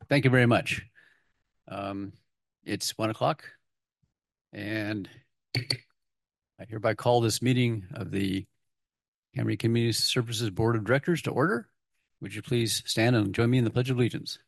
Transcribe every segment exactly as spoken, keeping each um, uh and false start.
Thank you very much. Um, it's one o'clock, and I hereby call this meeting of the Henry Community Services Board of Directors to order. Would you please stand and join me in the Pledge of Allegiance?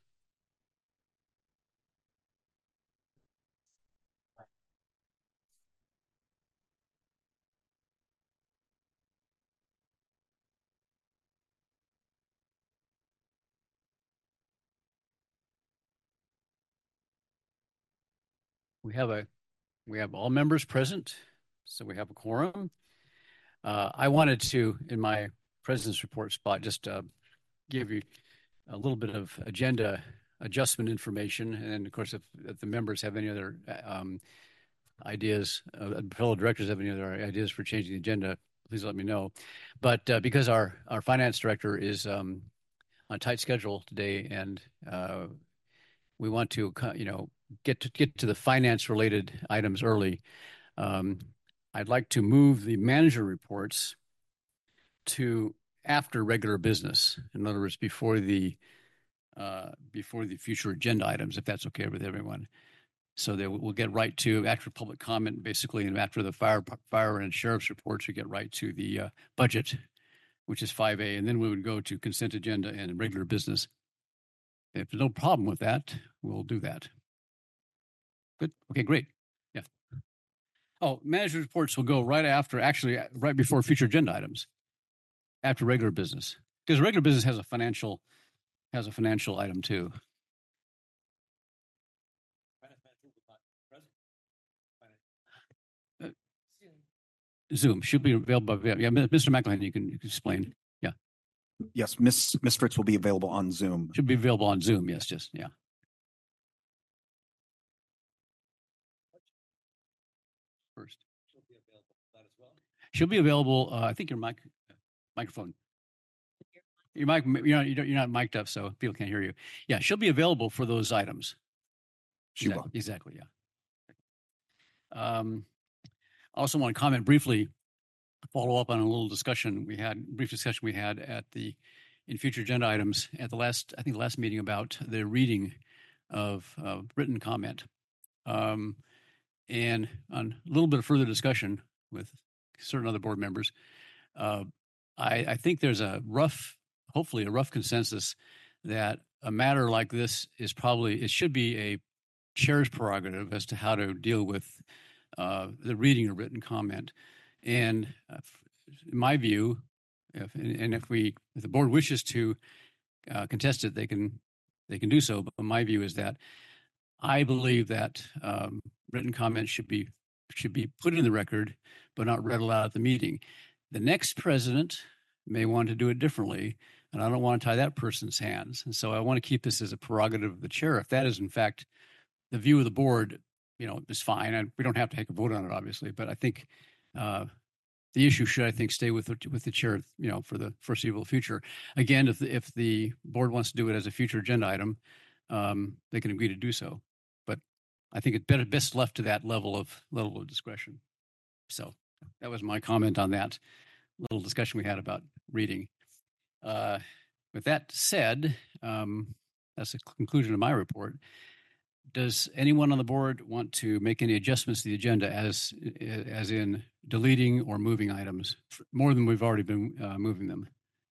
We have a we have all members present, so we have a quorum. Uh, I wanted to, in my president's report spot, just uh, give you a little bit of agenda adjustment information, and of course, if, if the members have any other um, ideas, uh, fellow directors have any other ideas for changing the agenda, please let me know. But uh, because our our finance director is um, on a tight schedule today, and uh, we want to you know get to get to the finance related items early, um, I'd like to move the manager reports to after regular business. In other words, before the uh, before the future agenda items, if that's okay with everyone. So they will get right to after public comment, basically, and after the fire, fire and sheriff's reports, we get right to the uh, budget, which is five A, and then we would go to consent agenda and regular business. If there's no problem with that, we'll do that. Good. Okay, great. Yeah. Oh, manager reports will go right after, actually, right before future agenda items, after regular business, because regular business has a financial has a financial item too. Zoom should be available. Yeah, Mister McElhaney, you can, you can explain. Yeah. Yes, Miss Miss Fritz will be available on Zoom. Should be available on Zoom. Yes, just yeah. First, she'll be available for that as well. She'll be available. Uh, I think your mic microphone. Your mic, you're not, you're not mic'd up, so people can't hear you. Yeah, she'll be available for those items. She exactly, will. Exactly. Yeah. Um, I also want to comment briefly, follow up on a little discussion we had, brief discussion we had at the, in future agenda items at the last, I think the last meeting about the reading of uh, written comment. Um, and on a little bit of further discussion with certain other board members, uh, I, I think there's a rough, hopefully a rough consensus that a matter like this is probably, it should be a chair's prerogative as to how to deal with uh, the reading of written comment. And uh, in my view, if, and if we, if the board wishes to uh, contest it, they can, they can do so. But my view is that I believe that um, written comments should be should be put in the record, but not read aloud at the meeting. The next president may want to do it differently, and I don't want to tie that person's hands. And so I want to keep this as a prerogative of the chair. If that is in fact the view of the board, you know, is fine, and we don't have to take a vote on it, obviously. But I think uh, the issue should, I think, stay with the, with the chair, you know, for the foreseeable future. Again, if the, if the board wants to do it as a future agenda item, um, they can agree to do so. But I think it's better best left to that level of level of discretion. So that was my comment on that little discussion we had about reading. Uh, with that said, um, that's the conclusion of my report. Does anyone on the board want to make any adjustments to the agenda, as as in deleting or moving items more than we've already been uh, moving them?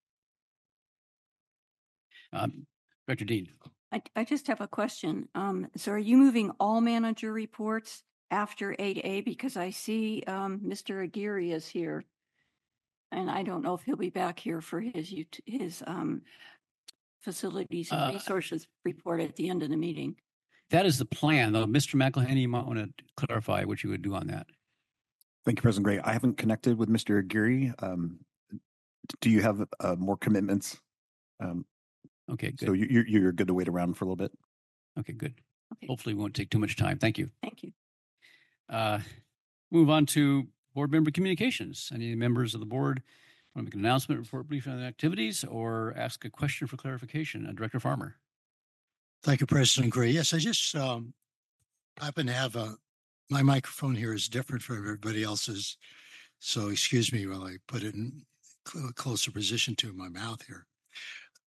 Um, Director Dean. I, I just have a question. Um, so are you moving all manager reports after eight A? Because I see um, Mister Aguirre is here, and I don't know if he'll be back here for his his um, facilities and uh, resources report at the end of the meeting. That is the plan, though. Mister McElhaney, you might want to clarify what you would do on that. Thank you, President Gray. I haven't connected with Mister Aguirre. Um, do you have uh, more commitments? Um, okay, good. So you're, you're good to wait around for a little bit? Okay, good. Okay. Hopefully we won't take too much time. Thank you. Thank you. Uh, move on to board member communications. Any members of the board want to make an announcement, report briefly on the activities, or ask a question for clarification? Uh, Director Farmer. Thank you, President Gray. Yes, I just um, happen to have a, my microphone here is different from everybody else's. So excuse me while I put it in a closer position to my mouth here.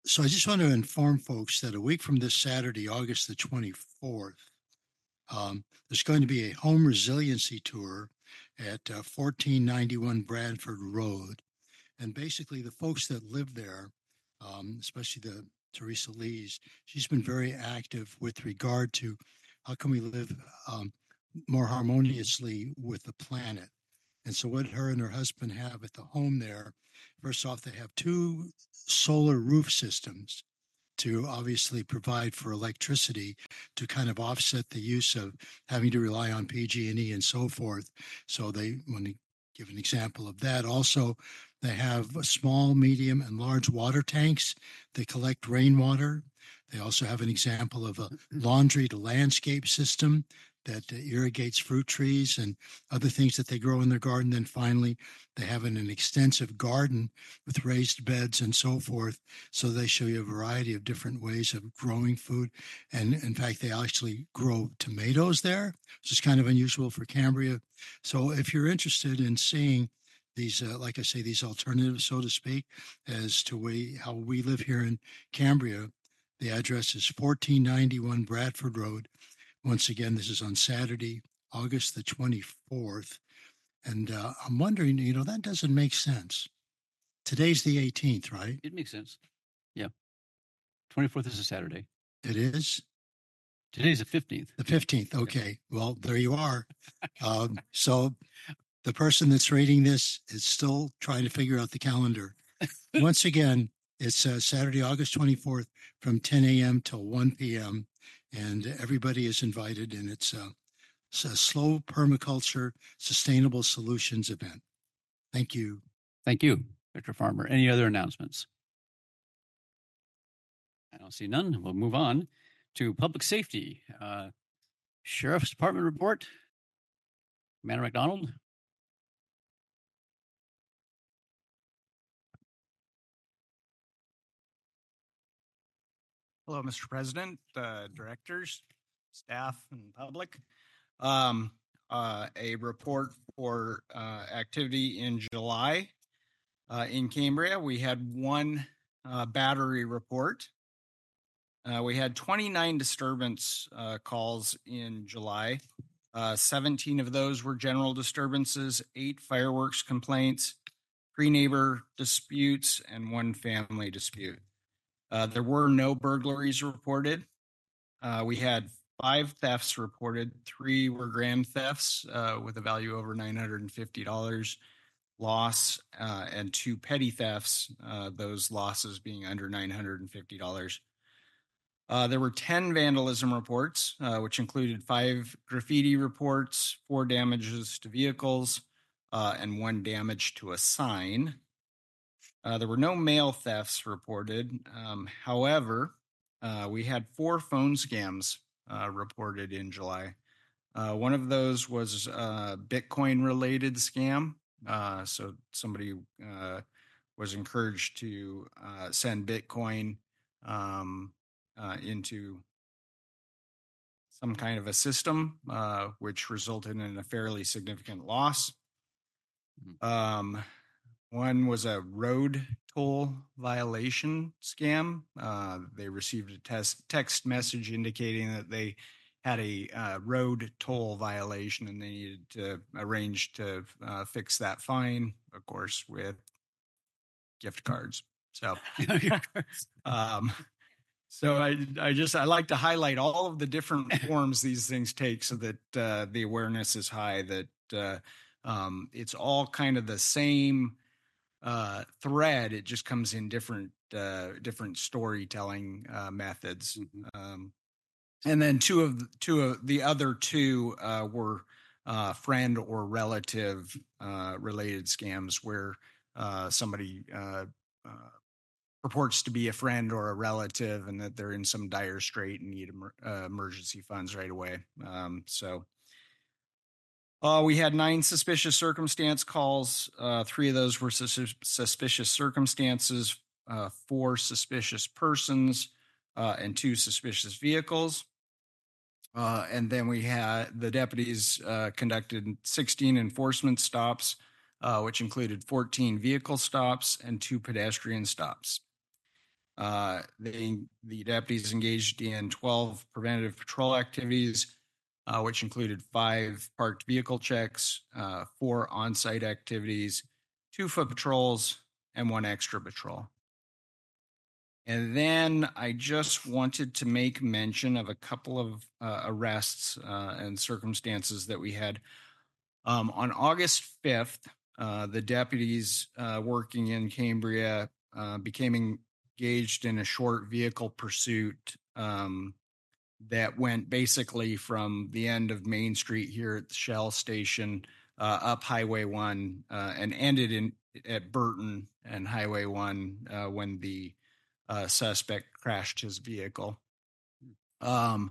so I just want to inform folks that a week from this Saturday, August the twenty-fourth, um, there's going to be a home resiliency tour at uh, fourteen ninety-one Bradford Road. And basically the folks that live there, um, especially the Teresa Lees, she's been very active with regard to how can we live um, more harmoniously with the planet. And so what her and her husband have at the home there, first off, they have two solar roof systems to obviously provide for electricity to kind of offset the use of having to rely on P G and E and so forth. So they, when they give an example of that, also they have small, medium, and large water tanks that collect rainwater. They also have an example of a laundry to landscape system that uh, irrigates fruit trees and other things that they grow in their garden. Then finally, they have an, an extensive garden with raised beds and so forth. So they show you a variety of different ways of growing food. And in fact, they actually grow tomatoes there, which is kind of unusual for Cambria. So if you're interested in seeing these, uh, like I say, these alternatives, so to speak, as to we, how we live here in Cambria, the address is fourteen ninety-one Bradford Road. Once again, this is on Saturday, August the twenty-fourth. And uh, I'm wondering, you know, that doesn't make sense. Today's the eighteenth, right? It makes sense. Yeah. twenty-fourth is a Saturday. It is? Today's the fifteenth. The fifteenth. Okay. Well, there you are. Um, so the person that's reading this is still trying to figure out the calendar. Once again, it's uh, Saturday, August twenty-fourth from ten a.m. till one p.m. And everybody is invited, and it's a, it's a slow permaculture sustainable solutions event. Thank you. Thank you, Doctor Farmer. Any other announcements? I don't see none. We'll move on to public safety. Uh, Sheriff's Department report. Commander McDonald. Hello, Mister President, uh, directors, staff, and public. Um, uh, a report for uh, activity in July. Uh, in Cambria, we had one uh, battery report. Uh, we had twenty-nine disturbance uh, calls in July. Uh, seventeen of those were general disturbances, eight fireworks complaints, three neighbor disputes, and one family dispute. Uh, there were no burglaries reported. Uh, we had five thefts reported. Three were grand thefts uh, with a value over nine hundred fifty dollars loss, uh, and two petty thefts, uh, those losses being under nine hundred fifty dollars. Uh, there were ten vandalism reports, uh, which included five graffiti reports, four damages to vehicles, uh, and one damage to a sign. Uh, there were no mail thefts reported. Um, however, uh, we had four phone scams uh, reported in July. Uh, one of those was a Bitcoin-related scam. Uh, so somebody uh, was encouraged to uh, send Bitcoin um, uh, into some kind of a system, uh, which resulted in a fairly significant loss. Um, One was a road toll violation scam. Uh, they received a test, text message indicating that they had a uh, road toll violation and they needed to arrange to uh, fix that fine, of course, with gift cards. So, um, so I, I just I like to highlight all of the different forms these things take, so that uh, the awareness is high. That uh, um, it's all kind of the same uh thread. It just comes in different uh different storytelling uh methods. Mm-hmm. Um and then two of the, two of the other two uh were uh friend or relative uh related scams, where uh somebody uh, uh purports to be a friend or a relative and that they're in some dire strait and need emer- uh, emergency funds right away. Um so Uh, we had nine suspicious circumstance calls. Uh, three of those were sus- suspicious circumstances, uh, four suspicious persons, uh, and two suspicious vehicles. Uh, and then we had the deputies uh, conducted sixteen enforcement stops, uh, which included fourteen vehicle stops and two pedestrian stops. Uh, they, the deputies engaged in twelve preventative patrol activities, uh, which included five parked vehicle checks, uh, four on-site activities, two foot patrols, and one extra patrol. And then I just wanted to make mention of a couple of uh, arrests uh, and circumstances that we had. Um, on August fifth, uh, the deputies uh, working in Cambria uh, became engaged in a short vehicle pursuit um, that went basically from the end of Main Street here at the Shell station uh, up Highway one uh, and ended in at Burton and Highway one uh, when the uh, suspect crashed his vehicle. Um,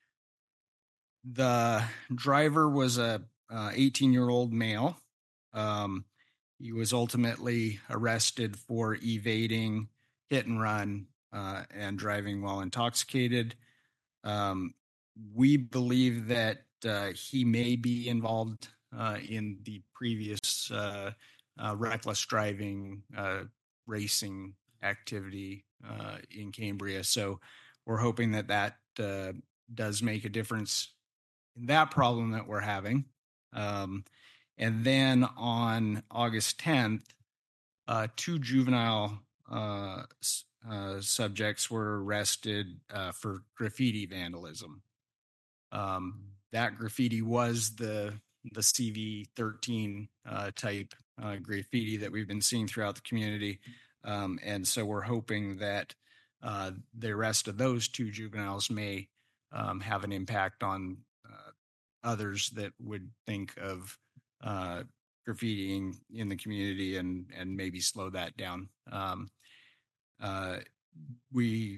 the driver was a eighteen-year-old male. Um, he was ultimately arrested for evading hit and run uh, and driving while intoxicated. Um, we believe that uh, he may be involved uh, in the previous uh, uh, reckless driving uh, racing activity uh, in Cambria. So we're hoping that that uh, does make a difference in that problem that we're having. Um, and then on August tenth, uh, two juvenile uh, uh, subjects were arrested uh, for graffiti vandalism. Um, that graffiti was the the C V thirteen uh, type uh, graffiti that we've been seeing throughout the community. Um, and so we're hoping that uh, the arrest of those two juveniles may um, have an impact on uh, others that would think of uh, graffitiing in the community and and maybe slow that down. Um, uh, we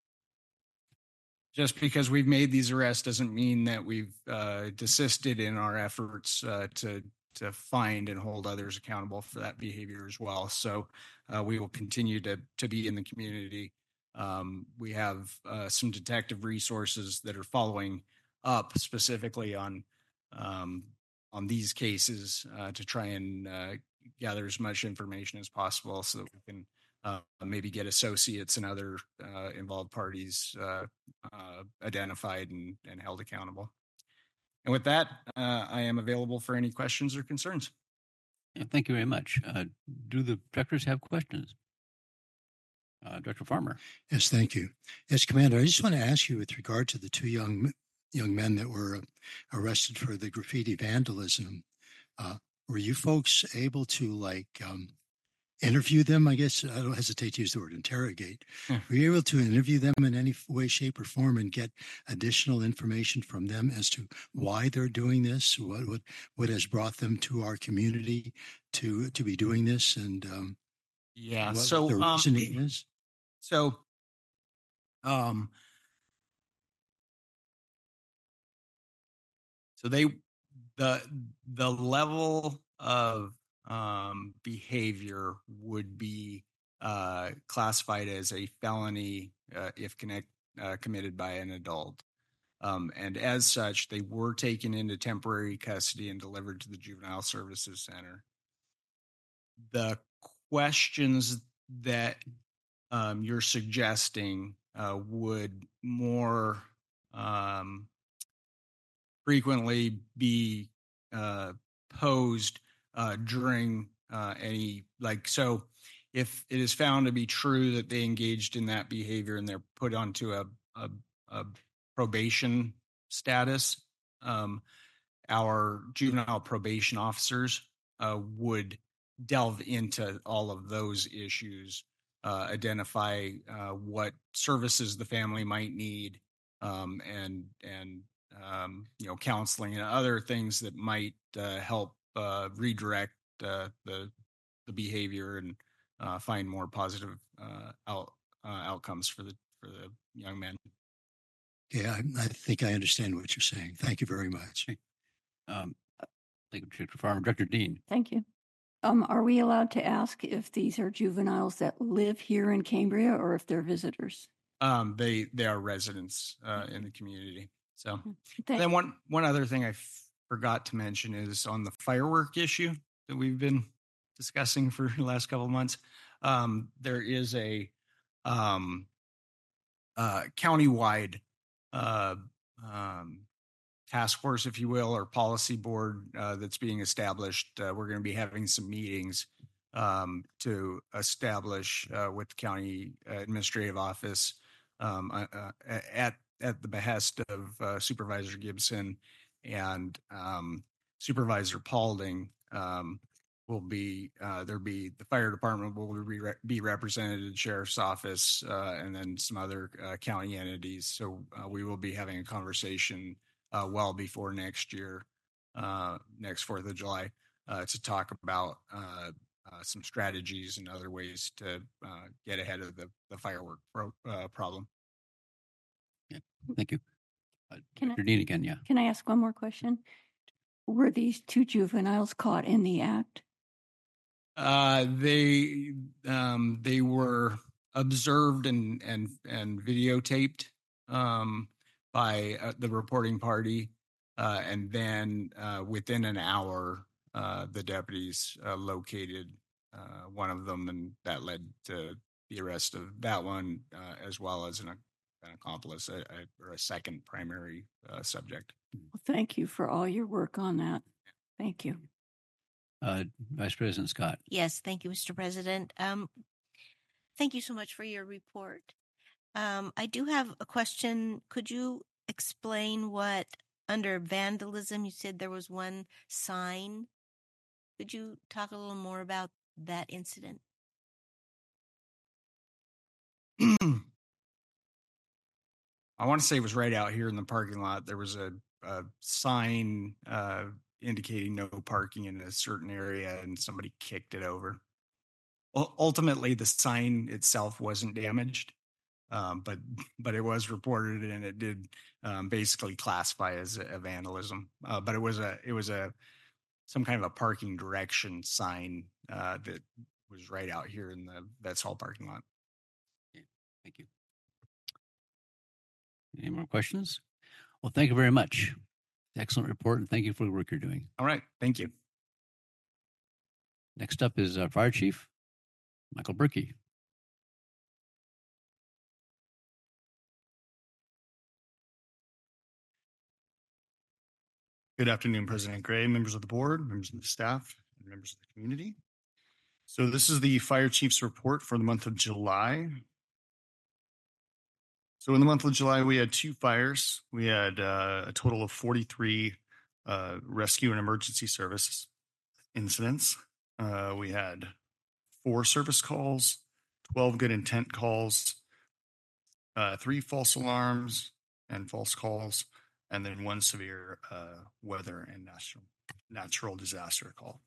just because we've made these arrests doesn't mean that we've uh, desisted in our efforts uh, to to find and hold others accountable for that behavior as well. So uh, we will continue to to be in the community. Um, we have uh, some detective resources that are following up specifically on um, on these cases uh, to try and uh, gather as much information as possible so that we can uh, maybe get associates and other uh, involved parties uh, uh, identified and, and held accountable. And with that, uh, I am available for any questions or concerns. Yeah, thank you very much. Uh, do the directors have questions? Uh, Director Farmer. Yes, thank you. Yes, Commander, I just want to ask you with regard to the two young young men that were uh, arrested for the graffiti vandalism. Uh, were you folks able to like um, interview them? I guess I don't hesitate to use the word interrogate. Hmm. Were you able to interview them in any way, shape, or form and get additional information from them as to why they're doing this? What what, what has brought them to our community to to be doing this? And um, Yeah. what So the um, reasoning is? So, um, so they the the level of um, behavior would be uh, classified as a felony uh, if connect, uh, committed by an adult. Um, and as such, they were taken into temporary custody and delivered to the Juvenile Services Center. The questions that um, you're suggesting uh, would more um, frequently be uh, posed uh, during uh, any, like, so if it is found to be true that they engaged in that behavior and they're put onto a, a, a probation status, um, our juvenile probation officers uh, would delve into all of those issues, uh, identify uh, what services the family might need, um, and and um, you know, counseling and other things that might uh, help uh, redirect uh, the the behavior and uh, find more positive uh, out, uh, outcomes for the for the young men. Yeah, I, I think I understand what you're saying. Thank you very much. Um, thank you, Director Farmer. Director Dean. Thank you. Um, are we allowed to ask if these are juveniles that live here in Cambria or if they're visitors? Um, they they are residents uh, in the community. So Thank- then one one other thing I f- forgot to mention is on the firework issue that we've been discussing for the last couple of months. Um, there is a um, uh, countywide uh, um, task force, if you will, or policy board uh, that's being established. Uh, we're going to be having some meetings um, to establish uh, with the county administrative office um, uh, uh, at at the behest of uh, Supervisor Gibson and um, Supervisor Paulding. Um, will be uh, there be the fire department will be, re- be represented in the sheriff's office uh, and then some other uh, county entities. So uh, we will be having a conversation uh, well before next year, uh, next fourth of July, uh, to talk about uh, uh, some strategies and other ways to uh, get ahead of the, the firework pro- uh, problem. Yeah, thank you. Uh, Can I- Doctor Dean again, yeah. Can I ask one more question? Were these two juveniles caught in the act? Uh, they um, they were observed and and and videotaped um, by uh, the reporting party, uh, and then uh, within an hour, uh, the deputies uh, located uh, one of them, and that led to the arrest of that one, uh, as well as an, an accomplice, a, a, or a second primary uh, subject. Well, thank you for all your work on that. Thank you. Uh, Vice President Scott. Yes, thank you, Mister President. Um, thank you so much for your report. Um, I do have a question. Could you explain what, under vandalism, you said there was one sign? Could you talk a little more about that incident? I want to say it was right out here in the parking lot. There was a, a sign uh, indicating no parking in a certain area, and somebody kicked it over. U- ultimately, the sign itself wasn't damaged, um, but but it was reported, and it did um, basically classify as a, a vandalism. Uh, but it was a it was a some kind of a parking direction sign uh, that was right out here in the Vets Hall parking lot. Okay, thank you. Any more questions? Well, thank you very much. Excellent report, and thank you for the work you're doing. All right, thank you. Next up is our Fire Chief, Michael Berkey. Good afternoon, President Gray, members of the board, members of the staff, and members of the community. So this is the Fire Chief's report for the month of July. So in the month of July, we had two fires. We had uh, a total of forty-three uh, rescue and emergency service incidents. Uh, we had four service calls, twelve good intent calls, uh, three false alarms and false calls, and then one severe uh, weather and natural natural disaster call.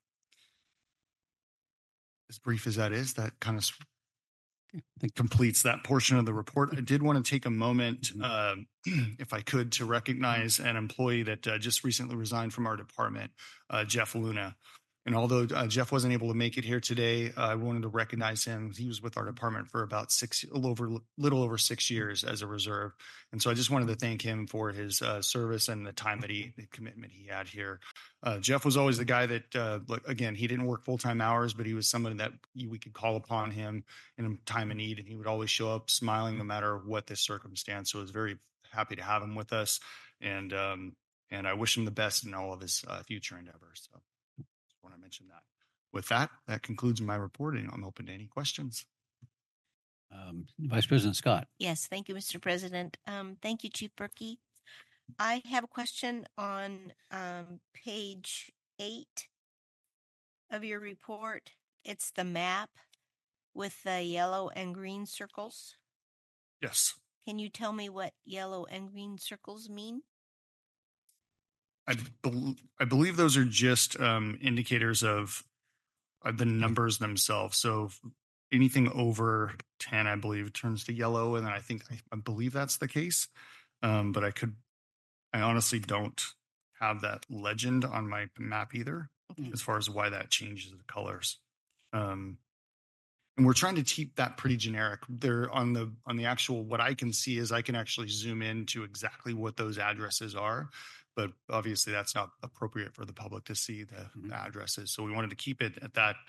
As brief as that is, that kind of completes that portion of the report. I did want to take a moment, uh, if I could, to recognize an employee that uh, just recently resigned from our department, uh, Jeff Luna. And although uh, Jeff wasn't able to make it here today, uh, I wanted to recognize him. He was with our department for about six, a little over, little over six years as a reserve. And so I just wanted to thank him for his uh, service and the time that he, the commitment he had here. Uh, Jeff was always the guy that, uh, look, again, he didn't work full-time hours, but he was someone that we could call upon him in a time of need. And he would always show up smiling no matter what the circumstance. So I was very happy to have him with us. And, um, and I wish him the best in all of his uh, future endeavors. So. Want to mention that. With that, that concludes my reporting. I'm open to any questions. Um, Vice President Scott. Yes, thank you, Mister President. Um, thank you, Chief Berkey. I have a question on um, page eight of your report. It's the map with the yellow and green circles. Yes. Can you tell me what yellow and green circles mean? I, be- I believe those are just um, indicators of uh, the numbers themselves. So anything over ten, I believe, turns to yellow. And then I think, I, I believe that's the case. Um, but I could, I honestly don't have that legend on my map either, Okay. as far as why that changes the colors. Um, and we're trying to keep that pretty generic. There on the on the actual, what I can see is I can actually zoom in to exactly what those addresses are. But obviously that's not appropriate for the public to see the, Mhm. the addresses. So we wanted to keep it at that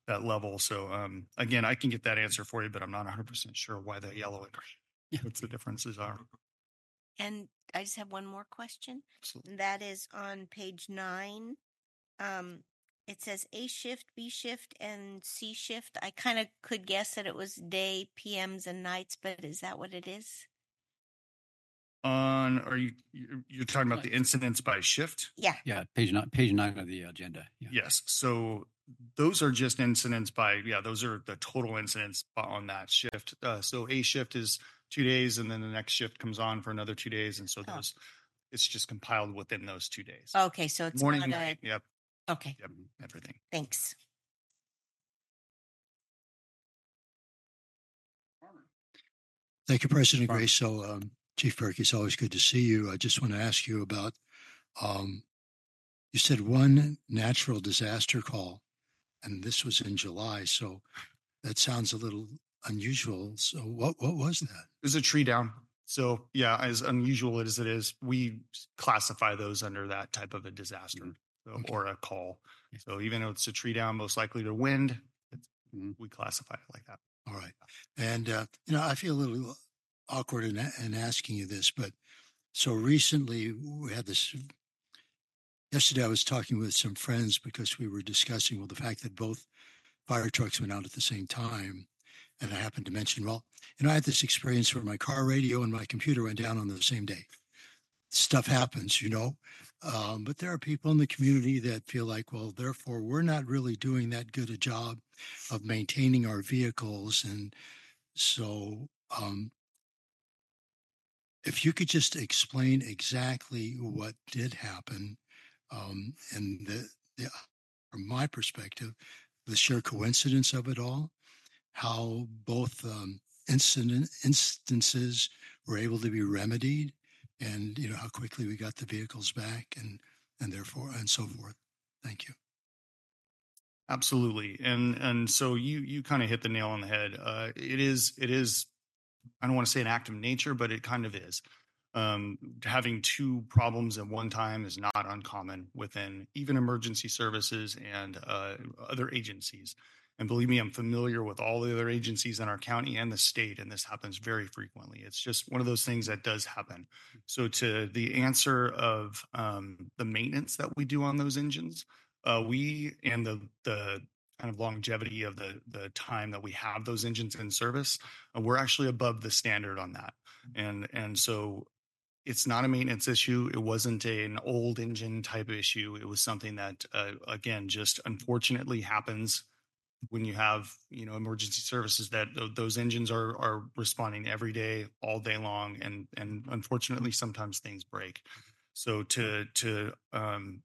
that level. So um, again, I can get that answer for you, but I'm not one hundred percent sure why the yellow and green, Yeah. what's the differences are. And I just have one more question. Absolutely. And that is on page nine. Um, it says A shift, B shift, and C shift. I kind of could guess that it was day, P Ms, and nights, but is that what it is? On, are you, you're you're talking about the incidents by shift? Yeah. Yeah, page nine, page nine of the agenda. Yeah. Yes. So those are just incidents by, yeah, those are the total incidents on that shift. Uh, so A shift is two days and then the next shift comes on for another two days. And so Oh. those, it's just compiled within those two days. Okay, so it's Morning, not night, yep, a. Okay, yep, everything. thanks. Thank you, President Farmer. Gray. So, um, Chief Perky, it's always good to see you. I just want to ask you about, um, you said one natural disaster call, and this was in July. So that sounds a little unusual. So what, what was that? It was a tree down. So yeah, as unusual as it is, we classify those under that type of a disaster so, Okay. or a call. Yeah. So even though it's a tree down, most likely to wind, it's, Mhm. we classify it like that. All right. And, uh, you know, I feel a little awkward in, in asking you this, but so recently we had this. Yesterday, I was talking with some friends because we were discussing, well, the fact that both fire trucks went out at the same time. And I happened to mention, well, you know, I had this experience where my car radio and my computer went down on the same day. Stuff happens, you know. Um, but there are people in the community that feel like, well, therefore, we're not really doing that good a job of maintaining our vehicles. And so um, if you could just explain exactly what did happen, um, and the, the, from my perspective, the sheer coincidence of it all, how both um, incident instances were able to be remedied, and you know how quickly we got the vehicles back, and and therefore and so forth. Thank you. Absolutely. And and so you you kind of hit the nail on the head. Uh, it is it is I don't want to say an act of nature, but it kind of is. Um, having two problems at one time is not uncommon within even emergency services and uh, other agencies. And believe me, I'm familiar with all the other agencies in our county and the state, and this happens very frequently. It's just one of those things that does happen. So to the answer of um, the maintenance that we do on those engines, uh, we and the the kind of longevity of the the time that we have those engines in service, uh, we're actually above the standard on that. And and so it's not a maintenance issue. It wasn't a, an old engine type issue. It was something that, uh, again, just unfortunately happens when you have, you know, emergency services that th- those engines are are responding every day, all day long, and and unfortunately sometimes things break. So to to um,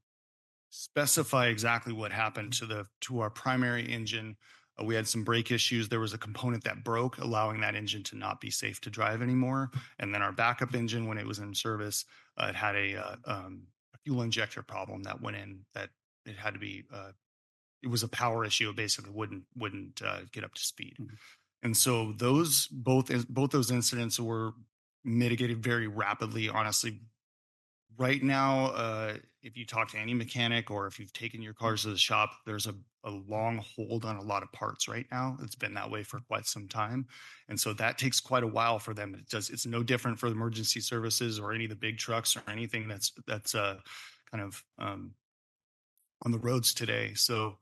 specify exactly what happened to the to our primary engine. Uh, we had some brake issues. There was a component that broke, allowing that engine to not be safe to drive anymore. And then our backup engine, when it was in service, uh, it had a, uh, um, a fuel injector problem that went in. That it had to be. Uh, it was a power issue. It basically wouldn't wouldn't uh, get up to speed. Mm-hmm. And so those both both those incidents were mitigated very rapidly. Honestly, right now, uh, if you talk to any mechanic or if you've taken your cars to the shop, there's a, a long hold on a lot of parts right now. It's been that way for quite some time. And so that takes quite a while for them. It does. It's no different for emergency services or any of the big trucks or anything that's that's uh, kind of um, on the roads today. So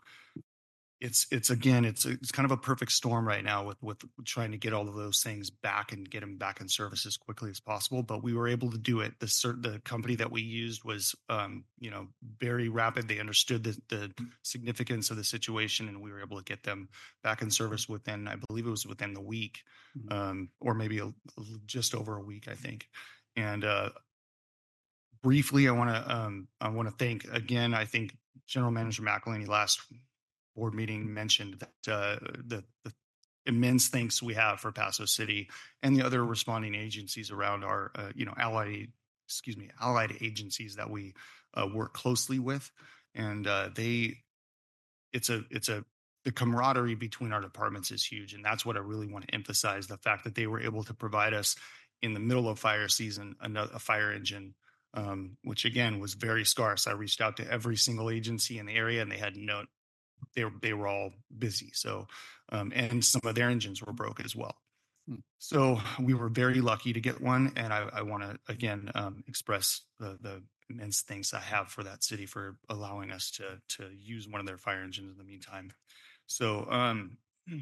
it's it's again it's it's kind of a perfect storm right now with with trying to get all of those things back and get them back in service as quickly as possible. But we were able to do it. The cert, the company that we used was um, you know very rapid. They understood the the significance of the situation, and we were able to get them back in service within, I believe it was within the week, um, or maybe a, just over a week, I think. And uh, briefly, I want to um, I want to thank again. I think General Manager McElhaney last board meeting mentioned that uh, the, the immense thanks we have for Paso City and the other responding agencies around our, uh, you know, allied, excuse me, allied agencies that we uh, work closely with. And uh, they, it's a, it's a, the camaraderie between our departments is huge. And that's what I really want to emphasize, the fact that they were able to provide us in the middle of fire season, a, a fire engine, um, which again was very scarce. I reached out to every single agency in the area and they had no, they were, they were all busy. So, um, and some of their engines were broke as well. Hmm. So we were very lucky to get one. And I, I want to, again, um, express the, the immense thanks I have for that city for allowing us to, to use one of their fire engines in the meantime. So, um,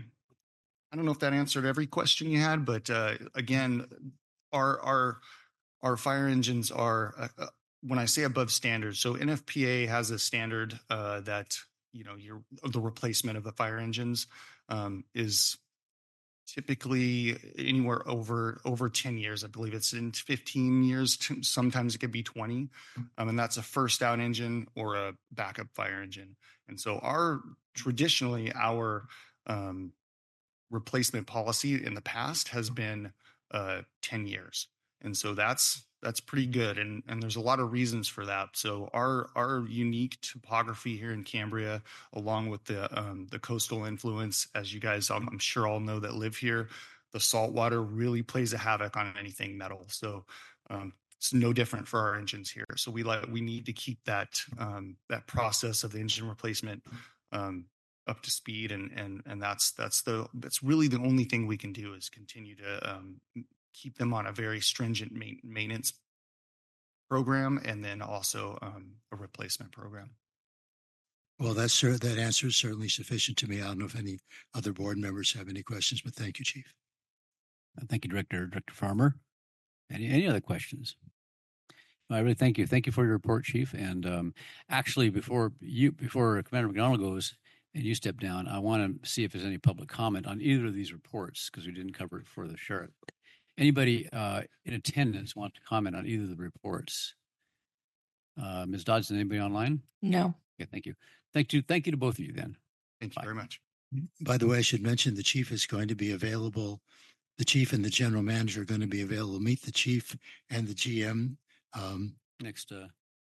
I don't know if that answered every question you had, but, uh, again, our, our, our fire engines are, uh, uh, when I say above standard, so N F P A has a standard, uh, that, you know, your, the replacement of the fire engines, um, is typically anywhere over over ten years. I believe it's in fifteen years. To, sometimes it could be twenty. Um, and that's a first out engine or a backup fire engine. And so our traditionally our um, replacement policy in the past has been uh, ten years. And so that's that's pretty good. And and there's a lot of reasons for that. So our our unique topography here in Cambria, along with the um, the coastal influence, as you guys I'm, I'm sure all know that live here, the saltwater really plays a havoc on anything metal. So um, it's no different for our engines here. So we like we need to keep that um, that process of the engine replacement um, up to speed, and and and that's that's the that's really the only thing we can do is continue to um, keep them on a very stringent ma- maintenance program, and then also um, a replacement program. Well, that's cer- that answer is certainly sufficient to me. I don't know if any other board members have any questions, but thank you, Chief. Thank you, Director Director Farmer. Any any other questions? I really thank you. Thank you for your report, Chief. And um, actually, before you before Commander McDonald goes and you step down, I want to see if there's any public comment on either of these reports, because we didn't cover it for the sheriff. Anybody uh, in attendance want to comment on either of the reports? Uh, Miz Dodson, anybody online? No. Okay, thank you. Thank you. Thank you to both of you then. Thank you Bye. very much. By the way, I should mention the chief is going to be available. The chief and the general manager are going to be available. Meet the chief and the G M. Um, Next, uh,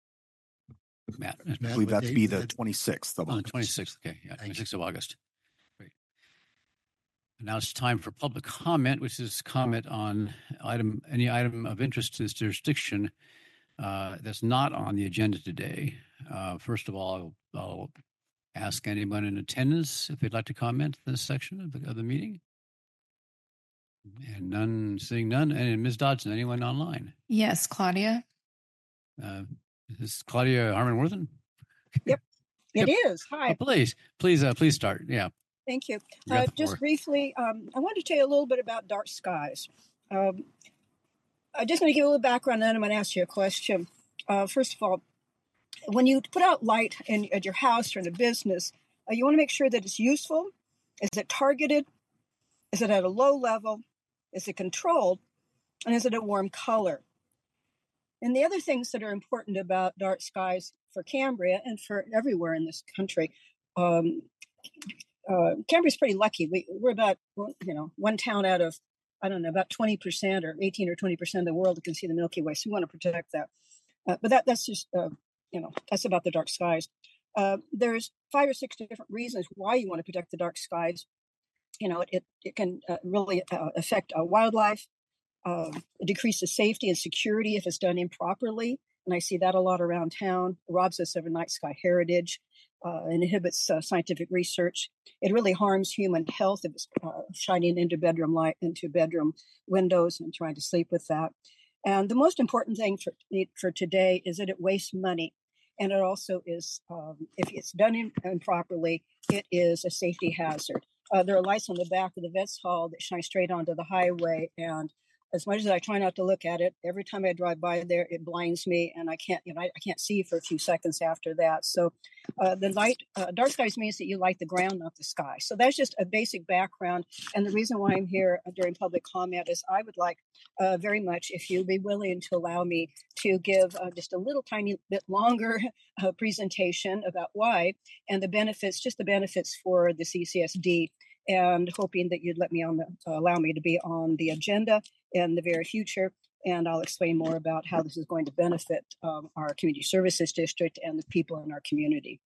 Matt. I Matt, believe what that to date be is the that? twenty-sixth of On the August. twenty-sixth, okay, yeah, Thank you. twenty-sixth of August. Great. And now it's time for public comment, which is comment on item, any item of interest to this jurisdiction uh, that's not on the agenda today. Uh, first of all, I'll, I'll ask anyone in attendance if they'd like to comment in this section of the, of the meeting. And none, seeing none. And Miz Dodson, anyone online? Yes, Claudia. Uh, this is Claudia Harmon-Worthen? Yep, it Yep. is. Hi, Oh, please, please, uh, please start. Yeah. thank you. You got Uh, the floor. just briefly, um, I wanted to tell you a little bit about Dark Skies. Um, I'm just going to give you a little background, and then I'm going to ask you a question. Uh, first of all, when you put out light in, at your house or in a business, uh, you want to make sure that it's useful. Is it targeted? Is it at a low level? Is it controlled? And is it a warm color? And the other things that are important about Dark Skies for Cambria and for everywhere in this country, um, uh, Cambria's pretty lucky. We, we're about, you know, one town out of, I don't know, about twenty percent or eighteen or twenty percent of the world that can see the Milky Way. So we want to protect that. Uh, but that that's just, uh, you know, that's about the dark skies. Uh, there's five or six different reasons why you want to protect the dark skies. You know, it, it can uh, really uh, affect uh, wildlife, uh, decrease the safety and security if it's done improperly. And I see that a lot around town. Robs us of a night sky heritage, uh, inhibits uh, scientific research. It really harms human health if it's uh, shining into bedroom light, into bedroom windows and trying to sleep with that. And the most important thing for, for today is that it wastes money. And it also is, um, if it's done in, improperly, it is a safety hazard. Uh, there are lights on the back of the Vets Hall that shine straight onto the highway. And as much as I try not to look at it, every time I drive by there, it blinds me, and I can't, you know, I, I can't see for a few seconds after that. So, uh, the light, uh, dark skies means that you light the ground, not the sky. So that's just a basic background. And the reason why I'm here during public comment is I would like uh, very much if you'd be willing to allow me to give uh, just a little tiny bit longer uh, presentation about why and the benefits, just the benefits for the C C S D. And hoping that you'd let me on the, uh, allow me to be on the agenda in the very future. And I'll explain more about how this is going to benefit um, our community services district and the people in our community.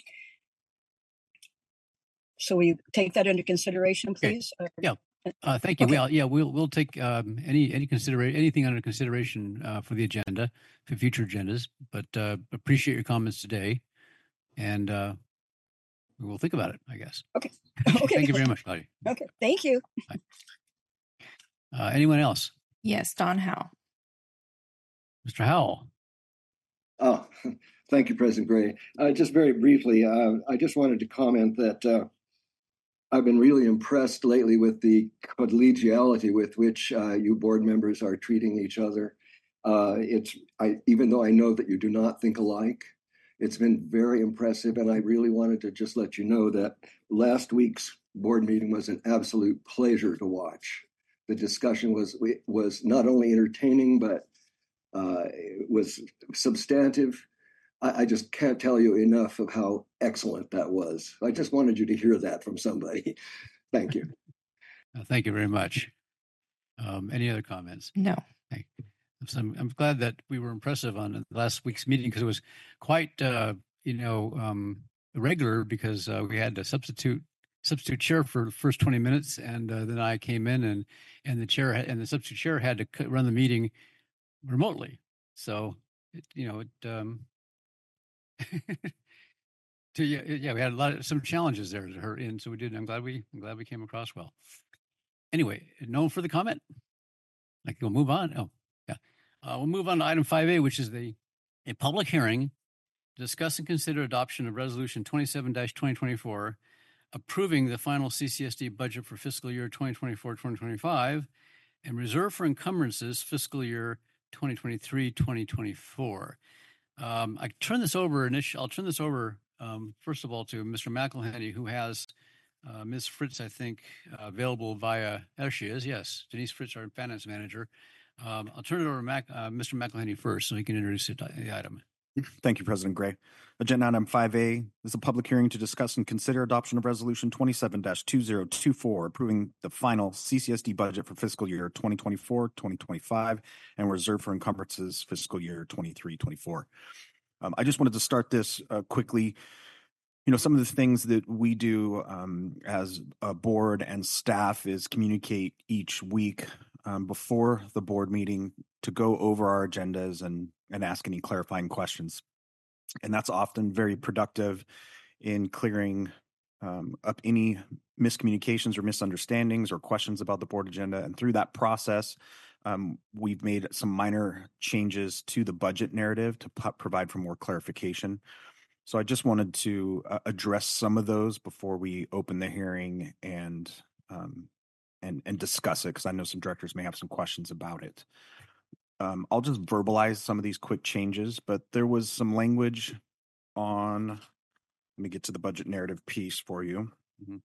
So we take that into consideration, Okay. please. Uh, Yeah. Uh, thank you. Okay. Well, yeah, we'll we'll take um, any any consideration anything under consideration uh, for the agenda for future agendas. But uh, appreciate your comments today, and uh, we'll think about it, I guess. Okay. Thank Okay. you very much, Claudia. Okay. Thank you. Uh, anyone else? Yes, Don Howe. Mister Howell. Oh, thank you, President Gray. Uh, just very briefly, uh, I just wanted to comment that uh, I've been really impressed lately with the collegiality with which uh, you board members are treating each other. Uh, it's I, even though I know that you do not think alike, it's been very impressive, and I really wanted to just let you know that last week's board meeting was an absolute pleasure to watch. The discussion was was not only entertaining, but uh, it was substantive. I, I just can't tell you enough of how excellent that was. I just wanted you to hear that from somebody. Thank you. Uh, thank you very much. Um, any other comments? No. Thank you. So I'm, I'm glad that we were impressive on last week's meeting because it was quite, uh, you know, um, regular because uh, we had a substitute substitute chair for the first twenty minutes, and uh, then I came in and and the chair had, and the substitute chair had to cut, run the meeting remotely. So, it, you know, it. Um, to, yeah, yeah, we had a lot of some challenges there to her in, so we did. I'm glad we, I'm glad we came across well. Anyway, no further comment. Like we'll move on. Oh, yeah, uh, we'll move on to item five A, which is the a public hearing to discuss and consider adoption of Resolution twenty-seven dash twenty twenty-four, approving the final C C S D budget for fiscal year twenty twenty-four twenty twenty-five, and reserve for encumbrances fiscal year twenty twenty-three twenty twenty-four. Um, I turn this over, initially, I'll turn this over, um, first of all, to Mister McElhenney, who has uh, Miz Fritz, I think, uh, available via, there she is, yes, Denise Fritz, our finance manager. Um, I'll turn it over to Mac, uh, Mister McElhenney first so he can introduce it, the item. Thank you, President Gray. Agenda item five A is a public hearing to discuss and consider adoption of Resolution twenty-seven dash two zero two four, approving the final C C S D budget for fiscal year twenty twenty-four twenty twenty-five and reserve for encumbrances fiscal year twenty-three twenty-four. Um, I just wanted to start this uh, quickly. You know, some of the things that we do um, as a board and staff is communicate each week um, before the board meeting to go over our agendas and and ask any clarifying questions. And that's often very productive in clearing um, up any miscommunications or misunderstandings or questions about the board agenda. And through that process, um, we've made some minor changes to the budget narrative to p- provide for more clarification. So I just wanted to uh, address some of those before we open the hearing and um, and and discuss it, because I know some directors may have some questions about it. Um, I'll just verbalize some of these quick changes, but there was some language on, let me get to the budget narrative piece for you. Mm-hmm.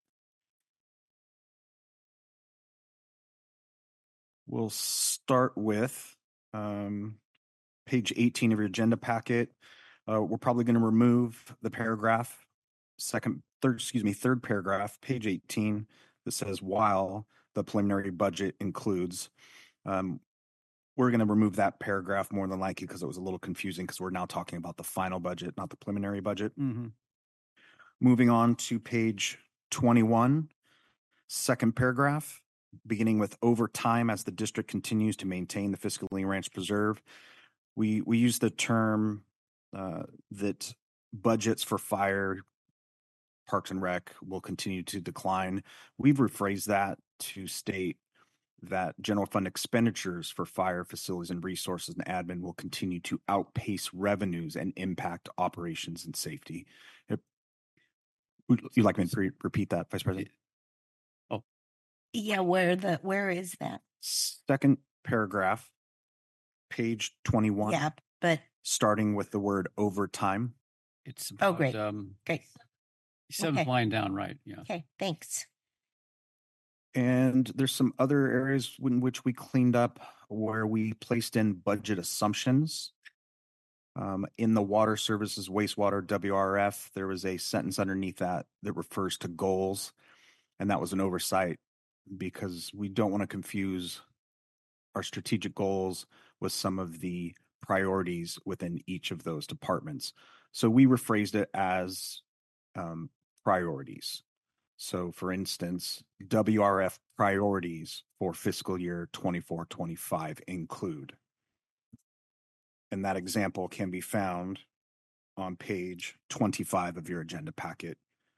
We'll start with um, page eighteen of your agenda packet. Uh, we're probably going to remove the paragraph, second, third, excuse me, third paragraph, page eighteen, that says while the preliminary budget includes. Um, We're going to remove that paragraph more than likely because it was a little confusing because we're now talking about the final budget, not the preliminary budget. Mm-hmm. Moving on to page twenty-one, second paragraph, beginning with over time as the district continues to maintain the fiscally enhanced preserve. We, we use the term uh, that budgets for fire, parks and rec will continue to decline. We've rephrased that to state that general fund expenditures for fire facilities and resources and admin will continue to outpace revenues and impact operations and safety. Would you like me to re- repeat that, Vice President? Oh, yeah. Where the where is that? Second paragraph, page twenty-one. Yeah, but starting with the word over time. It's oh, about, great, um, great. Seventh Okay. line down, right? Yeah. Okay, thanks. And there's some other areas in which we cleaned up where we placed in budget assumptions. Um, in the water services wastewater W R F, there was a sentence underneath that that refers to goals. And that was an oversight because we don't want to confuse our strategic goals with some of the priorities within each of those departments. So we rephrased it as um, priorities. So, for instance, W R F priorities for fiscal year twenty-four twenty-five include. And that example can be found on page twenty-five of your agenda packet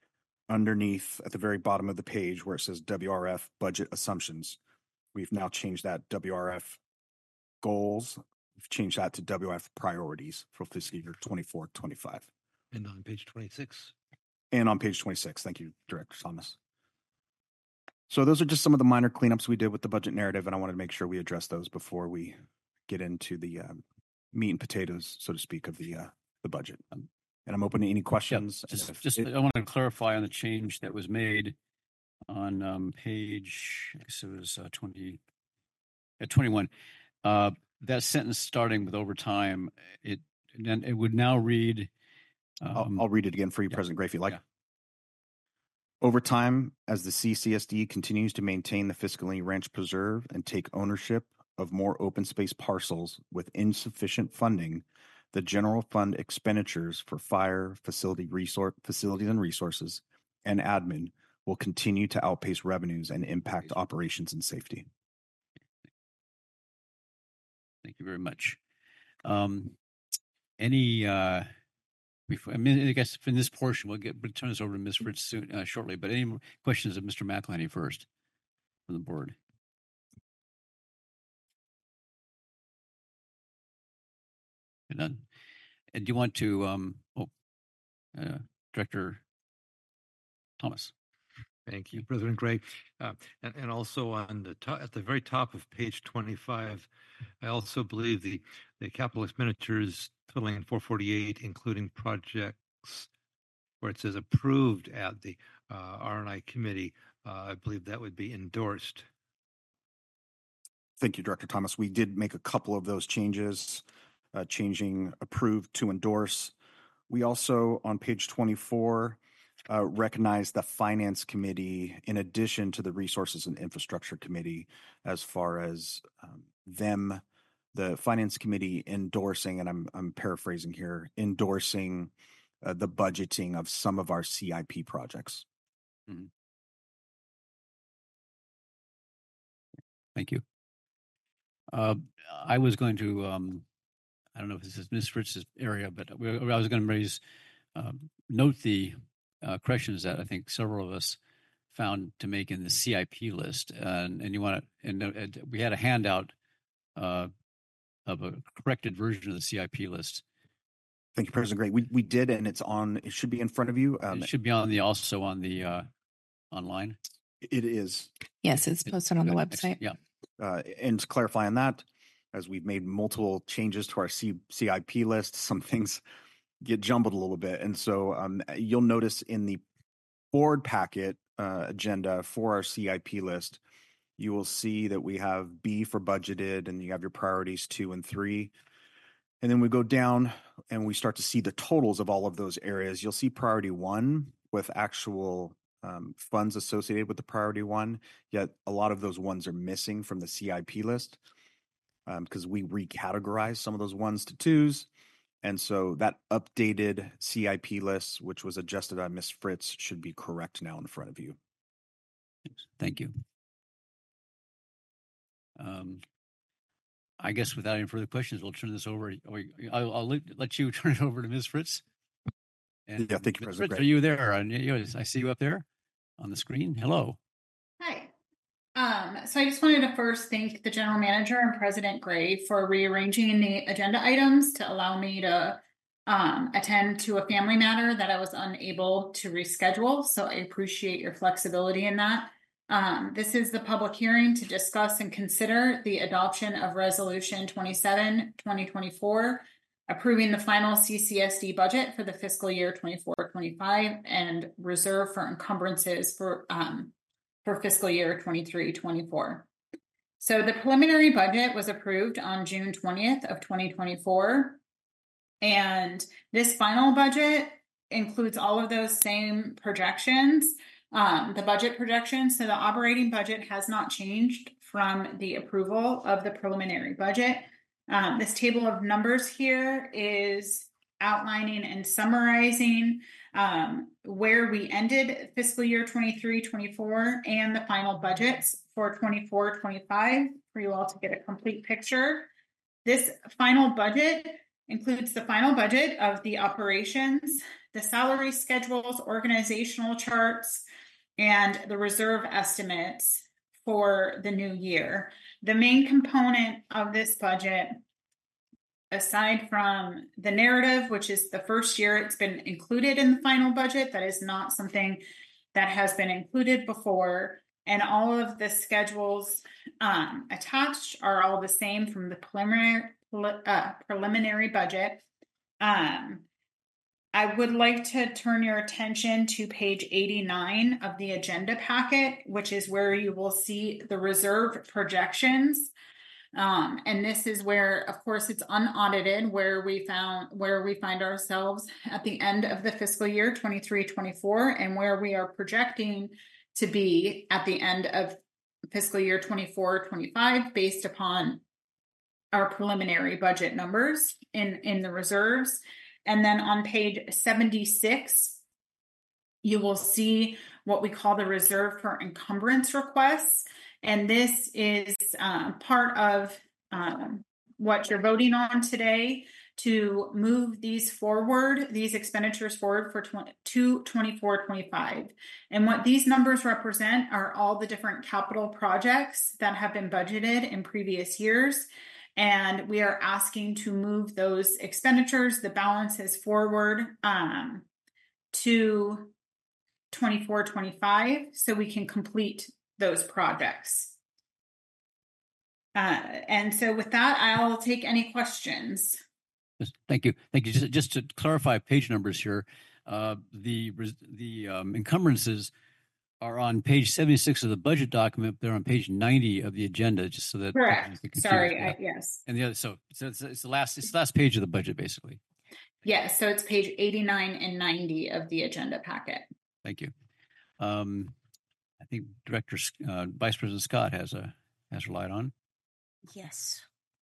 underneath at the very bottom of the page where it says W R F budget assumptions, we've now changed that W R F goals. We've changed that to W R F priorities for fiscal year twenty-four twenty-five. And on page twenty-six. And on page twenty-six. Thank you, Director Thomas. So those are just some of the minor cleanups we did with the budget narrative, and I wanted to make sure we address those before we get into the um, meat and potatoes, so to speak, of the uh, the budget. Um, and I'm open to any questions. Yeah, just, If just it- I want to clarify on the change that was made on um, page, I guess it was uh, twenty, uh, twenty-one. Uh, that sentence starting with overtime, it then it would now read. I'll, Um, I'll read it again for you, yeah. President Gray, if you like. Yeah. Over time, as the C C S D continues to maintain the Fiscally Ranch Preserve and take ownership of more open space parcels with insufficient funding, the general fund expenditures for fire, facility resource, facilities and resources, and admin will continue to outpace revenues and impact operations and safety. Thank you very much. Um, any, uh, before, I mean, I guess in this portion, we'll get, we'll turn this over to Miz Fritz soon, uh, shortly, but any more questions of Mister McElhenney first from the board? None. And do you want to, um, oh, uh, Director Thomas? Thank you, President Gray. Uh, and, and also on the top, at the very top of page twenty-five, I also believe the, the capital expenditures totaling four forty-eight, including projects where it says approved at the uh, R and I committee, uh, I believe that would be endorsed. Thank you, Director Thomas. We did make a couple of those changes, uh, changing approved to endorse. We also, on page twenty-four, uh, recognize the Finance Committee in addition to the Resources and Infrastructure Committee as far as um, them, the Finance Committee endorsing, and I'm, I'm paraphrasing here, endorsing uh, the budgeting of some of our C I P projects. Mhm. Thank you. Uh, I was going to, um, I don't know if this is Miz Fritz's area, but we, I was going to raise, um, note the uh, corrections that I think several of us found to make in the C I P list. And, and you want to, and, uh, and we had a handout uh, of a corrected version of the C I P list. Thank you, President Gray. We, we did, and it's on, it should be in front of you. Um, It should be on the, also on the, uh, online. it is. Yes, it's posted on the Good. website. Yeah. Uh, and to clarify on that, as we've made multiple changes to our C- CIP list, some things get jumbled a little bit. And so um, you'll notice in the board packet uh, agenda for our C I P list, you will see that we have B for budgeted, and you have your priorities two and three. And then we go down and we start to see the totals of all of those areas. You'll see priority one with actual um, funds associated with the priority one, yet a lot of those ones are missing from the C I P list because um, we recategorize some of those ones to twos. And so that updated C I P list, which was adjusted by Miz Fritz, should be correct now in front of you. Thank you. Um, I guess without any further questions, we'll turn this over. Or I'll, I'll let, let you turn it over to Miz Fritz. And Yeah, thank you, Miz President Fritz, Gray. are you there? And you- I see you up there on the screen. Hello. Hi. Um, so I just wanted to first thank the general manager and President Gray for rearranging the agenda items to allow me to um, attend to a family matter that I was unable to reschedule. So I appreciate your flexibility in that. Um, this is the public hearing to discuss and consider the adoption of Resolution twenty-seven, twenty twenty-four, approving the final C C S D budget for the fiscal year twenty-four twenty-five and reserve for encumbrances for um, for fiscal year twenty-three twenty-four. So the preliminary budget was approved on June twentieth of twenty twenty-four. And this final budget includes all of those same projections, um, the budget projections. So the operating budget has not changed from the approval of the preliminary budget. Um, this table of numbers here is outlining and summarizing um, where we ended fiscal year twenty-three twenty-four and the final budgets for twenty-four twenty-five for you all to get a complete picture. This final budget includes the final budget of the operations, the salary schedules, organizational charts, and the reserve estimates for the new year. The main component of this budget, aside from the narrative, which is the first year it's been included in the final budget, that is not something that has been included before. And all of the schedules um, attached are all the same from the preliminary uh, preliminary budget. Um, I would like to turn your attention to page eighty-nine of the agenda packet, which is where you will see the reserve projections. Um, and this is where, of course, it's unaudited, where we found where we find ourselves at the end of the fiscal year twenty-three twenty-four, and where we are projecting to be at the end of fiscal year twenty-four twenty-five, based upon our preliminary budget numbers in, in the reserves. And then on page seventy-six, you will see what we call the reserve for encumbrance requests. And this is uh, part of um, what you're voting on today to move these forward, these expenditures forward for to twenty-four twenty-five. And what these numbers represent are all the different capital projects that have been budgeted in previous years. And we are asking to move those expenditures, the balances forward um, to twenty-four twenty-five so we can complete those projects. Uh, and so with that, I'll take any questions. Thank you. Thank you. Just, just to clarify page numbers here, uh, the the um, encumbrances are on page seventy-six of the budget document. They're on page ninety of the agenda, just so that. Correct. Sorry. Yeah. I, yes. And the other, so, so it's, it's the last, it's the last page of the budget, basically. Yes. So it's page eighty-nine and ninety of the agenda packet. Thank you. Um, I think Director, uh, Vice President Scott has a has her light on. Yes.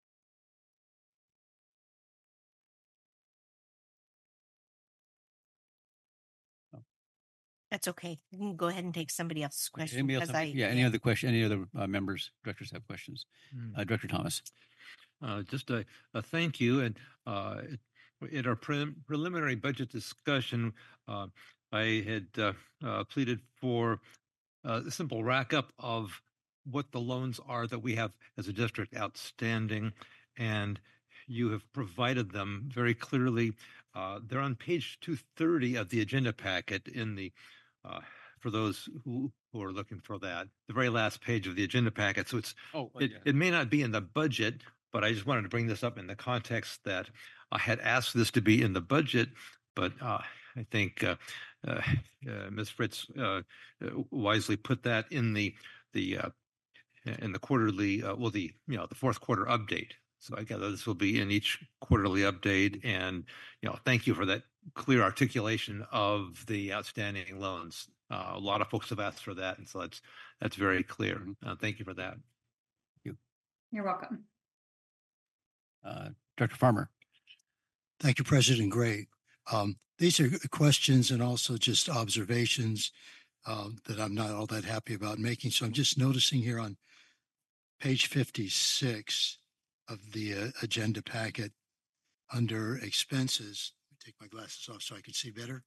That's okay. You can go ahead and take somebody else's question. Anybody else have, I, yeah, any yeah. other question? Any other uh, members, directors have questions? Hmm. Uh, Director Thomas. Uh, just a, a thank you. And uh, in our pre- preliminary budget discussion, uh, I had uh, uh, pleaded for uh, a simple rack up of what the loans are that we have as a district outstanding. And you have provided them very clearly. Uh, they're on page two thirty of the agenda packet in the Uh, for those who, who are looking for that, the very last page of the agenda packet. So it's oh, it, yeah. it may not be in the budget, but I just wanted to bring this up in the context that I had asked this to be in the budget, but uh, I think uh, uh, uh, Miz Fritz uh, wisely put that in the the uh, in the quarterly, uh, well, the you know the fourth quarter update. So I gather this will be in each quarterly update, and you know, thank you for that clear articulation of the outstanding loans. Uh, a lot of folks have asked for that, and so that's that's very clear. Uh, thank you for that. Thank you. You're welcome. Uh, Director Farmer. Thank you, President Gray. Um, these are questions and also just observations um, that I'm not all that happy about making. So I'm just noticing here on page fifty-six of the uh, agenda packet under expenses. Let me take my glasses off so I can see better.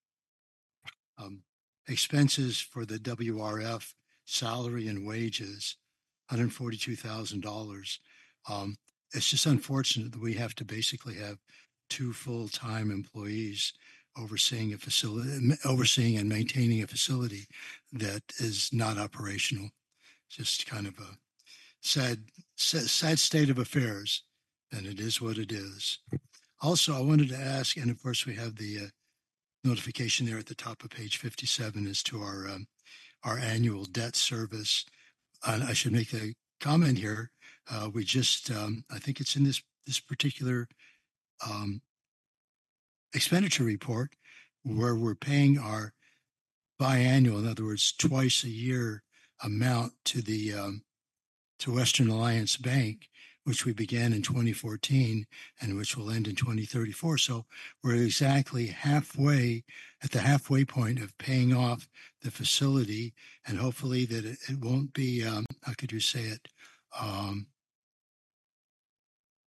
um, expenses for the W R F salary and wages, one hundred forty-two thousand dollars. Um, it's just unfortunate that we have to basically have two full-time employees overseeing a facility, overseeing and maintaining a facility that is not operational. Just kind of a sad, sad, sad state of affairs, and it is what it is. Also, I wanted to ask, and of course we have the uh, notification there at the top of page fifty-seven as to our um, our annual debt service. And I should make a comment here. Uh, we just, um, I think it's in this this particular um, expenditure report where we're paying our biannual, in other words, twice a year amount to the um, to Western Alliance Bank, which we began in twenty fourteen and which will end in twenty thirty-four. So we're exactly halfway at the halfway point of paying off the facility, and hopefully that it, it won't be, um, how could you say it, um,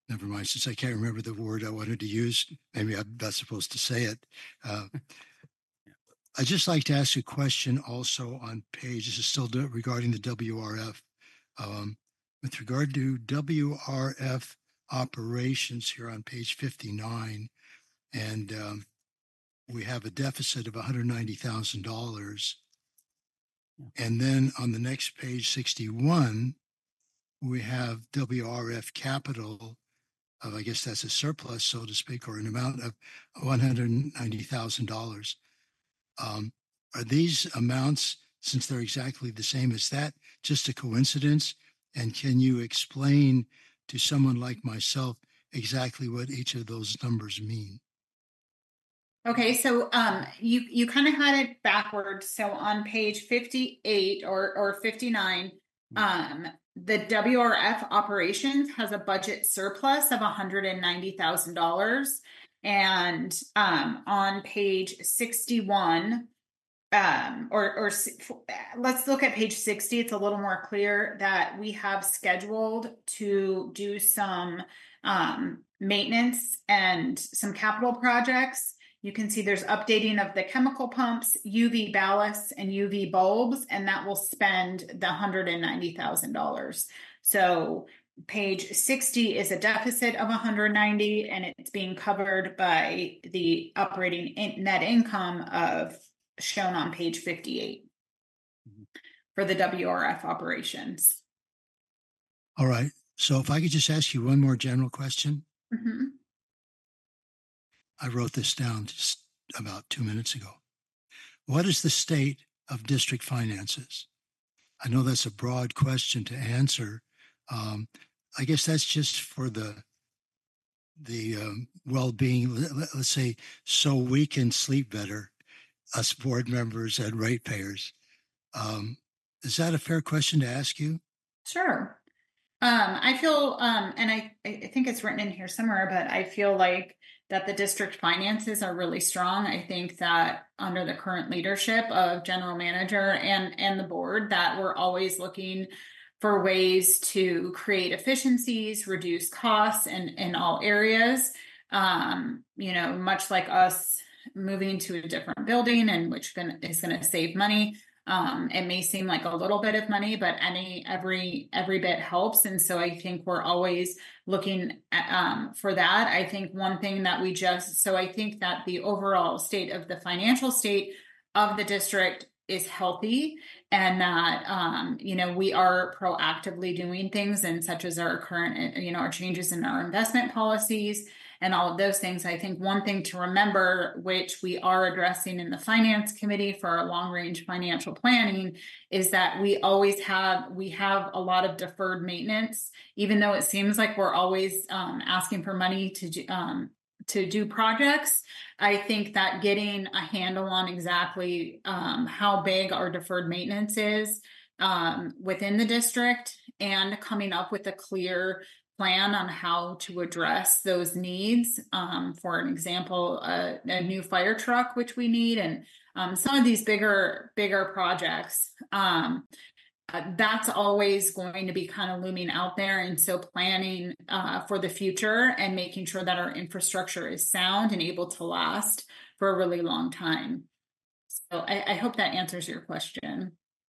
never mind, since I can't remember the word I wanted to use, maybe I'm not supposed to say it. Uh, I'd just like to ask a question also on page, this is still regarding the W R F. Um, with regard to W R F operations here on page fifty-nine, and um, we have a deficit of one hundred ninety thousand dollars. And then on the next page, sixty-one, we have W R F capital of, I guess that's a surplus, so to speak, or an amount of one hundred ninety thousand dollars. Um, are these amounts, since they're exactly the same, is that just a coincidence? And can you explain to someone like myself exactly what each of those numbers mean? Okay, so um, you you kind of had it backwards. So on page fifty-eight or or fifty-nine, um, the W R F operations has a budget surplus of one hundred ninety thousand dollars, and um, on page sixty-one, um, or or let's look at page sixty. It's a little more clear that we have scheduled to do some um, maintenance and some capital projects. You can see there's updating of the chemical pumps, U V ballasts, and U V bulbs, and that will spend the one hundred ninety thousand dollars. So page sixty is a deficit of one hundred ninety, and it's being covered by the operating in- net income of shown on page fifty-eight mm-hmm. for the W R F operations. All right. So if I could just ask you one more general question. Mm-hmm. I wrote this down just about two minutes ago. What is the state of district finances? I know that's a broad question to answer. Um, I guess that's just for the the um, well-being, let, let's say, so we can sleep better, us board members and ratepayers. Um, is that a fair question to ask you? Sure. Um, I feel, um, and I, I think it's written in here somewhere, but I feel like that the district finances are really strong. I think that under the current leadership of general manager and, and the board, that we're always looking for ways to create efficiencies, reduce costs in, in all areas. Um, you know, much like us moving to a different building, and which gonna, is going to save money. Um, it may seem like a little bit of money, but any every every bit helps. And so I think we're always looking at, um, for that. I think one thing that we just, so I think that the overall state of the financial state of the district is healthy, and that, um, you know, we are proactively doing things, and such as our current, you know, our changes in our investment policies and all of those things. I think one thing to remember, which we are addressing in the finance committee for our long range financial planning, is that we always have, we have a lot of deferred maintenance, even though it seems like we're always um, asking for money to do, um, to do projects. I think that getting a handle on exactly um, how big our deferred maintenance is um, within the district, and coming up with a clear plan on how to address those needs. Um, for an example, a, a new fire truck, which we need, and um, some of these bigger, bigger projects. Um, uh, that's always going to be kind of looming out there. And so planning uh, for the future and making sure that our infrastructure is sound and able to last for a really long time. So I, I hope that answers your question.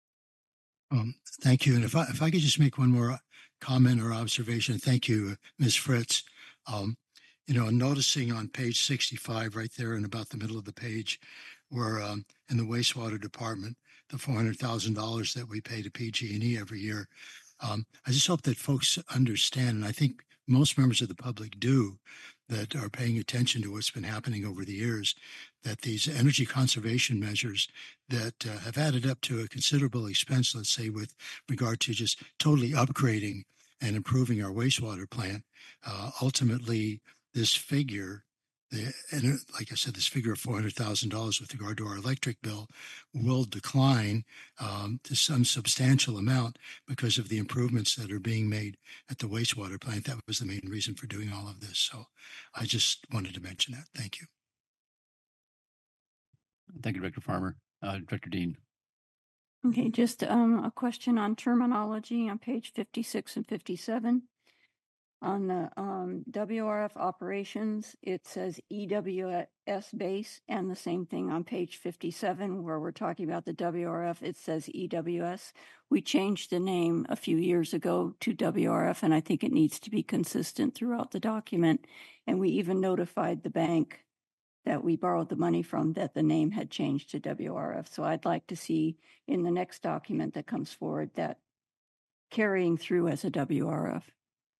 Um, thank you. And if I, if I could just make one more comment or observation. Thank you, Miz Fritz. Um, you know, noticing on page sixty-five, right there in about the middle of the page, where um, in the wastewater department, the four hundred thousand dollars that we pay to P G and E every year. Um, I just hope that folks understand, and I think most members of the public do, that are paying attention to what's been happening over the years, that these energy conservation measures that uh, have added up to a considerable expense, let's say with regard to just totally upgrading and improving our wastewater plant, uh, ultimately this figure, the, and like I said, this figure of four hundred thousand dollars with regard to our electric bill will decline um, to some substantial amount because of the improvements that are being made at the wastewater plant. That was the main reason for doing all of this. So I just wanted to mention that. Thank you. Thank you, Director Farmer. Uh, Director Dean. Okay, just um, a question on terminology on page fifty-six and fifty-seven. On the um, W R F operations, it says E W S base, and the same thing on page fifty-seven where we're talking about the W R F, it says E W S. We changed the name a few years ago to W R F, and I think it needs to be consistent throughout the document. And we even notified the bank that we borrowed the money from that the name had changed to W R F. So I'd like to see in the next document that comes forward that carrying through as a W R F.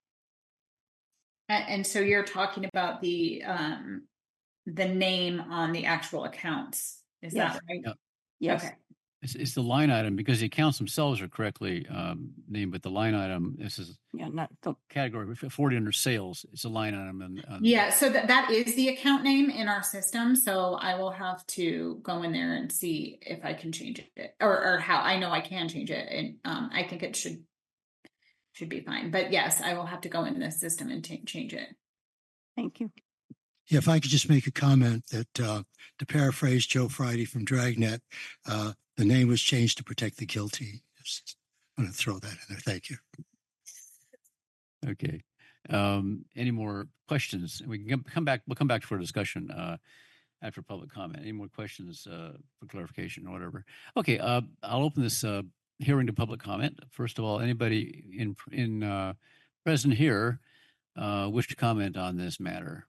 And, and so you're talking about the um the name on the actual accounts. Is Yes. that right? Yep. Yes. Okay. It's, it's the line item because the accounts themselves are correctly um, named, but the line item, this is Yeah, not the category forty under sales. It's a line item. And um, Yeah, so that that is the account name in our system. So I will have to go in there and see if I can change it, or or how I know I can change it, and um, I think it should should be fine. But yes, I will have to go in the system and t- change it. Thank you. Yeah, if I could just make a comment that uh, to paraphrase Joe Friday from Dragnet, uh, the name was changed to protect the guilty. Just I'm going to throw that in there. Thank you. Okay. Um, any more questions? We can come back. We'll come back for a discussion uh, after public comment. Any more questions uh, for clarification or whatever? Okay. Uh, I'll open this uh, hearing to public comment. First of all, anybody in in uh, present here uh, wish to comment on this matter?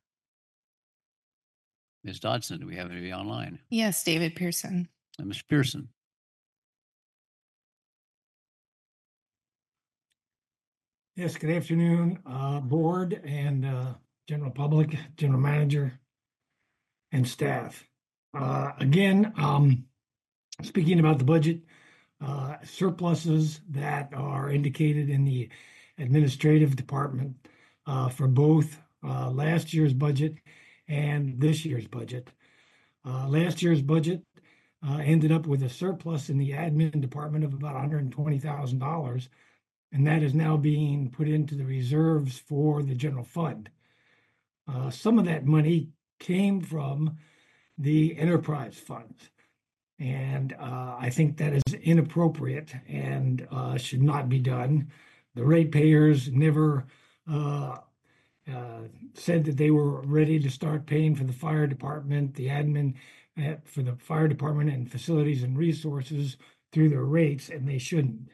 Miz Dodson, do we have anybody online? Yes, David Pearson. Uh, Mister Pearson. Yes, good afternoon, uh, board and uh, general public, general manager, and staff. Uh, again, um, speaking about the budget, uh, surpluses that are indicated in the administrative department uh, for both uh, last year's budget and this year's budget. Uh, last year's budget uh, ended up with a surplus in the admin department of about one hundred twenty thousand dollars. And that is now being put into the reserves for the general fund. Uh, some of that money came from the enterprise funds. And uh, I think that is inappropriate and uh, should not be done. The ratepayers never uh, uh, said that they were ready to start paying for the fire department, the admin uh, for the fire department and facilities and resources through their rates, and they shouldn't.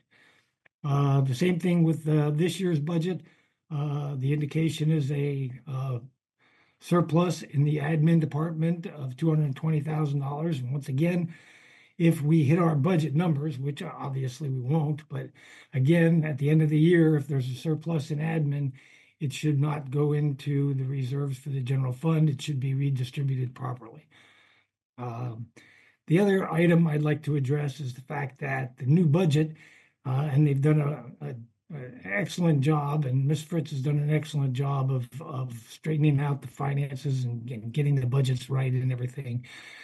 Uh, the same thing with uh, this year's budget. Uh, the indication is a uh, surplus in the admin department of two hundred twenty thousand dollars. And once again, if we hit our budget numbers, which obviously we won't, but again, at the end of the year, if there's a surplus in admin, it should not go into the reserves for the general fund. It should be redistributed properly. Um, the other item I'd like to address is the fact that the new budget Uh, and they've done a, a, a excellent job, and Miz Fritz has done an excellent job of of straightening out the finances and getting, getting the budgets right and everything.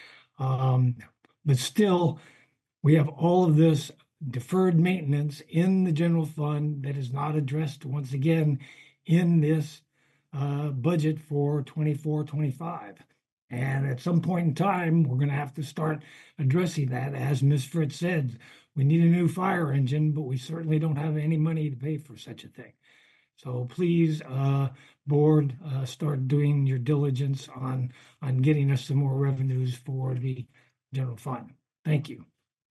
Um, but still, we have all of this deferred maintenance in the general fund that is not addressed once again in this uh, budget for twenty-four twenty-five. And at some point in time, we're going to have to start addressing that. As Miz Fritz said, we need a new fire engine, but we certainly don't have any money to pay for such a thing. So please, uh, board, uh, start doing your diligence on, on getting us some more revenues for the general fund. Thank you.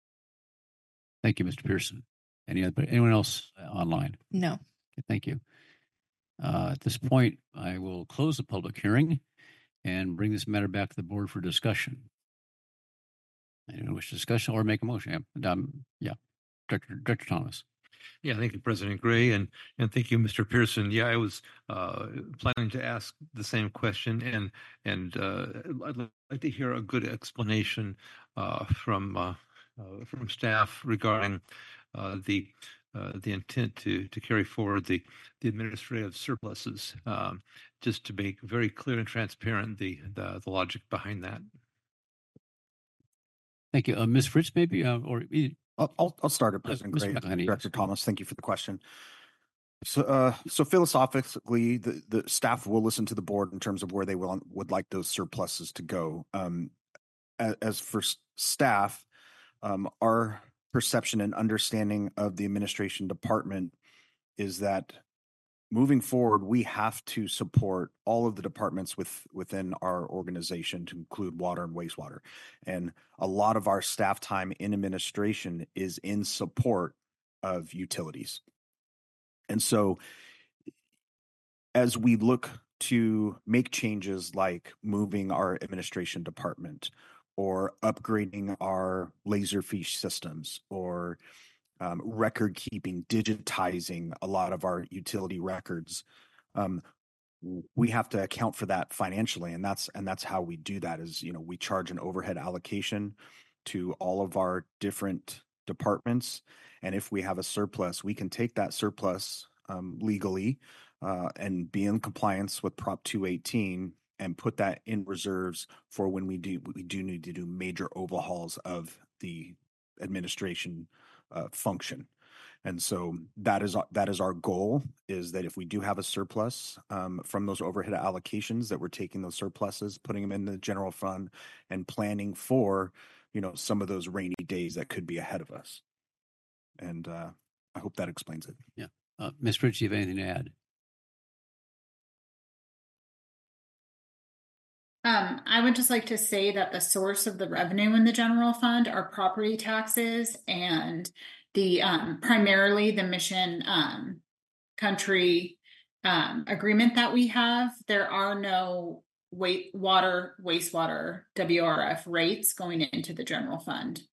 Thank you, Mister Pearson. Any other, anyone else online? No. Okay, thank you. Uh, at this point, I will close the public hearing and bring this matter back to the board for discussion. Anyone wish to discussion or make a motion? Yeah, um, yeah. Director, Director Thomas. Yeah, thank you, President Gray, and and thank you, Mister Pearson. Yeah, I was uh, planning to ask the same question, and and uh, I'd like to hear a good explanation uh, from uh, uh, from staff regarding uh, the uh, the intent to to carry forward the the administrative surpluses, um, just to make very clear and transparent the the, the logic behind that. Thank you, uh, Miz Fritz, maybe, uh, or. I'll, I'll, I'll start it, President Mister Gray. McElhenney. Director Thomas, thank you for the question. So, uh, so philosophically, the, the staff will listen to the board in terms of where they will, would like those surpluses to go. Um, as, as for s- staff, um, our perception and understanding of the administration department is that moving forward, we have to support all of the departments with within our organization to include water and wastewater. And a lot of our staff time in administration is in support of utilities. And so as we look to make changes like moving our administration department or upgrading our Laserfish systems or um, record keeping, digitizing a lot of our utility records, um, we have to account for that financially. And that's, and that's how we do that is, you know, we charge an overhead allocation to all of our different departments. And if we have a surplus, we can take that surplus um, legally uh, and be in compliance with Prop two eighteen and put that in reserves for when we do we do need to do major overhauls of the administration uh, function. And so that is that is our goal, is that if we do have a surplus um, from those overhead allocations, that we're taking those surpluses, putting them in the general fund and planning for, you know, some of those rainy days that could be ahead of us. And uh, I hope that explains it. Yeah. Uh, Miz Fritz, do you have anything to add? Um, I would just like to say that the source of the revenue in the general fund are property taxes and the um, primarily the mission um, country um, agreement that we have. There are no wa- water, wastewater, W R F rates going into the general fund.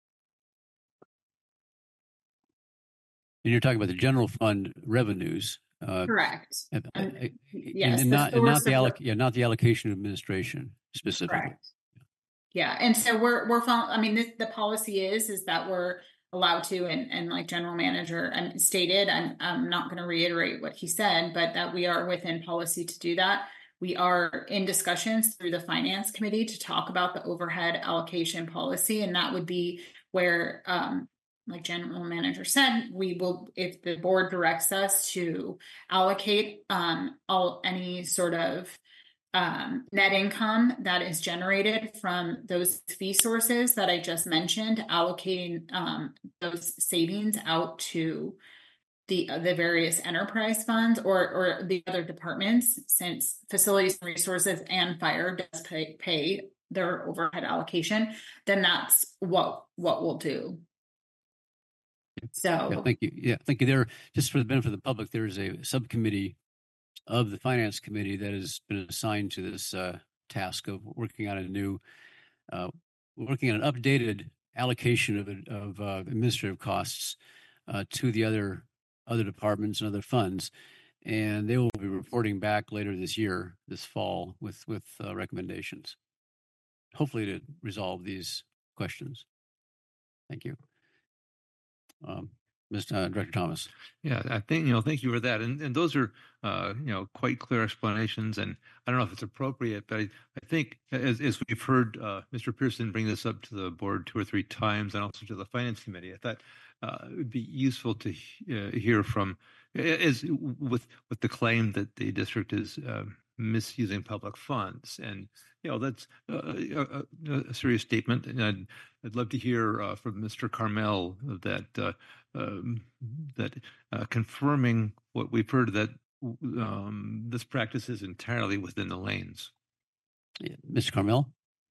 And you're talking about the general fund revenues. Uh, Correct. Uh, Um, uh, yes, and the not and not source the of alloc- yeah, not the allocation of administration specifically. Correct. Yeah, and so we're we're following. I mean, this, the policy is is that we're allowed to, and and like general manager um, stated, I'm I'm not going to reiterate what he said, but that we are within policy to do that. We are in discussions through the finance committee to talk about the overhead allocation policy, and that would be where, um, like general manager said, we will, if the board directs us to allocate um, all any sort of um, net income that is generated from those fee sources that I just mentioned, allocating um, those savings out to the the various enterprise funds or or the other departments, since facilities and resources and fire does pay, pay their overhead allocation, then that's what what we'll do. So Yeah, thank you. Yeah, thank you. There, just for the benefit of the public, there is a subcommittee of the finance committee that has been assigned to this uh, task of working on a new, uh, working on an updated allocation of of uh, administrative costs uh, to the other other departments and other funds, and they will be reporting back later this year, this fall, with with uh, recommendations, hopefully to resolve these questions. Thank you. Um, Mister Uh, Director Thomas. Yeah, I think, you know, thank you for that. And and those are, uh, you know, quite clear explanations. And I don't know if it's appropriate, but I, I think as, as we've heard uh, Mister Pearson bring this up to the board two or three times and also to the Finance Committee, I thought uh, it would be useful to uh, hear from, is with, with the claim that the district is uh, misusing public funds. And, you know, that's a, a, a serious statement. And I'd, I'd love to hear uh, from Mister Carmel that uh, um, that uh, confirming what we've heard, that um, this practice is entirely within the lanes. Yeah. Mister Carmel.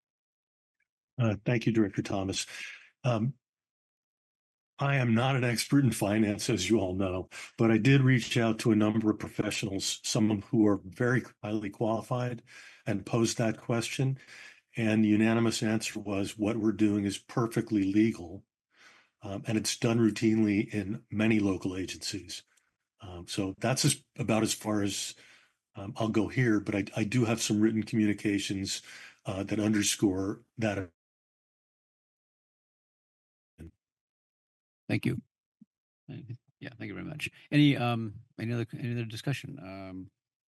Uh, thank you, Director Thomas. Um, I am not an expert in finance, as you all know, but I did reach out to a number of professionals, some of who are very highly qualified, and posed that question. And the unanimous answer was what we're doing is perfectly legal. Um, and it's done routinely in many local agencies. Um, so that's as, about as far as um, I'll go here, but I, I do have some written communications uh, that underscore that. Thank you. Yeah, thank you very much. Any um any other any other discussion? Um,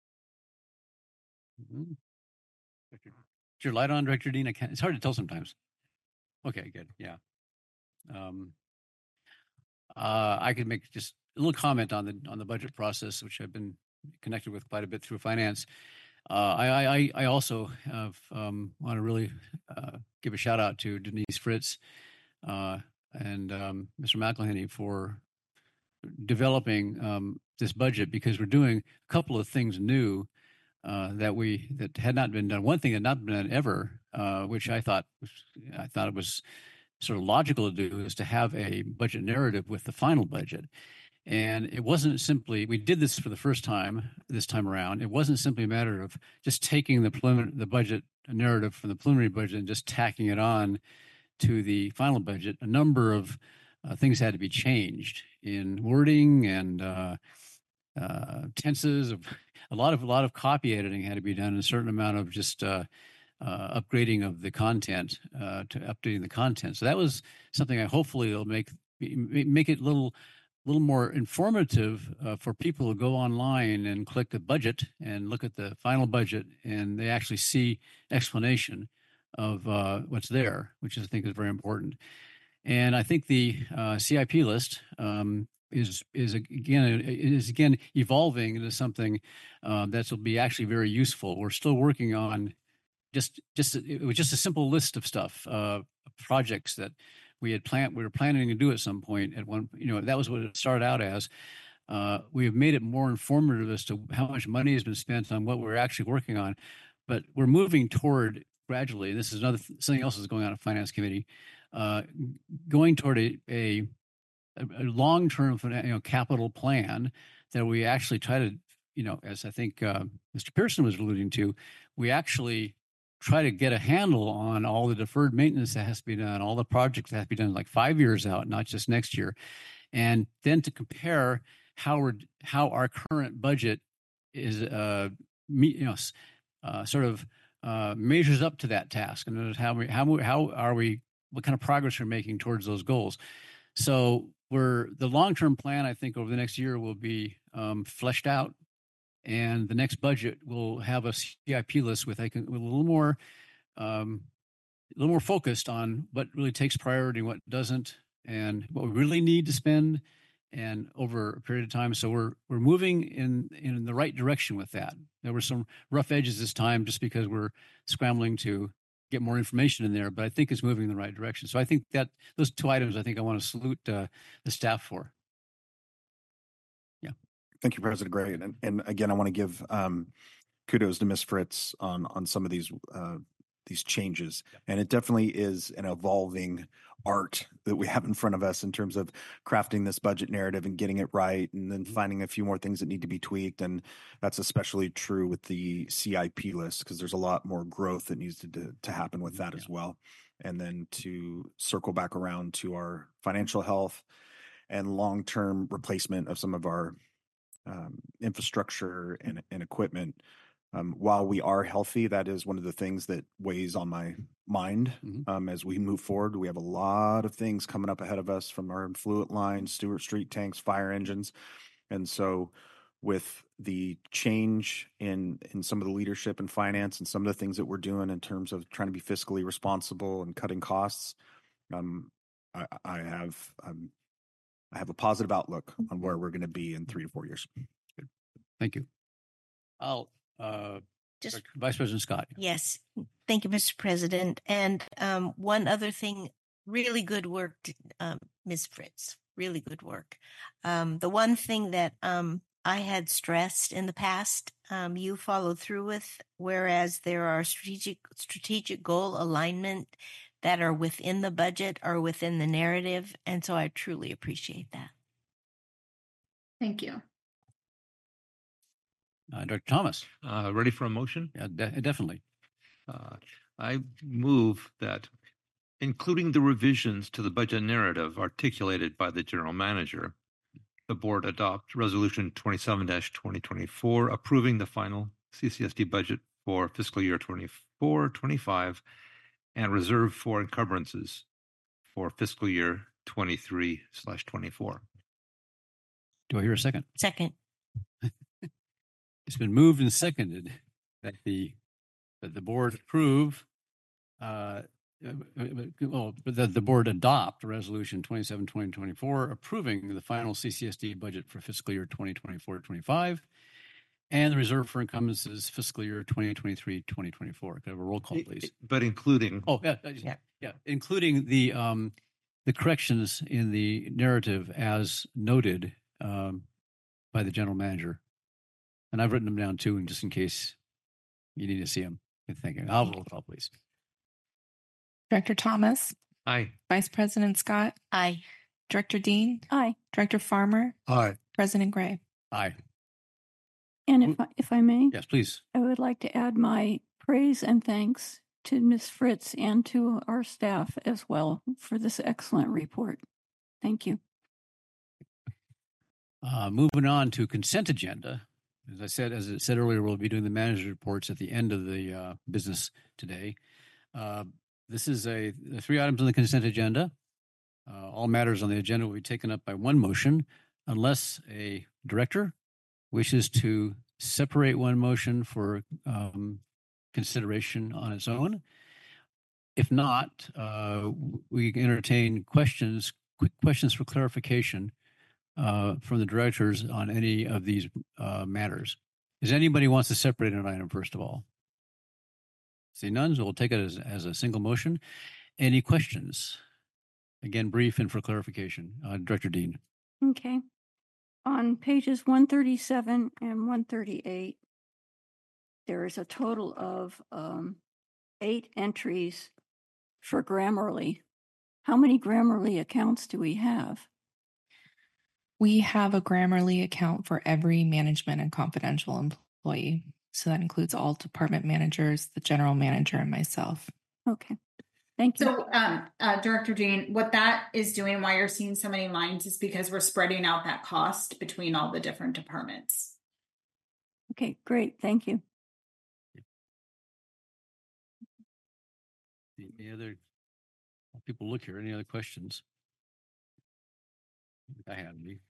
mm-hmm. Is your light on, Director Dean? I can't, it's hard to tell sometimes. Okay, good. Yeah. Um, uh, I could make just a little comment on the on the budget process, which I've been connected with quite a bit through finance. Uh, I, I I also have, um, want to really uh, give a shout out to Denise Fritz uh, and um, Mister McElhenney for developing um, this budget because we're doing a couple of things new uh, that we that had not been done. One thing that had not been done ever, uh, which I thought was, I thought it was sort of logical to do, is to have a budget narrative with the final budget. And it wasn't simply, we did this for the first time this time around. It wasn't simply a matter of just taking the preliminary, the budget narrative from the preliminary budget and just tacking it on to the final budget. A number of uh, things had to be changed in wording and uh, uh, tenses. Of a lot of a lot of copy editing had to be done. And a certain amount of just uh, uh, upgrading of the content uh, to updating the content. So that was something I hopefully will make make it a little. A little more informative uh, for people who go online and click the budget and look at the final budget, and they actually see explanation of uh, what's there, which I think is very important. And I think the uh, C I P list um, is is again is again evolving into something uh, that will be actually very useful. We're still working on just just it was just a simple list of stuff, uh, projects that. We had planned. We were planning to do at some point. At one, you know, that was what it started out as. Uh, we have made it more informative as to how much money has been spent on what we're actually working on. But we're moving toward gradually. This is another something else is going on at Finance Committee, uh, going toward a a, a long-term, you know, capital plan that we actually try to, you know, as I think uh, Mister Pearson was alluding to, we actually. Try to get a handle on all the deferred maintenance that has to be done, all the projects that have to be done like five years out, not just next year. And then to compare how we're, how our current budget is, uh, you know, uh, sort of uh, measures up to that task. And how we, how, how are we, what kind of progress we're making towards those goals. So we're, the long-term plan, I think over the next year will be um, fleshed out. And the next budget will have a C I P list with, I can, with a little more, um, a little more focused on what really takes priority, what doesn't, and what we really need to spend, and over a period of time. So we're we're moving in in the right direction with that. There were some rough edges this time, just because we're scrambling to get more information in there. But I think it's moving in the right direction. So I think that those two items, I think I want to salute uh, the staff for. Thank you, President Gray. And, and again, I want to give um, kudos to Miz Fritz on on some of these uh, these changes. Yep. And it definitely is an evolving art that we have in front of us in terms of crafting this budget narrative and getting it right, and then finding a few more things that need to be tweaked. And that's especially true with the C I P list, because there's a lot more growth that needs to to, to happen with that yeah. as well. And then to circle back around to our financial health and long-term replacement of some of our Um, infrastructure and, and equipment. Um, while we are healthy, that is one of the things that weighs on my mind mm-hmm. um, as we move forward. We have a lot of things coming up ahead of us, from our fluid lines, Stewart Street tanks, fire engines. And so with the change in, in some of the leadership and finance and some of the things that we're doing in terms of trying to be fiscally responsible and cutting costs, um, I, I have um, I have a positive outlook on where we're going to be in three to four years. Good. Thank you. I'll, uh, Just, Vice President Scott. Yes. Thank you, Mister President. And um, one other thing, really good work, um, Miz Fritz, really good work. Um, the one thing that um, I had stressed in the past, um, you followed through with, whereas there are strategic strategic goal alignment that are within the budget or within the narrative. And so I truly appreciate that. Thank you. Uh, Doctor Thomas. Uh, ready for a motion? Yeah, de- definitely. Uh, I move that, including the revisions to the budget narrative articulated by the General Manager, the Board adopt Resolution twenty-seven dash twenty twenty-four, approving the final C C S D budget for fiscal year twenty-four twenty-five, and reserve for encumbrances for fiscal year twenty-three slash twenty-four. Do I hear a second? Second. It's been moved and seconded that the that the board approve, uh, well, that the board adopt Resolution twenty-seven twenty twenty-four, approving the final C C S D budget for fiscal year twenty twenty-four twenty-five, and the reserve for encumbrances fiscal year twenty twenty-three twenty twenty-four. Could I have a roll call, please? But including. Oh, yeah, yeah, yeah, including the um, the corrections in the narrative as noted um, by the general manager. And I've written them down too, and just in case you need to see them. Thank you. I'll roll call, please. Director Thomas, Aye. Vice President Scott, Aye. Director Dean, Aye. Director Farmer, Aye. President Gray. Aye. And if I, if I may, Yes, please. I would like to add my praise and thanks to Miz Fritz and to our staff as well for this excellent report. Thank you. Uh, moving on to consent agenda. As I said, as I said earlier, we'll be doing the manager's reports at the end of the uh, business today. Uh, this is a the three items on the consent agenda. Uh, all matters on the agenda will be taken up by one motion, unless a director wishes to separate one motion for um, consideration on its own. If not, uh, we can entertain questions, quick questions for clarification uh, from the directors on any of these uh, matters. Is anybody wants to separate an item, first of all? See none, so we'll take it as, as a single motion. Any questions? Again, brief and for clarification. Uh, Director Dean. Okay. On pages one thirty-seven and one thirty-eight, there is a total of um, eight entries for Grammarly. How many Grammarly accounts do we have? We have a Grammarly account for every management and confidential employee. So that includes all department managers, the general manager, and myself. Okay. Thank you. So, um, uh, Director Jean, what that is doing, why you're seeing so many lines, is because we're spreading out that cost between all the different departments. Okay, great. Thank you. Any other people look here? Any other questions? I have any.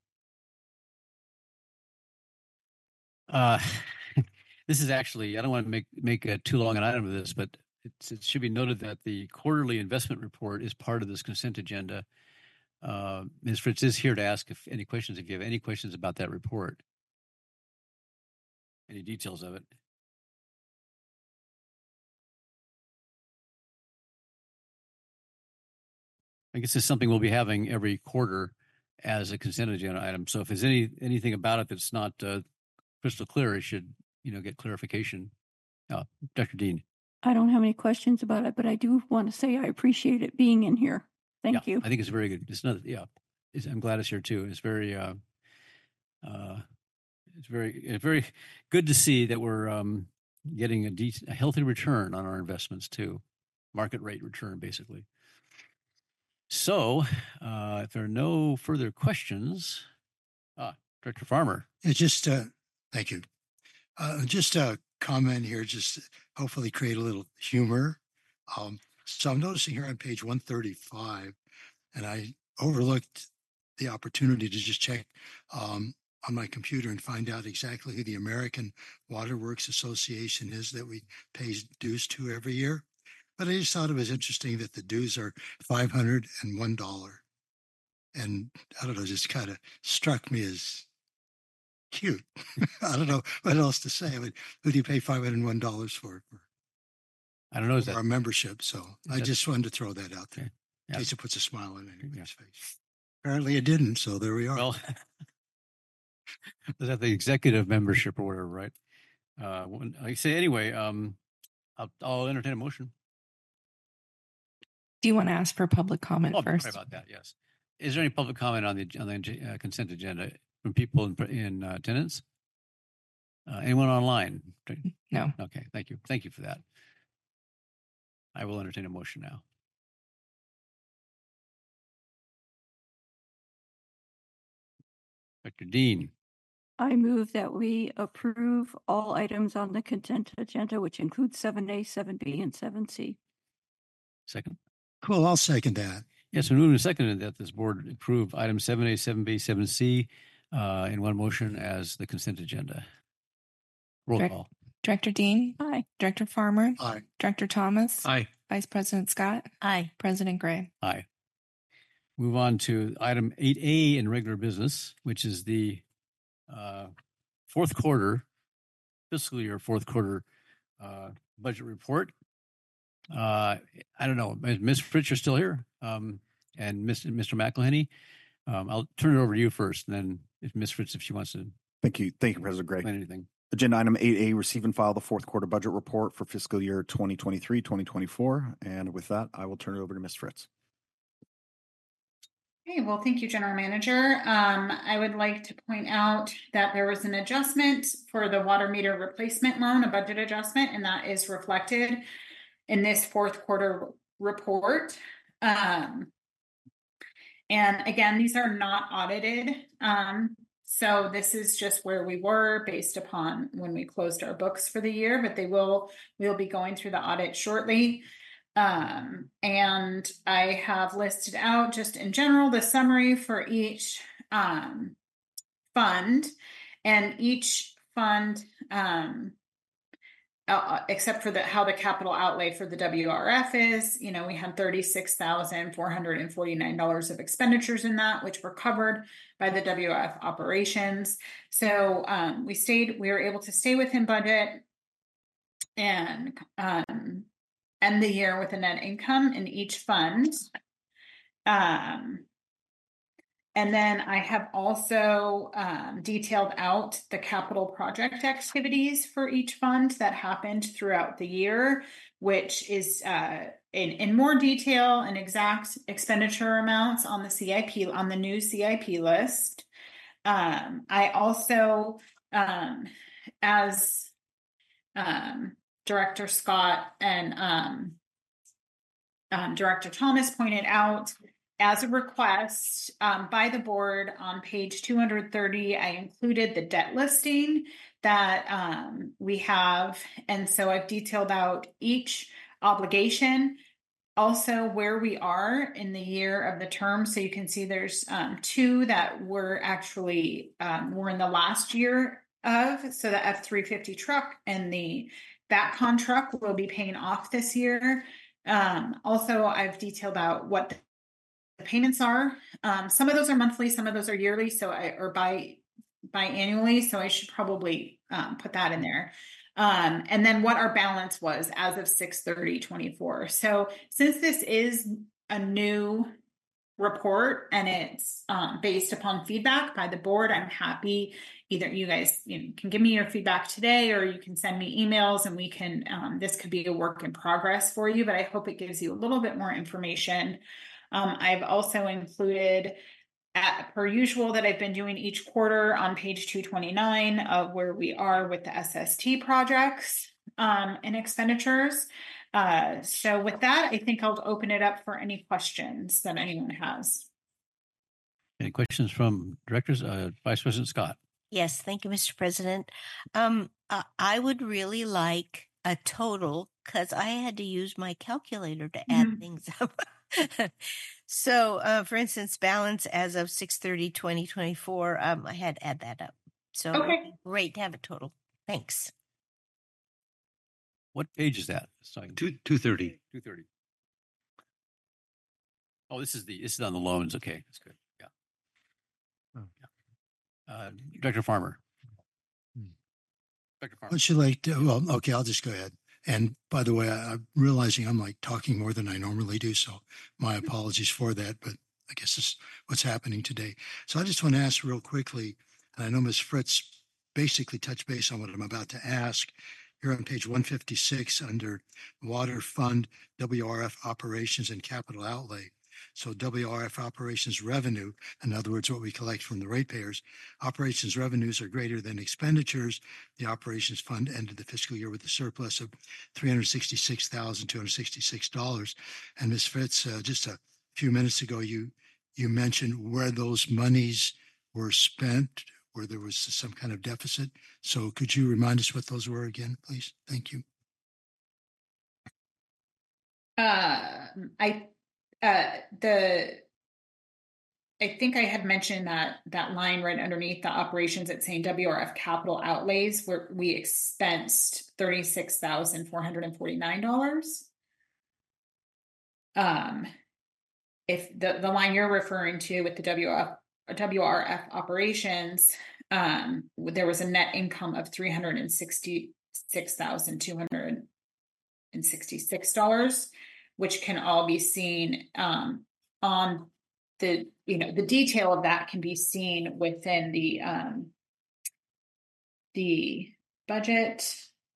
Uh, this is actually, I don't want to make make a too long an item of this, but it's, it should be noted that the quarterly investment report is part of this consent agenda. Uh, Miz Fritz is here to ask if any questions, if you have any questions about that report, any details of it. I guess it's something we'll be having every quarter as a consent agenda item. So if there's any anything about it that's not uh, crystal clear, it should, you know, get clarification. Uh, Doctor Dean. I don't have any questions about it, but I do want to say I appreciate it being in here. Thank yeah, you. I think it's very good. It's not, yeah, it's, I'm glad it's here too. It's very, uh, uh, it's very, it's very good to see that we're um, getting a, decent, a healthy return on our investments too, market rate return basically. So, uh, if there are no further questions, ah, Director Farmer. Yeah, just uh, thank you. Uh, just a comment here, just hopefully create a little humor. Um, so I'm noticing here on page one thirty-five, and I overlooked the opportunity to just check um, on my computer and find out exactly who the American Water Works Association is that we pay dues to every year. But I just thought it was interesting that the dues are five hundred one dollars. And I don't know, just kind of struck me as cute. I don't know what else to say. I mean, who do you pay five hundred one dollars for? I don't know. Is for that our membership? So I just wanted to throw that out there okay. in Yeah. case it puts a smile on anybody's face. Apparently it didn't. So there we are. Well, is that the executive membership or whatever, right? Uh, when, I say anyway, um, I'll, I'll entertain a motion. Do you want to ask for public comment Oh, first? sorry about that. Yes. Is there any public comment on the on the uh, consent agenda from people in in uh, attendance? Uh, anyone online? No. Okay. Thank you. Thank you for that. I will entertain a motion now. Doctor Dean. I move that we approve all items on the consent agenda, which includes seven A, seven B, and seven C. Second. Cool. I'll second that. Yes, we moved and seconded that this board approve items seven A, seven B, seven C uh, in one motion as the consent agenda. Roll Direct- call. Director Dean? Aye. Director Farmer? Aye. Director Thomas? Aye. Vice President Scott? Aye. President Gray? Aye. Move on to item eight A in regular business, which is the uh, fourth quarter, fiscal year fourth quarter uh, budget report. Uh, I don't know, Miz Fritz, you're still here, um, and Mister Mister McElhenney. Um, I'll turn it over to you first, and then if Miz Fritz, if she wants to Thank you. Thank you, President Gray. Anything? Agenda item eight A, receive and file the fourth quarter budget report for fiscal year twenty twenty-three, twenty twenty-four. And with that, I will turn it over to Miz Fritz. Okay, well, thank you, General Manager. Um, I would like to point out that there was an adjustment for the water meter replacement loan, a budget adjustment, and that is reflected in this fourth quarter report. Um, and again, these are not audited. Um, so this is just where we were based upon when we closed our books for the year, but they will, we'll be going through the audit shortly. Um, and I have listed out just in general the summary for each um, fund, and each fund, um, uh, except for the how the capital outlay for the W R F is, you know, we had thirty-six thousand four hundred forty-nine dollars of expenditures in that, which were covered by the W R F operations. So um, we stayed, we were able to stay within budget and um, end the year with a net income in each fund. Um, and then I have also um, detailed out the capital project activities for each fund that happened throughout the year, which is uh, in, in more detail and exact expenditure amounts on the C I P, on the new C I P list. Um, I also, um, as um, Director Scott and um, um, Director Thomas pointed out, as a request um, by the board on page two hundred thirty, I included the debt listing that um, we have. And so I've detailed out each obligation, also where we are in the year of the term. So you can see there's um, two that were actually, um, were in the last year of, so the F three fifty truck and the Batcon truck will be paying off this year. Um, also, I've detailed out what the payments are. Um, some of those are monthly, some of those are yearly, so I or bi biannually. So I should probably um, put that in there. Um, and then what our balance was as of six thirty twenty-four. So since this is a new report and it's um, based upon feedback by the board, I'm happy either you guys you know, can give me your feedback today, or you can send me emails and we can, um, this could be a work in progress for you, but I hope it gives you a little bit more information. Um, I've also included, at, per usual, that I've been doing each quarter on page two twenty-nine of where we are with the S S T projects um, and expenditures. Uh, so with that, I think I'll open it up for any questions that anyone has. Any questions from directors? Uh, Vice President Scott. Yes, thank you, Mister President. Um, uh, I would really like a total because I had to use my calculator to add mm-hmm. things up. So, uh, for instance, balance as of six thirty twenty twenty-four, um, I had to add that up. So okay. Great to have a total. Thanks. What page is that? Sorry. Two two thirty. Two thirty. Oh, this is the this is on the loans. Okay, that's good. Yeah. Oh. Yeah. Uh, Director Farmer. Hmm. Director Farmer. Would you like to? Well, okay, I'll just go ahead. And by the way, I, I'm realizing I'm like talking more than I normally do, so my apologies for that. But I guess this is what's happening today. So I just want to ask real quickly, and I know Miz Fritz basically touched base on what I'm about to ask. You're on page one fifty-six under Water Fund, W R F Operations and Capital Outlay. So W R F operations revenue, in other words, what we collect from the ratepayers, operations revenues are greater than expenditures. The operations fund ended the fiscal year with a surplus of three hundred sixty-six thousand two hundred sixty-six dollars. And Miz Fritz, uh, just a few minutes ago, you you mentioned where those monies were spent, where there was some kind of deficit. So could you remind us what those were again, please? Thank you. Uh, I Uh, the, I think I had mentioned that that line right underneath the operations, it's saying W R F capital outlays, where we expensed thirty-six thousand four hundred forty-nine dollars. Um, if the, the line you're referring to with the W R F, W R F operations, um, there was a net income of three hundred sixty-six thousand two hundred sixty-six dollars. Which can all be seen um, on the, you know, the detail of that can be seen within the um, the budget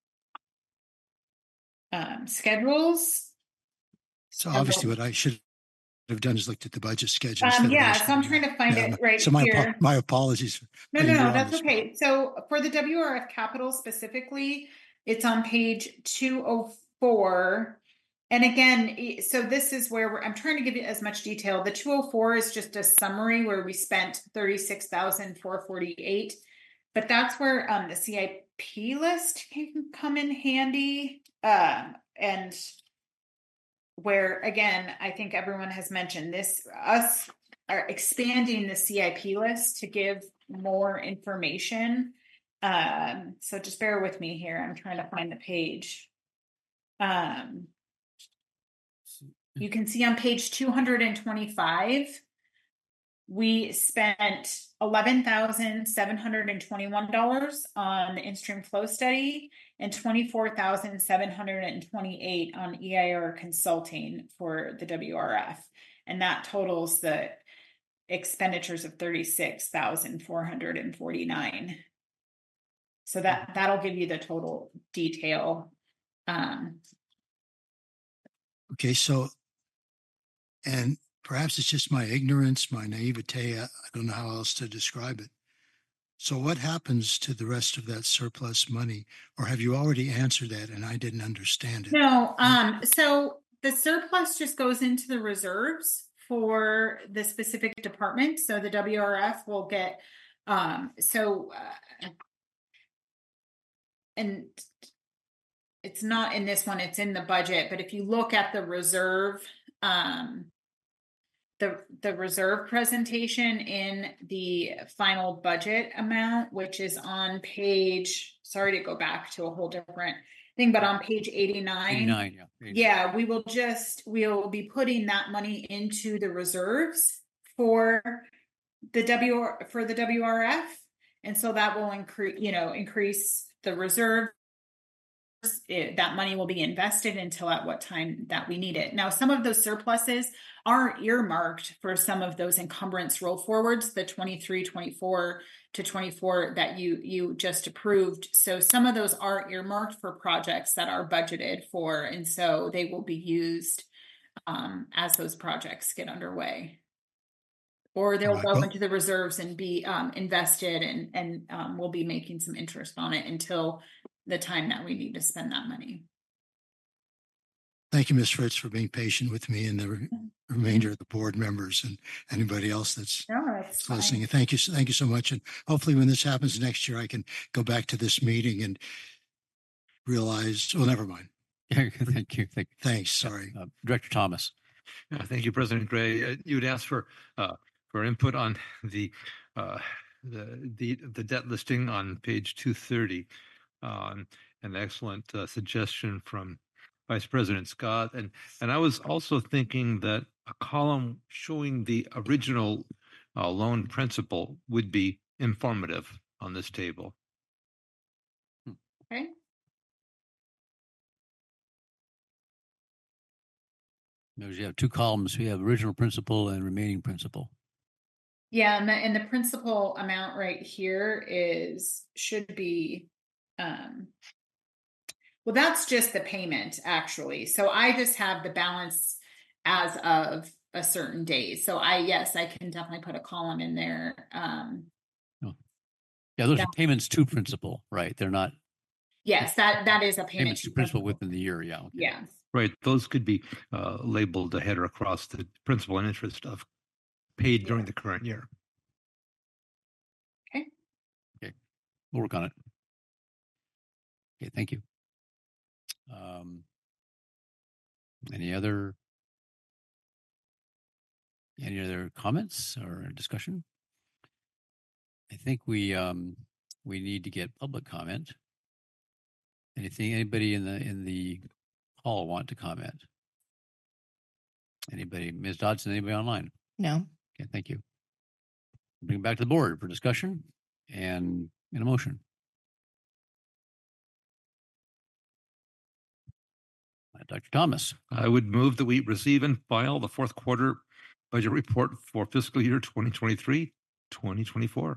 um, schedules. So obviously what I should have done is looked at the budget schedule. Um, instead of yeah, asking so I'm you. trying to find Yeah, it right So my, here. apo- my apologies. For No, putting no, you no, on that's the spot. okay. So for the W R F capital specifically, it's on page two oh four. And again, e- so this is where we're, I'm trying to give you as much detail. The two oh four is just a summary where we spent thirty-six thousand four hundred forty-eight. But that's where um, the C I P list can come in handy. Um, and where, again, I think everyone has mentioned this, us are expanding the C I P list to give more information. Um, so just bear with me here. I'm trying to find the page. Um, you can see on page two hundred twenty-five, we spent eleven thousand seven hundred twenty-one dollars on the in-stream flow study and twenty-four thousand seven hundred twenty-eight dollars on E I R consulting for the W R F. And that totals the expenditures of thirty-six thousand four hundred forty-nine. So that, that'll give you the total detail. Um, Okay, so, and perhaps it's just my ignorance, my naivete. I I don't know how else to describe it. So what happens to the rest of that surplus money? Or have you already answered that and I didn't understand it? No, um, so the surplus just goes into the reserves for the specific department. So the W R F will get, um, so, uh, and it's not in this one, it's in the budget, but if you look at the reserve, um, the, the reserve presentation in the final budget amount, which is on page, sorry to go back to a whole different thing, but on page eighty-nine, eighty-nine, yeah. eighty-nine. yeah, we will just, we'll be putting that money into the reserves for the W, for the W R F. And so that will increase, you know, increase the reserve. It, that money will be invested until at what time that we need it. Now, some of those surpluses are earmarked for some of those encumbrance roll forwards, the twenty-three, twenty-four to twenty-four that you you just approved. So some of those are earmarked for projects that are budgeted for, and so they will be used um, as those projects get underway. Or they'll Right, go well- into the reserves and be um, invested, and and um, we'll be making some interest on it until the time that we need to spend that money. Thank you, Miz Fritz, for being patient with me and the re- remainder of the board members and anybody else that's No, that's fine. listening. Thank you. Thank you so much. And hopefully when this happens next year, I can go back to this meeting and realize, well, never mind. Thank you. Thank you. Thanks. Sorry. Uh, Director Thomas. Yeah, thank you, President Gray. Uh, you would ask for uh, for input on the uh, the the the debt listing on page two thirty. Um, an excellent uh, suggestion from Vice President Scott, and and I was also thinking that a column showing the original uh, loan principal would be informative on this table. Okay. Notice you have two columns. We have original principal and remaining principal. Yeah, and the and the principal amount right here is should be um well, that's just the payment actually. So I just have the balance as of a certain date. So I yes, I can definitely put a column in there. Um Oh. Yeah, those Yeah. are payments to principal, right? They're not yes, that that is a payment payments to principal within the year. Yeah. Okay. Yeah. Right, those could be uh, labeled ahead or across the principal and interest of paid during the current year. Okay. Okay. We'll work on it. Okay. Thank you. Um, any other any other comments or discussion? I think we um, we need to get public comment. Anything? Anybody in the in the hall want to comment? Anybody? Miz Dodson? Anybody online? No. Okay. Thank you. Bring it back to the board for discussion and in a motion. Uh, Doctor Thomas. I would move that we receive and file the fourth quarter budget report for fiscal year twenty twenty-three, twenty twenty-four.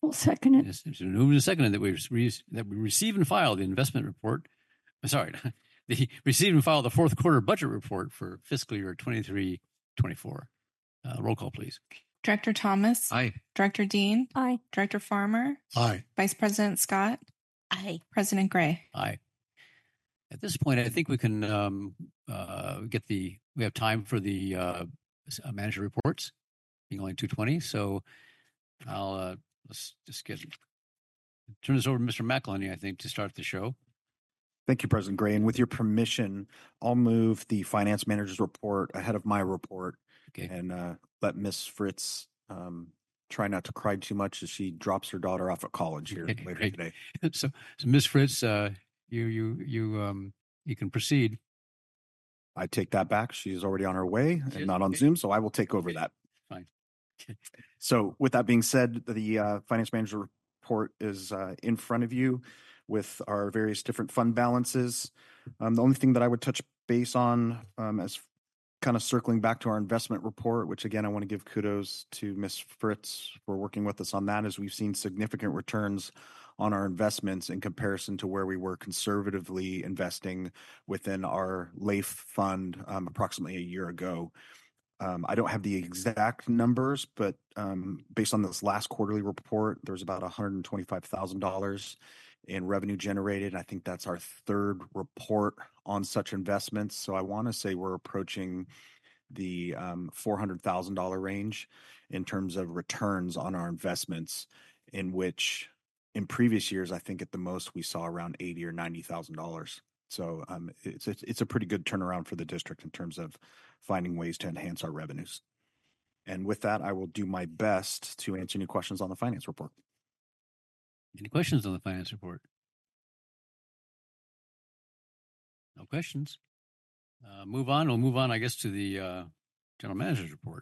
I'll second it. Yes, it's moved and seconded that we re- that we receive and file the investment report. uh, Sorry, the receive and file the fourth quarter budget report for fiscal year twenty-three twenty-four. Uh, roll call, please. Director Thomas. Aye. Director Dean. Aye. Director Farmer. Aye. Vice President Scott. Aye. President Gray. Aye. At this point, I think we can um, uh, get the. We have time for the uh, s- uh, manager reports, being only two twenty. So I'll uh, let's just get turn this over to Mister McElhenney, I think, to start the show. Thank you, President Gray. And with your permission, I'll move the finance manager's report ahead of my report. Okay. And uh, let Miss Fritz um, try not to cry too much as she drops her daughter off at college here Okay, later great. today. So, so Miz Fritz, uh, you you you um you can proceed. I take that back. She's already on her way She and is? not on Okay. Zoom, so I will take over Okay. that. Fine. Okay. So with that being said, the uh, finance manager report is uh, in front of you with our various different fund balances. Um, the only thing that I would touch base on um, as kind of circling back to our investment report, which again, I want to give kudos to Miz Fritz for working with us on that, is we've seen significant returns on our investments in comparison to where we were conservatively investing within our L A I F fund um, approximately a year ago. Um, I don't have the exact numbers, but um, based on this last quarterly report, there's about one hundred twenty-five thousand dollars in revenue generated. I think that's our third report on such investments. So I want to say we're approaching the um, four hundred thousand dollars range in terms of returns on our investments, in which in previous years, I think at the most we saw around eighty or ninety thousand dollars. So um, it's, it's it's a pretty good turnaround for the district in terms of finding ways to enhance our revenues. And with that, I will do my best to answer any questions on the finance report. Any questions on the finance report? No questions. Uh, move on. We'll move on, I guess, to the uh, general manager's report.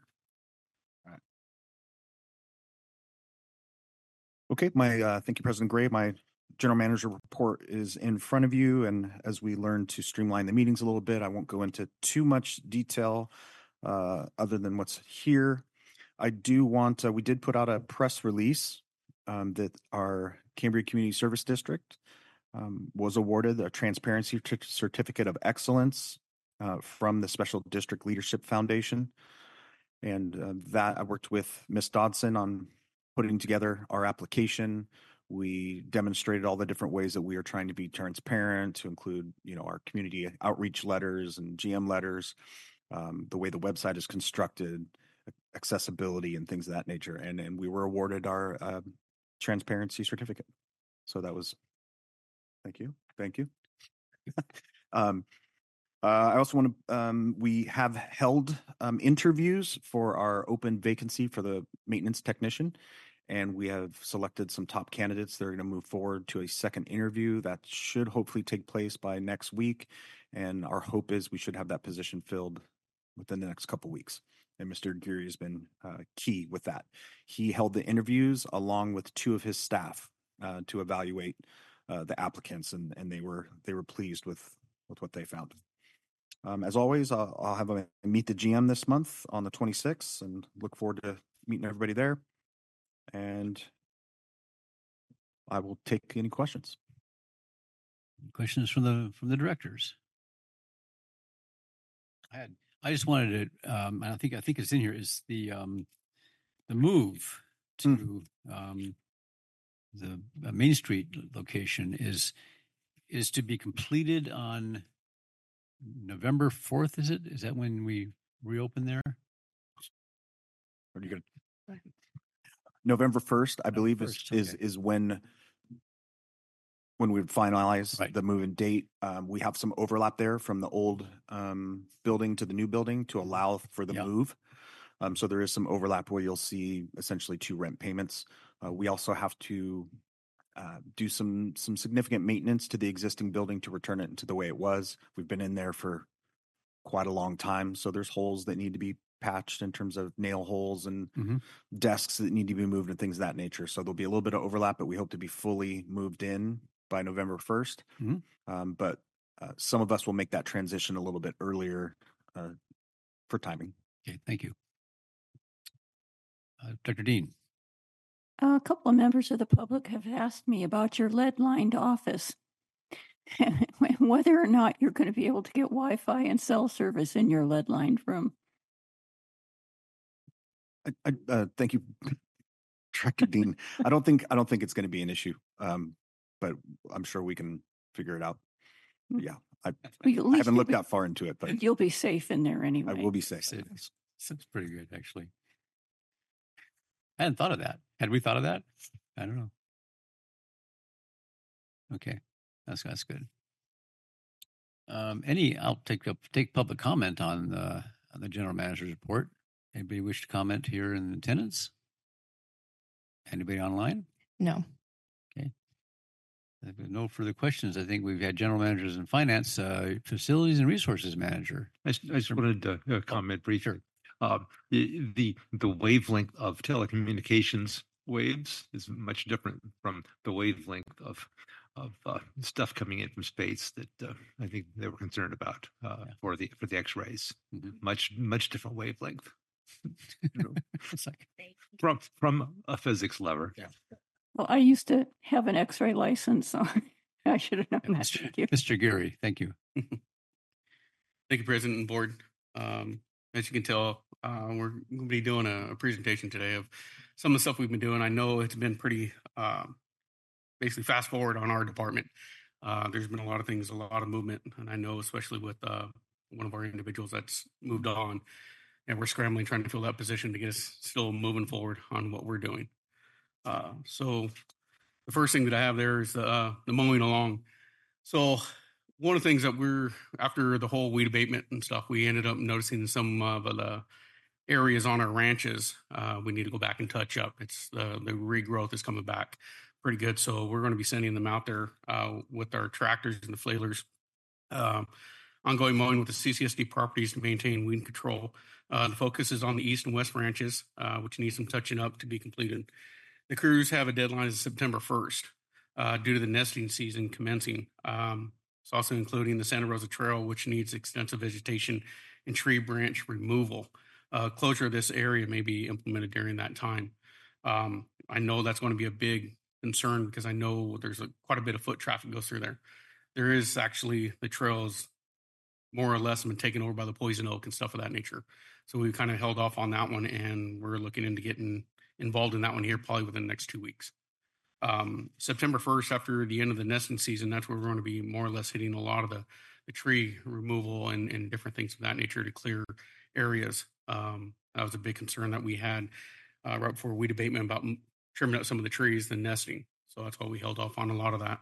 Okay, my uh, thank you, President Gray. My general manager report is in front of you, and as we learn to streamline the meetings a little bit, I won't go into too much detail uh, other than what's here. I do want, uh, we did put out a press release um, that our Cambria Community Service District um, was awarded a Transparency Cer- Certificate of Excellence uh, from the Special District Leadership Foundation. And uh, that I worked with Miz Dodson on putting together our application. We demonstrated all the different ways that we are trying to be transparent, to include, you know, our community outreach letters and G M letters, um, the way the website is constructed, accessibility and things of that nature. And, and we were awarded our uh, transparency certificate. So that was, thank you. Thank you. um, Uh, I also want to, um, we have held um, interviews for our open vacancy for the maintenance technician, and we have selected some top candidates that are going to move forward to a second interview that should hopefully take place by next week. And our hope is we should have that position filled within the next couple weeks. And Mister Geary has been uh, key with that. He held the interviews along with two of his staff uh, to evaluate uh, the applicants, and, and they were they were pleased with with what they found. Um, as always, I'll, I'll have a meet the G M this month on the twenty-sixth, and look forward to meeting everybody there. And I will take any questions. Questions from the from the directors? I had. I just wanted to. Um, and I think I think it's in here. Is the um, the move to um, the uh, Main Street location is is to be completed on November fourth, is it? Is that when we reopen there? Are you going November first, I believe, is first, is okay. is when when we would finalize Right. the move-in date. Um, we have some overlap there from the old um, building to the new building to allow for the Yeah. move. Um, so there is some overlap where you'll see essentially two rent payments. Uh, we also have to uh, do some some significant maintenance to the existing building to return it into the way it was. We've been in there for quite a long time, so there's holes that need to be patched in terms of nail holes and Mhm. desks that need to be moved and things of that nature. So there'll be a little bit of overlap, but we hope to be fully moved in by November first. Mhm. Um, but uh, some of us will make that transition a little bit earlier uh, for timing. Okay, thank you. Uh, Doctor Dean. A couple of members of the public have asked me about your lead-lined office, whether or not you're going to be able to get Wi-Fi and cell service in your lead-lined room. I, I, uh, thank you, Director Dean. I don't think I don't think it's going to be an issue, um, but I'm sure we can figure it out. Yeah, I, Well, I haven't looked that far into it, but you'll be safe in there anyway. I will be safe. It's, it's pretty good, actually. I hadn't thought of that. Had we thought of that? I don't know. Okay, that's that's good. Um, any, I'll take up take public comment on the on the general manager's report. Anybody wish to comment here in attendance? Anybody online? No. Okay. If there's no further questions, I think we've had general managers in finance, uh, facilities and resources manager. I just, I just wanted to uh, comment briefly. Uh, the, the the wavelength of telecommunications waves is much different from the wavelength of of uh, stuff coming in from space that uh, I think they were concerned about uh, yeah. for the for the X-rays. Mm-hmm. Much much different wavelength. You know, it's like from from a physics lever. Yeah. Well, I used to have an X-ray license, so I should have known yeah, that. Mister Thank you. Mister Geary, thank you. Thank you, President and Board. Um, as you can tell, uh, we're going to be doing a, a presentation today of some of the stuff we've been doing. I know it's been pretty, uh, basically fast forward on our department. Uh, there's been a lot of things, a lot of movement, and I know especially with uh, one of our individuals that's moved on, and we're scrambling trying to fill that position to get us still moving forward on what we're doing. Uh, so the first thing that I have there is uh, the mowing along. So one of the things that we're, after the whole weed abatement and stuff, we ended up noticing some of the areas on our ranches uh, we need to go back and touch up. It's uh, the regrowth is coming back pretty good. So we're going to be sending them out there uh, with our tractors and the flailers. Um, ongoing mowing with the C C S D properties to maintain weed control. Uh, the focus is on the east and west ranches, uh, which need some touching up to be completed. The crews have a deadline of September first uh, due to the nesting season commencing. Um, it's also including the Santa Rosa Trail, which needs extensive vegetation and tree branch removal. Uh, closure of this area may be implemented during that time. Um, I know that's going to be a big concern because I know there's a, quite a bit of foot traffic goes through there. There is actually, the trails more or less been taken over by the poison oak and stuff of that nature. So we kind of held off on that one, and we're looking into getting involved in that one here probably within the next two weeks. Um, September first, after the end of the nesting season, that's where we're going to be more or less hitting a lot of the, the tree removal and, and different things of that nature to clear areas. Um, that was a big concern that we had uh, right before weed abatement about trimming out some of the trees, the nesting. So that's why we held off on a lot of that.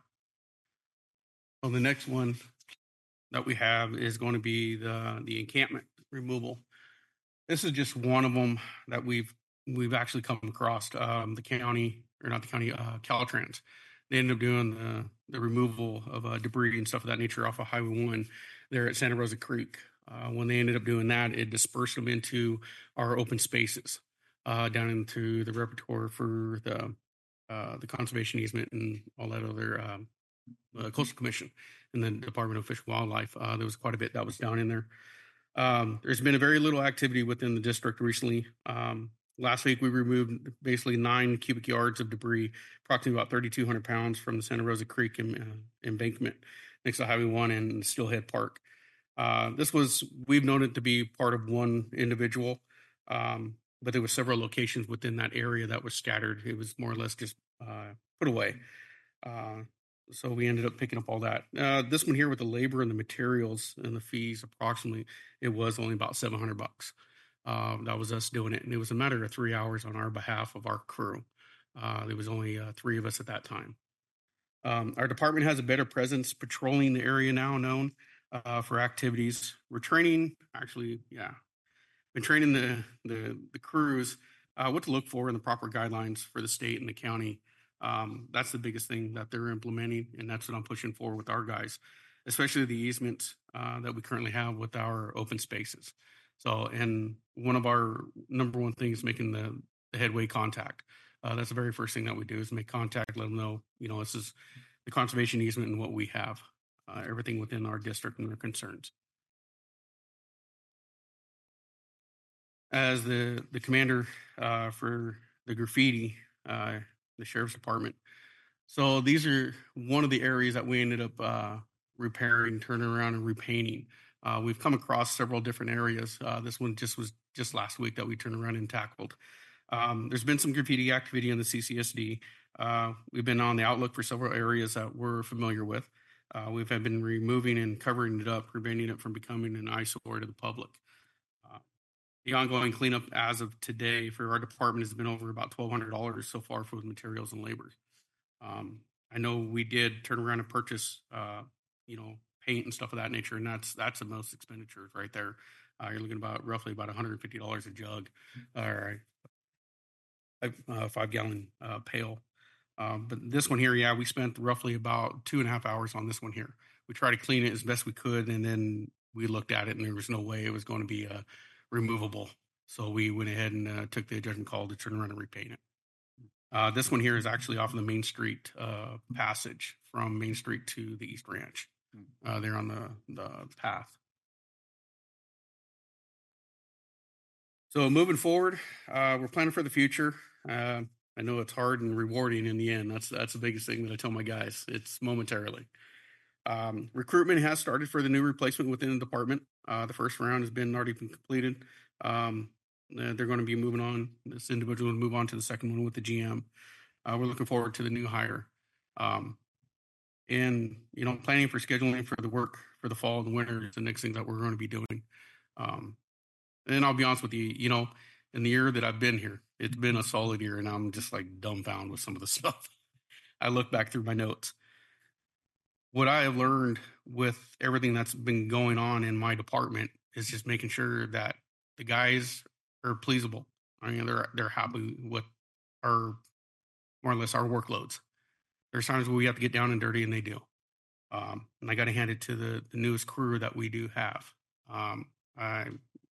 So the next one that we have is going to be the, the encampment removal. This is just one of them that we've we've actually come across. Um, the county, or not the county, uh, Caltrans. They ended up doing the, the removal of uh, debris and stuff of that nature off of Highway one there at Santa Rosa Creek. Uh, when they ended up doing that, it dispersed them into our open spaces, uh, down into the repertoire for the uh, the conservation easement and all that other um, uh, Coastal Commission and the Department of Fish and Wildlife. Uh, there was quite a bit that was down in there. Um, there's been a very little activity within the district recently. Um, last week, we removed basically nine cubic yards of debris, approximately about thirty-two hundred pounds from the Santa Rosa Creek em, uh, embankment next to Highway one and Steelhead Park. Uh, this was, we've known it to be part of one individual, um, but there were several locations within that area that was scattered. It was more or less just uh, put away. Uh, so we ended up picking up all that. Uh, this one here with the labor and the materials and the fees, approximately, it was only about seven hundred bucks. Uh, that was us doing it. And it was a matter of three hours on our behalf of our crew. Uh, there was only uh, three of us at that time. Um, our department has a better presence patrolling the area now known uh, for activities. We're training, actually, yeah, been training the, the, the crews uh, what to look for in the proper guidelines for the state and the county. Um, that's the biggest thing that they're implementing, and that's what I'm pushing for with our guys, especially the easements uh, that we currently have with our open spaces. So, and one of our number one things is making the, the headway contact. Uh, that's the very first thing that we do is make contact, let them know, you know, this is the conservation easement and what we have, uh, everything within our district and their concerns. As the, the commander uh, for the graffiti, uh, the sheriff's department. So these are one of the areas that we ended up uh, repairing, turning around, and repainting. Uh, we've come across several different areas. Uh, this one just was just last week that we turned around and tackled. Um, there's been some graffiti activity in the C C S D. Uh, we've been on the outlook for several areas that we're familiar with. Uh, we've been removing and covering it up, preventing it from becoming an eyesore to the public. Uh, the ongoing cleanup as of today for our department has been over about twelve hundred dollars so far for materials and labor. Um, I know we did turn around and purchase, uh, you know, paint and stuff of that nature, and that's that's the most expenditures right there. Uh, you're looking about roughly about one hundred fifty dollars a jug, or a uh, five gallon uh, pail. Um, but this one here, yeah, we spent roughly about two and a half hours on this one here. We tried to clean it as best we could, and then we looked at it, and there was no way it was going to be uh, removable. So we went ahead and uh, took the judgment call to turn around and repaint it. Uh, this one here is actually off of the Main Street uh, passage from Main Street to the East Ranch. Uh, they're on the, the path. So moving forward, uh, we're planning for the future. Uh, I know it's hard and rewarding in the end. That's that's the biggest thing that I tell my guys. It's momentarily. Um, recruitment has started for the new replacement within the department. Uh, the first round has been already been completed. Um, they're going to be moving on. This individual will move on to the second one with the G M. Uh, we're looking forward to the new hire. Um, and, you know, planning for scheduling for the work for the fall and the winter is the next thing that we're going to be doing. Um, and I'll be honest with you, you know, in the year that I've been here, it's been a solid year, and I'm just like dumbfounded with some of the stuff. I look back through my notes. What I have learned with everything that's been going on in my department is just making sure that the guys are pleasable. I mean, they're they're happy with our, more or less, our workloads. There's times where we have to get down and dirty, and they do. Um, and I got to hand it to the, the newest crew that we do have. Um, I,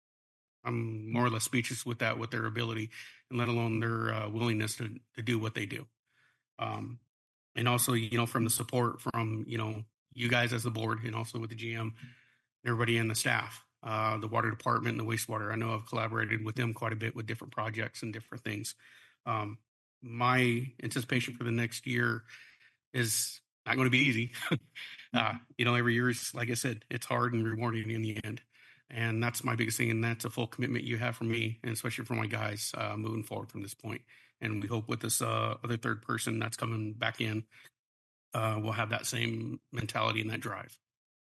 I'm more or less speechless with that, with their ability, and let alone their uh, willingness to, to do what they do. Um, and also, you know, from the support from, you know, you guys as the board, and also with the G M, everybody in the staff, uh, the water department and the wastewater. I know I've collaborated with them quite a bit with different projects and different things. Um, my anticipation for the next year is not going to be easy. uh, you know, every year is, like I said, it's hard and rewarding in the end. And that's my biggest thing. And that's a full commitment you have from me, and especially for my guys uh, moving forward from this point. And we hope with this uh, other third person that's coming back in, uh, we'll have that same mentality and that drive.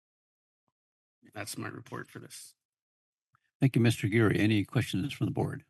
That's my report for this. Thank you, Mister Geary. Any questions from the board?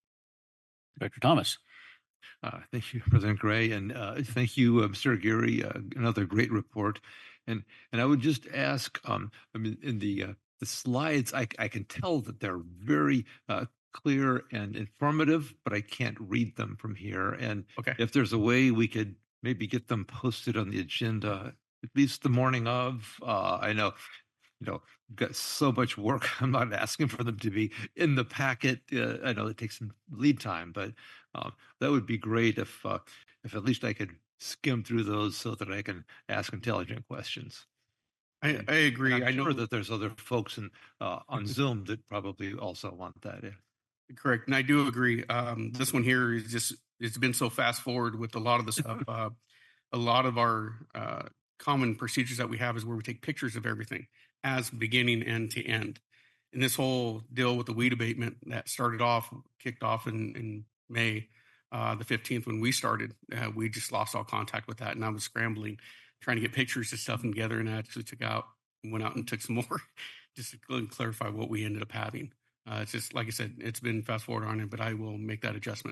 Director Thomas. Uh, thank you, President Gray, and uh, thank you, uh, Mister Geary. Uh, another great report, and and I would just ask. Um, I mean, in the uh, the slides, I I can tell that they're very uh, clear and informative, but I can't read them from here. And okay. If there's a way we could maybe get them posted on the agenda, at least the morning of. Uh, I know. You know, got so much work. I'm not asking for them to be in the packet. Uh, I know it takes some lead time, but um, that would be great if uh, if at least I could skim through those so that I can ask intelligent questions. I, I agree. I'm I know sure that there's other folks in, uh, on Zoom that probably also want that. Yeah. Correct. And I do agree. Um, this one here is just, it's been so fast forward with a lot of the stuff. Uh, a lot of our uh, common procedures that we have is where we take pictures of everything as beginning end to end. And this whole deal with the weed abatement that started off, kicked off in, in May, uh, the fifteenth, when we started, uh, we just lost all contact with that. And I was scrambling, trying to get pictures of stuff together. And I actually took out, went out and took some more just to clarify what we ended up having. Uh, it's just, like I said, it's been fast forward on it, but I will make that adjustment.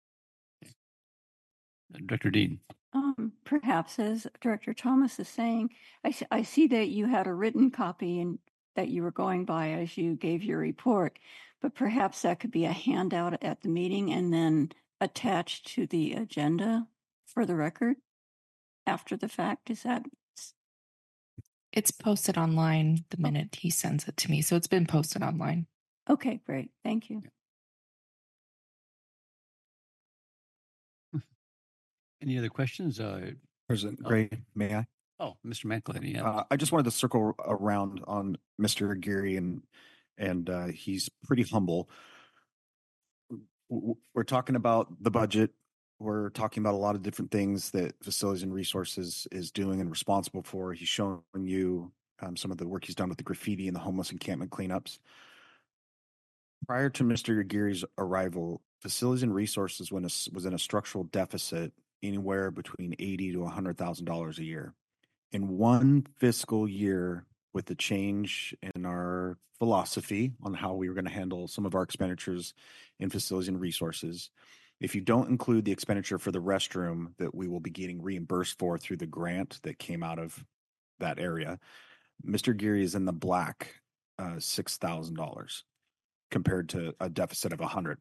Director Dean. Um, perhaps, as Director Thomas is saying, I, s- I see that you had a written copy and that you were going by as you gave your report, but perhaps that could be a handout at the meeting and then attached to the agenda for the record after the fact. Is that? It's posted online the minute he sends it to me. So it's been posted online. Okay, great. Thank you. Any other questions? Uh, President oh. Gray, may I? Oh, Mister McElhenney. Yeah. Uh, I just wanted to circle around on Mister Geary, and and uh, he's pretty humble. W- w- We're talking about the budget. we're talking about a lot of different things that Facilities and Resources is doing and responsible for. He's showing you um, some of the work he's done with the graffiti and the homeless encampment cleanups. Prior to Mister Aguirre's arrival, Facilities and Resources was in a structural deficit anywhere between eighty to one hundred thousand dollars a year. In one fiscal year, with the change in our philosophy on how we were going to handle some of our expenditures in Facilities and Resources, if you don't include the expenditure for the restroom that we will be getting reimbursed for through the grant that came out of that area, Mister Aguirre is in the black uh, six thousand dollars compared to a deficit of one hundred.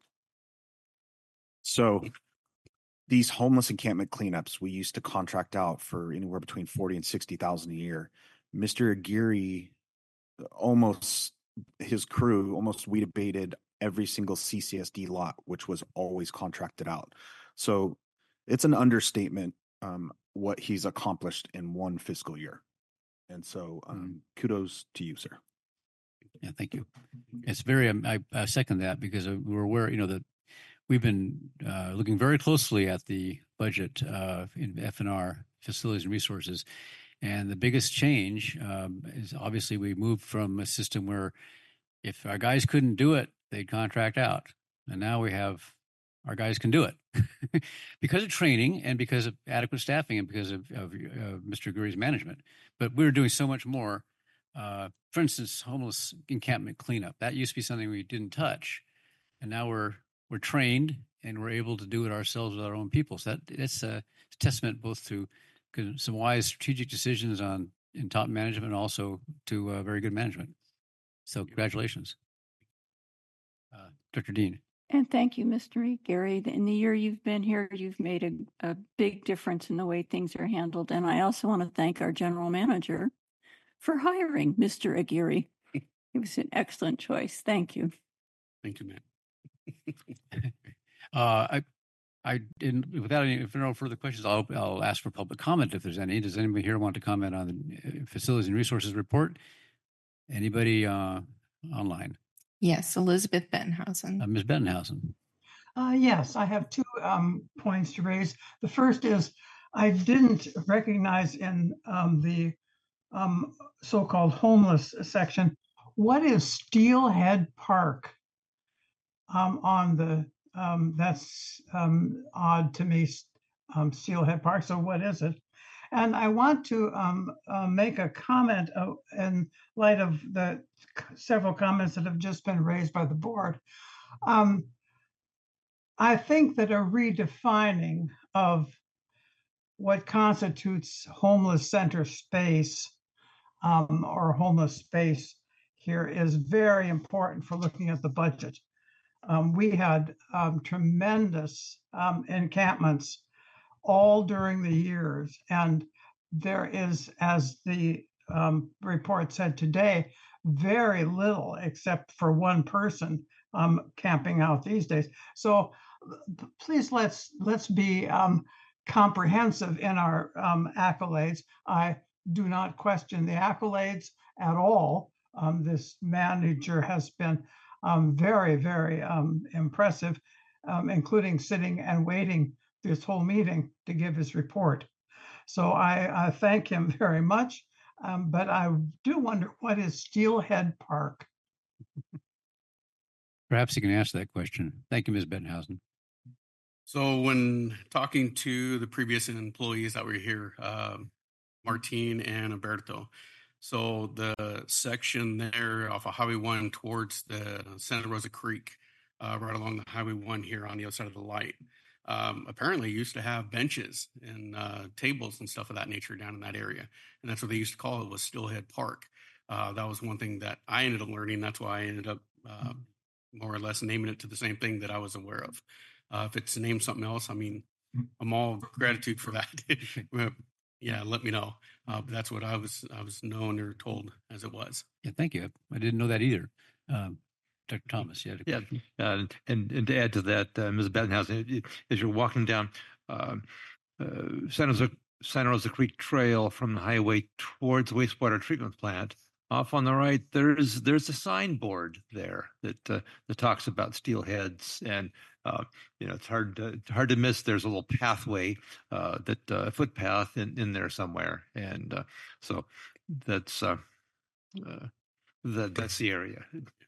So these homeless encampment cleanups we used to contract out for anywhere between forty and sixty thousand a year. Mister Aguirre, almost his crew, almost weed abated every single C C S D lot, which was always contracted out. So it's an understatement um, what he's accomplished in one fiscal year. And so um, kudos to you, sir. Yeah, thank you. It's very, um, I, I second that because we're aware, you know, that we've been uh, looking very closely at the budget uh, in F and R, Facilities and Resources. And the biggest change um, is obviously we moved from a system where if our guys couldn't do it, they'd contract out. And now we have our guys can do it because of training and because of adequate staffing and because of, of uh, Mister Aguirre's management. But we're doing so much more. Uh, for instance, homeless encampment cleanup. That used to be something we didn't touch. And now we're we're trained and we're able to do it ourselves with our own people. So that that's a testament both to some wise strategic decisions on in top management and also to uh, very good management. So congratulations. Uh, Doctor Dean. And thank you, Mister Aguirre. In the year you've been here, you've made a, a big difference in the way things are handled. And I also want to thank our general manager for hiring Mister Aguirre. It was an excellent choice. Thank you. Thank you, man. uh, I, I didn't, without any, if there are no further questions, I'll, I'll ask for public comment if there's any. Does anybody here want to comment on the Facilities and Resources report? Anybody uh, online? Yes, Elizabeth Bettenhausen. Uh, Miz Bettenhausen. Uh, yes, I have two um, points to raise. The first is I didn't recognize in um, the um, so-called homeless section, what is Steelhead Park um, on the, um, that's um, odd to me, um, Steelhead Park. So what is it? And I want to um, uh, make a comment uh, in light of the several comments that have just been raised by the board. Um, I think that a redefining of what constitutes homeless center space um, or homeless space here is very important for looking at the budget. Um, we had um, tremendous um, encampments all during the years. And there is, as the um, report said today, very little except for one person um, camping out these days. So please let's let's be um, comprehensive in our um, accolades. I do not question the accolades at all. Um, this manager has been um, very, very um, impressive, um, including sitting and waiting this whole meeting to give his report. So I, I thank him very much, um, but I do wonder what is Steelhead Park? Perhaps you can answer that question. Thank you, Miz Bettenhausen. So when talking to the previous employees that were here, uh, Martine and Alberto, so the section there off of Highway one towards the Santa Rosa Creek, uh, right along the Highway one here on the other side of the light, Um, apparently used to have benches and uh, tables and stuff of that nature down in that area. And that's what they used to call it, was Steelhead Park. Uh, that was one thing that I ended up learning. That's why I ended up uh, more or less naming it to the same thing that I was aware of. Uh, if it's named something else, I mean, I'm all gratitude for that. Yeah, let me know. Uh, but that's what I was I was known or told as it was. Yeah, thank you. I didn't know that either. Um, Doctor Thomas, yeah. Yeah, uh, and and to add to that, uh, Miz Bettenhausen, as you're walking down uh, uh, Santa Rosa, Santa Rosa Creek Trail from the highway towards the wastewater treatment plant, off on the right, there's there's a signboard there that uh, that talks about steelheads, and uh, you know, it's hard to, it's hard to miss. There's a little pathway, uh, that uh, footpath in, in there somewhere. And uh, so that's, uh, uh, that, that's the area.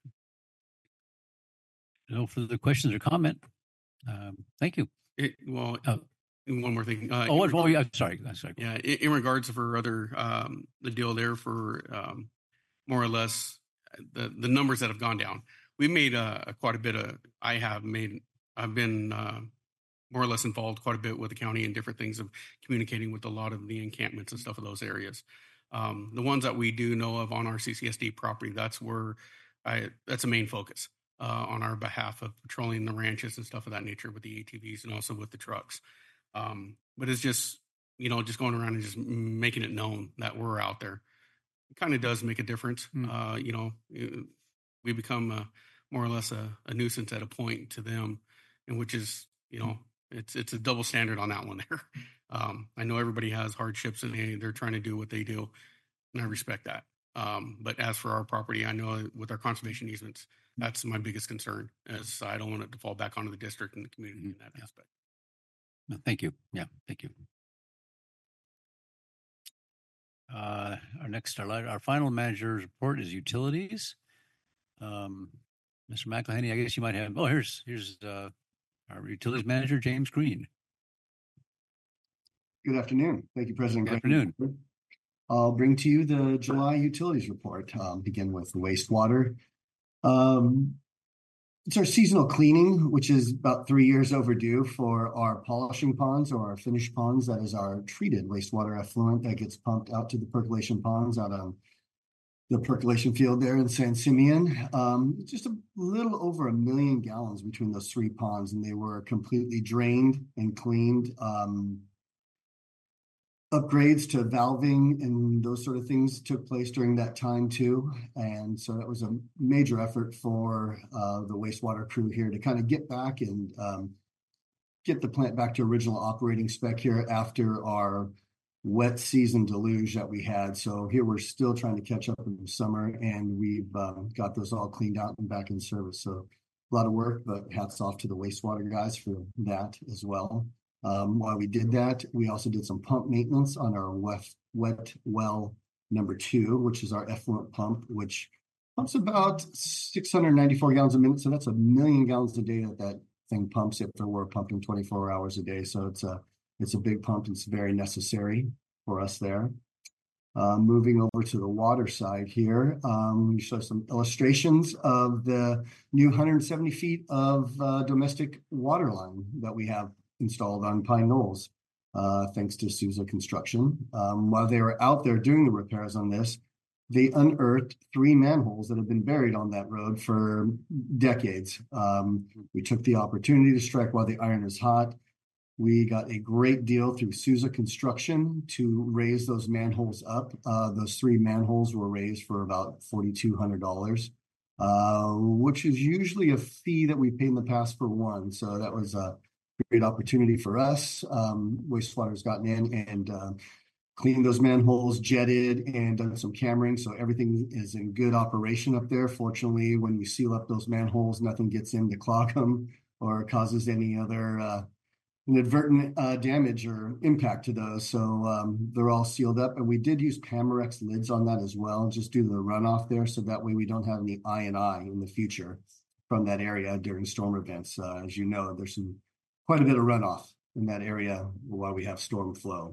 No further questions or comment. Um, thank you. It, well, Uh, one more thing. Uh, oh, in what, oh, regard- yeah, I'm sorry. I'm sorry. Yeah, in, in regards for other um, the deal there for um, more or less the the numbers that have gone down. We made uh, quite a bit of. I have made. I've been uh, more or less involved quite a bit with the county and different things of communicating with a lot of the encampments and stuff of those areas. Um, the ones that we do know of on our C C S D property, that's where I that's a main focus uh, on our behalf of patrolling the ranches and stuff of that nature with the A T Vs and also with the trucks. Um, but it's just, you know, just going around and just making it known that we're out there. It kind of does make a difference. Mm. Uh, you know, it, we become a, more or less a, a nuisance at a point to them, and which is, you know, it's it's a double standard on that one there. Um, I know everybody has hardships and they, they're trying to do what they do, and I respect that. Um, but as for our property, I know with our conservation easements, that's my biggest concern, as I don't want it to fall back onto the district and the community in that aspect. No, thank you. Yeah, thank you. Uh, our next, our, our final manager's report is utilities. Um, Mister McElhenney, I guess you might have. Oh, here's here's uh, our utilities manager, James Green. Good afternoon. Thank you, President. Good Green. afternoon. I'll bring to you the July utilities report. Um, begin with wastewater. Um, It's our seasonal cleaning, which is about three years overdue for our polishing ponds or our finished ponds. That is our treated wastewater effluent that gets pumped out to the percolation ponds out on the percolation field there in San Simeon. Um, just a little over a million gallons between those three ponds, and they were completely drained and cleaned. Um, upgrades to valving and those sort of things took place during that time too. And so that was a major effort for uh, the wastewater crew here to kind of get back and um, get the plant back to original operating spec here after our wet season deluge that we had. So here we're still trying to catch up in the summer, and we've um, got those all cleaned out and back in service. So a lot of work, but hats off to the wastewater guys for that as well. Um, while we did that, we also did some pump maintenance on our wet, wet well number two, which is our effluent pump, which pumps about six hundred ninety-four gallons a minute. So that's a million gallons a day that that thing pumps if we're pumping twenty-four hours a day. So it's a, it's a big pump. It's very necessary for us there. Uh, moving over to the water side here, um, we show some illustrations of the new one hundred seventy feet of uh, domestic water line that we have installed on Pine Knolls, uh, thanks to Souza Construction. Um, while they were out there doing the repairs on this, they unearthed three manholes that have been buried on that road for decades. Um, we took the opportunity to strike while the iron is hot. We got a great deal through Souza Construction to raise those manholes up. Uh, those three manholes were raised for about four thousand two hundred dollars, uh, which is usually a fee that we paid in the past for one. So that was a great opportunity for us. Um, wastewater's gotten in and uh, cleaned those manholes, jetted, and done some cammering. So everything is in good operation up there. Fortunately, when we seal up those manholes, nothing gets in to clog them or causes any other uh, inadvertent uh, damage or impact to those. So um, they're all sealed up. And we did use Pamerex lids on that as well, just due to the runoff there. So that way we don't have any I and I in the future from that area during storm events. Uh, as you know, there's some quite a bit of runoff in that area while we have storm flow.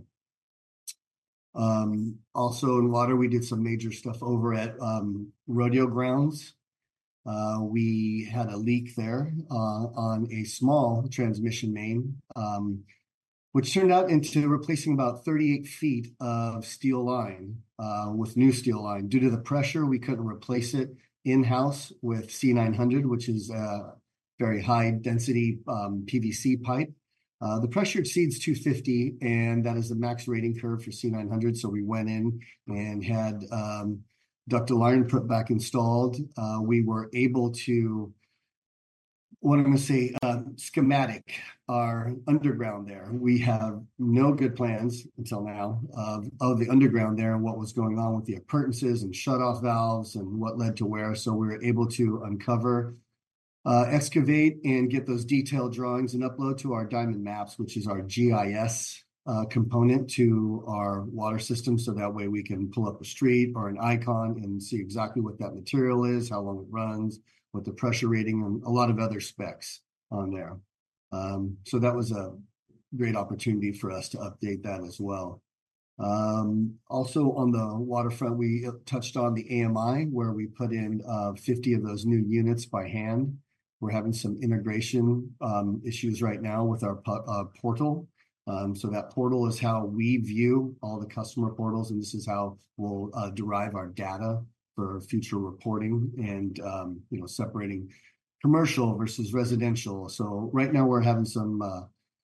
Um, also in water, we did some major stuff over at um, rodeo grounds. Uh, we had a leak there uh, on a small transmission main, um, which turned out into replacing about thirty-eight feet of steel line uh, with new steel line. Due to the pressure, we couldn't replace it in-house with C nine hundred, which is a very high density um, P V C pipe. Uh, the pressure exceeds two fifty, and that is the max rating curve for C nine hundred. So we went in and had um, ductile iron put back installed. Uh, we were able to, what I'm going to say, uh, schematic our underground there. We have no good plans until now of, of the underground there and what was going on with the appurtenances and shutoff valves and what led to where. So we were able to uncover uh, excavate and get those detailed drawings and upload to our Diamond Maps, which is our G I S uh, component to our water system. So that way we can pull up a street or an icon and see exactly what that material is, how long it runs, what the pressure rating, and a lot of other specs on there. Um, so that was a great opportunity for us to update that as well. Um, also on the waterfront, we touched on the A M I, where we put in uh, fifty of those new units by hand. We're having some integration um, issues right now with our uh, portal. Um, so that portal is how we view all the customer portals, and this is how we'll uh, derive our data for future reporting and, um, you know, separating commercial versus residential. So right now we're having some uh,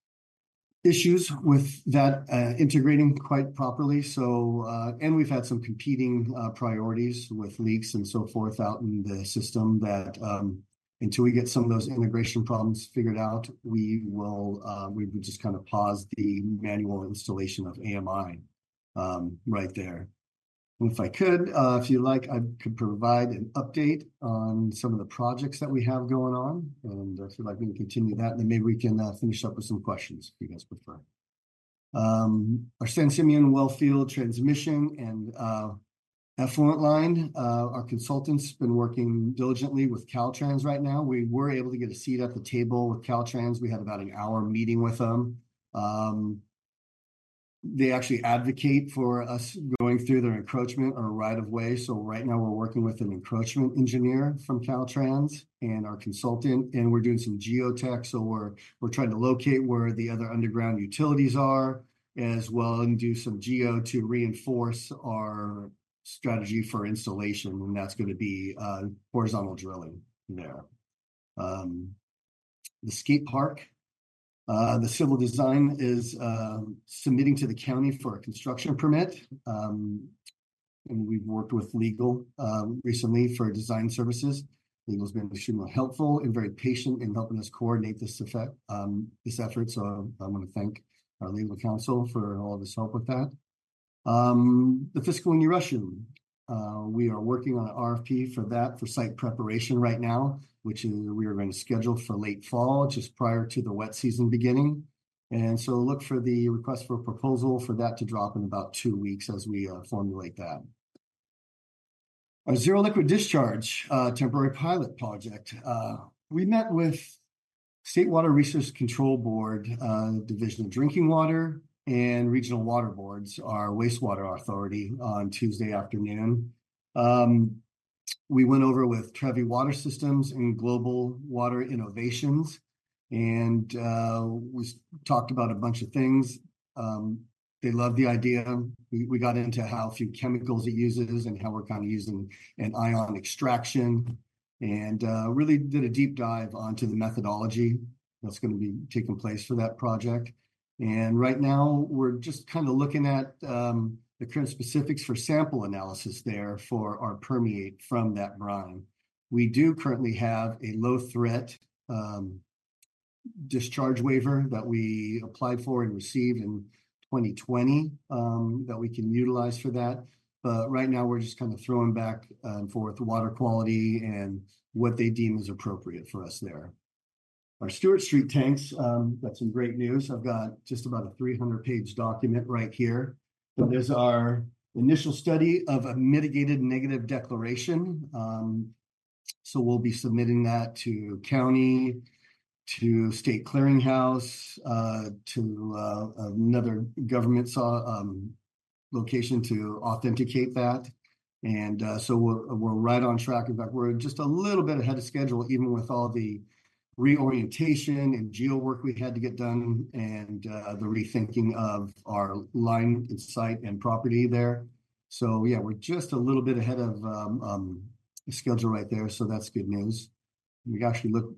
issues with that uh, integrating quite properly. So, uh, and we've had some competing uh, priorities with leaks and so forth out in the system that um, until we get some of those integration problems figured out, we will, uh, we would just kind of pause the manual installation of A M I um, right there. And if I could, uh, if you like, I could provide an update on some of the projects that we have going on. And if you'd like me to continue that, then maybe we can uh, finish up with some questions if you guys prefer. Um, our San Simeon Wellfield transmission and uh, effluent line, uh, our consultants been working diligently with Caltrans right now. We were able to get a seat at the table with Caltrans. We had about an hour meeting with them. Um, They actually advocate for us going through their encroachment or right of way. So right now we're working with an encroachment engineer from Caltrans and our consultant, and we're doing some geotech. So we're we're trying to locate where the other underground utilities are, as well, and do some geo to reinforce our strategy for installation, and that's going to be uh, horizontal drilling there. Um, the skate park. Uh, the civil design is uh, submitting to the county for a construction permit. Um, and we've worked with legal uh, recently for design services. Legal's been extremely helpful and very patient in helping us coordinate this effect, um, this effort. So I want to thank our legal counsel for all of his help with that. Um, the fiscal and restroom. Uh, we are working on an R F P for that for site preparation right now, which is we are going to schedule for late fall, just prior to the wet season beginning. And so look for the request for a proposal for that to drop in about two weeks as we uh, formulate that. Our zero liquid discharge uh, temporary pilot project. Uh, we met with State Water Resource Control Board, uh, Division of Drinking Water, and Regional Water Boards, our wastewater authority, on Tuesday afternoon. Um, we went over with Trevi Water Systems and Global Water Innovations, and uh, we talked about a bunch of things. Um, they loved the idea. We, we got into how few chemicals it uses and how we're kind of using an ion extraction, and uh, really did a deep dive onto the methodology that's going to be taking place for that project. And right now, we're just kind of looking at um, the current specifics for sample analysis there for our permeate from that brine. We do currently have a low threat um, discharge waiver that we applied for and received in twenty twenty um, that we can utilize for that. But right now, we're just kind of throwing back and forth water quality and what they deem is appropriate for us there. Our Stewart Street tanks, um, got some great news. I've got just about a three hundred page document right here. So there's our initial study of a mitigated negative declaration. Um, so we'll be submitting that to county, to state clearinghouse, uh, to uh, another government saw, um, location to authenticate that. And uh, so we're, we're right on track. In fact, we're just a little bit ahead of schedule, even with all the reorientation and geo work we had to get done, and uh, the rethinking of our line and site and property there. So yeah, we're just a little bit ahead of um, um, the schedule right there. So that's good news. We actually look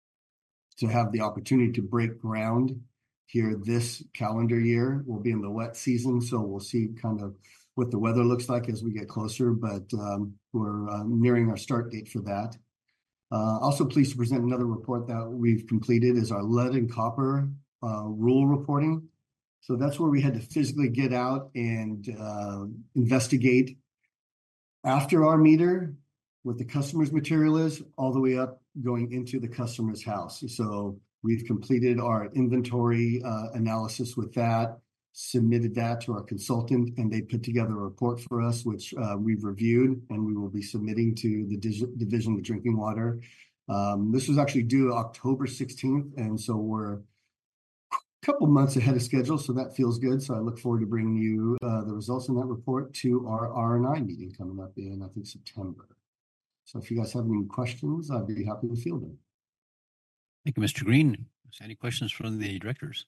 to have the opportunity to break ground here this calendar year. We'll be in the wet season, so we'll see kind of what the weather looks like as we get closer, but um, we're uh, nearing our start date for that. Uh, also pleased to present another report that we've completed is our lead and copper uh, rule reporting. So that's where we had to physically get out and uh, investigate after our meter what the customer's material is, all the way up going into the customer's house. So we've completed our inventory uh, analysis with that, submitted that to our consultant, and they put together a report for us, which uh, we've reviewed, and we will be submitting to the Dig- Division of Drinking Water. Um, this was actually due October sixteenth, and so we're a couple months ahead of schedule, so that feels good. So I look forward to bringing you uh, the results in that report to our R and I meeting coming up in, I think, September. So if you guys have any questions, I'd be happy to field them. Thank you, Mister Green. Any questions from the directors?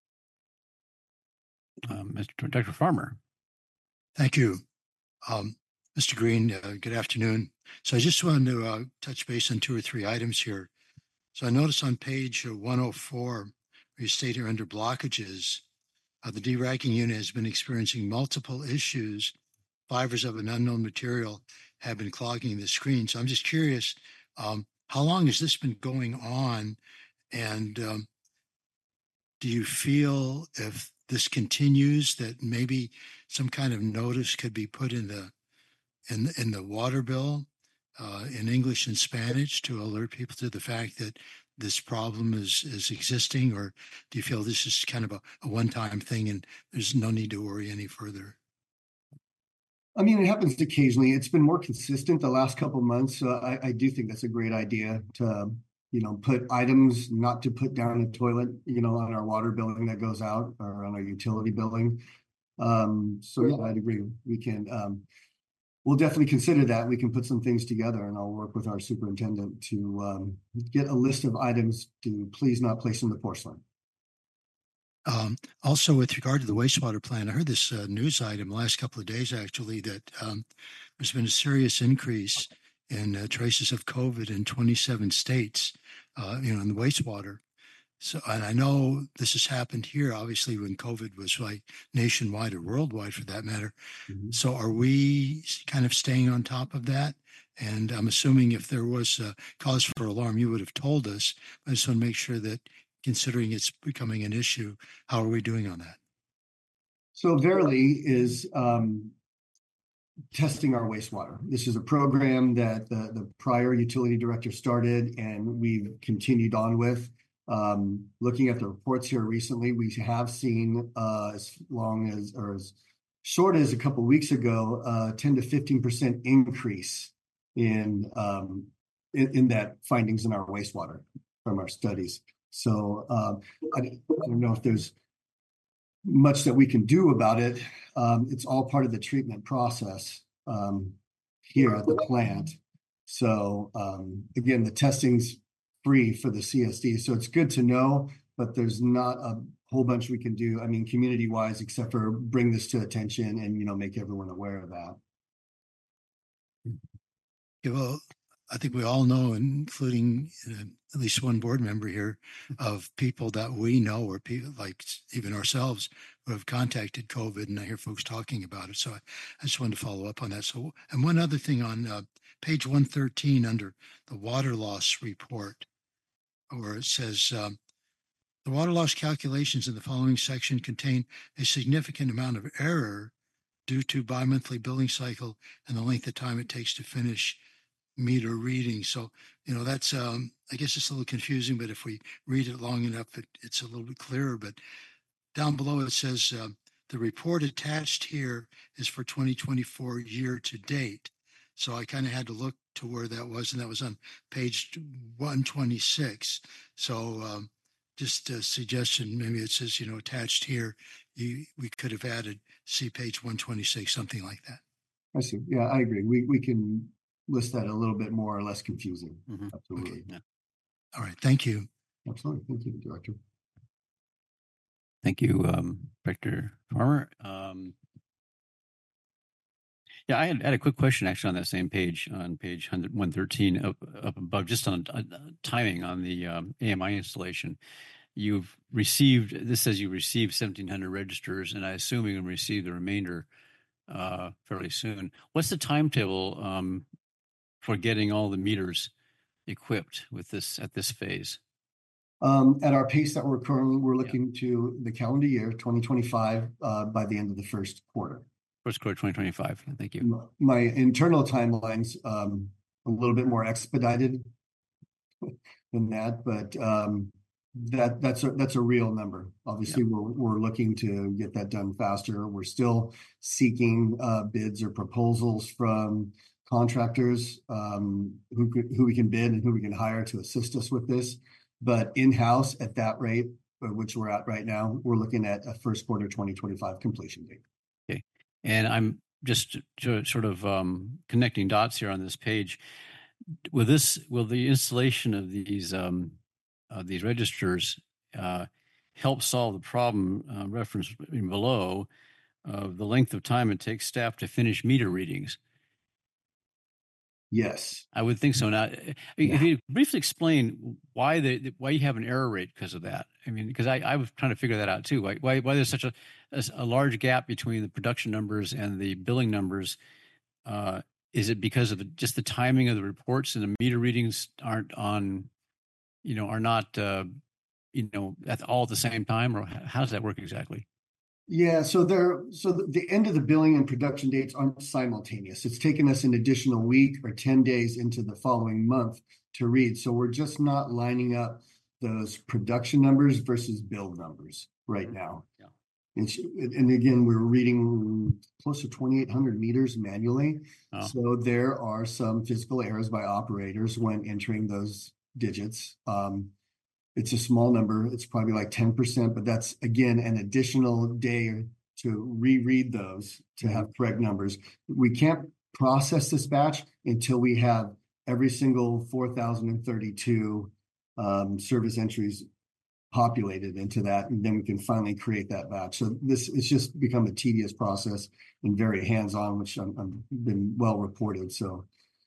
Um, Mister Director Farmer. Thank you. Um, Mister Green, uh, good afternoon. So I just wanted to uh, touch base on two or three items here. So I noticed on page one oh four, where you state here under blockages, uh, the deracking unit has been experiencing multiple issues. Fibers of an unknown material have been clogging the screen. So I'm just curious, um, how long has this been going on? And um, do you feel if this continues that maybe some kind of notice could be put in the in in the water bill uh, in English and Spanish to alert people to the fact that this problem is is existing, or do you feel this is kind of a, a one-time thing and there's no need to worry any further? I mean, it happens occasionally. It's been more consistent the last couple of months. So I, I do think that's a great idea to, you know, put items not to put down a toilet, you know, on our water billing that goes out or on our utility billing. Um, so yeah, I'd agree. We can, um, we'll definitely consider that. We can put some things together, and I'll work with our superintendent to um, get a list of items to please not place in the porcelain. Um, also, with regard to the wastewater plant, I heard this uh, news item last couple of days, actually, that um, there's been a serious increase in uh, traces of COVID in twenty-seven states, uh, you know, in the wastewater. So, and I know this has happened here, obviously, when COVID was like nationwide or worldwide for that matter. Mm-hmm. So are we kind of staying on top of that? And I'm assuming if there was a cause for alarm, you would have told us. I just want to make sure that, considering it's becoming an issue, how are we doing on that? So Verily is um, testing our wastewater. This is a program that the, the prior utility director started, and we've continued on with. Um, looking at the reports here recently, we have seen uh, as long as, or as short as a couple of weeks ago, uh, ten to fifteen percent increase in, um, in, in that findings in our wastewater from our studies. So um, I, I don't know if there's much that we can do about it. Um, it's all part of the treatment process um, here at the plant. So um, again, the testing's free for the C S D. So it's good to know, but there's not a whole bunch we can do, I mean, community-wise, except for bring this to attention and, you know, make everyone aware of that. Yeah, well, I think we all know, including uh, at least one board member here, of people that we know, or people like even ourselves, who have contacted COVID, and I hear folks talking about it. So I, I just wanted to follow up on that. So, and one other thing on uh, page one thirteen under the water loss report, where it says um, the water loss calculations in the following section contain a significant amount of error due to bi-monthly billing cycle and the length of time it takes to finish meter reading. So, you know, that's, um, I guess it's a little confusing, but if we read it long enough, it, it's a little bit clearer. But down below it says um, the report attached here is for twenty twenty-four year to date. So I kind of had to look to where that was, and that was on page one twenty-six. So um, just a suggestion, maybe it says, you know, attached here, you, we could have added, see page one twenty-six, something like that. I see. Yeah, I agree. We we can list that a little bit more or less confusing. Mm-hmm. Absolutely. Okay, yeah. All right. Thank you. Absolutely. Thank you, Director. Thank you, um, Director Farmer. Um, yeah, I had, had a quick question actually on that same page, on page one thirteen up, up above, just on uh, timing on the um, A M I installation. You've received, this says you received seventeen hundred registers, and I assume you're going to receive the remainder uh, fairly soon. What's the timetable um, for getting all the meters equipped with this at this phase? Um, at our pace that we're currently, we're looking yeah. to the calendar year twenty twenty-five uh, by the end of the first quarter. First quarter twenty twenty-five. Thank you. My internal timelines, um, a little bit more expedited than that, but um, that that's a that's a real number. Obviously, yeah. we're we're looking to get that done faster. We're still seeking uh, bids or proposals from contractors um, who could, who we can bid and who we can hire to assist us with this. But in-house at that rate, which we're at right now, we're looking at a first quarter twenty twenty-five completion date. Okay, and I'm just to sort of um, connecting dots here on this page. Will this will the installation of these um, uh, these registers uh, help solve the problem uh, referenced below of the length of time it takes staff to finish meter readings? Yes, I would think so. Now, yeah. If you briefly explain why the why you have an error rate because of that. I mean, because I, I was trying to figure that out too. Why why, why there's such a, a a large gap between the production numbers and the billing numbers? Uh, is it because of the, just the timing of the reports and the meter readings aren't on, you know, are not, uh, you know, at all at the same time, or how does that work exactly? Yeah, so there, so the, the end of the billing and production dates aren't simultaneous. It's taken us an additional week or ten days into the following month to read. So we're just not lining up those production numbers versus build numbers right now. Yeah. And, and again, we're reading close to twenty-eight hundred meters manually. Oh. So there are some physical errors by operators when entering those digits. Um, It's a small number. It's probably like ten percent, but that's, again, an additional day to reread those to have correct numbers. We can't process this batch until we have every single four thousand thirty-two um, service entries populated into that, and then we can finally create that batch. So this it's just become a tedious process and very hands-on, which I've been well reported. So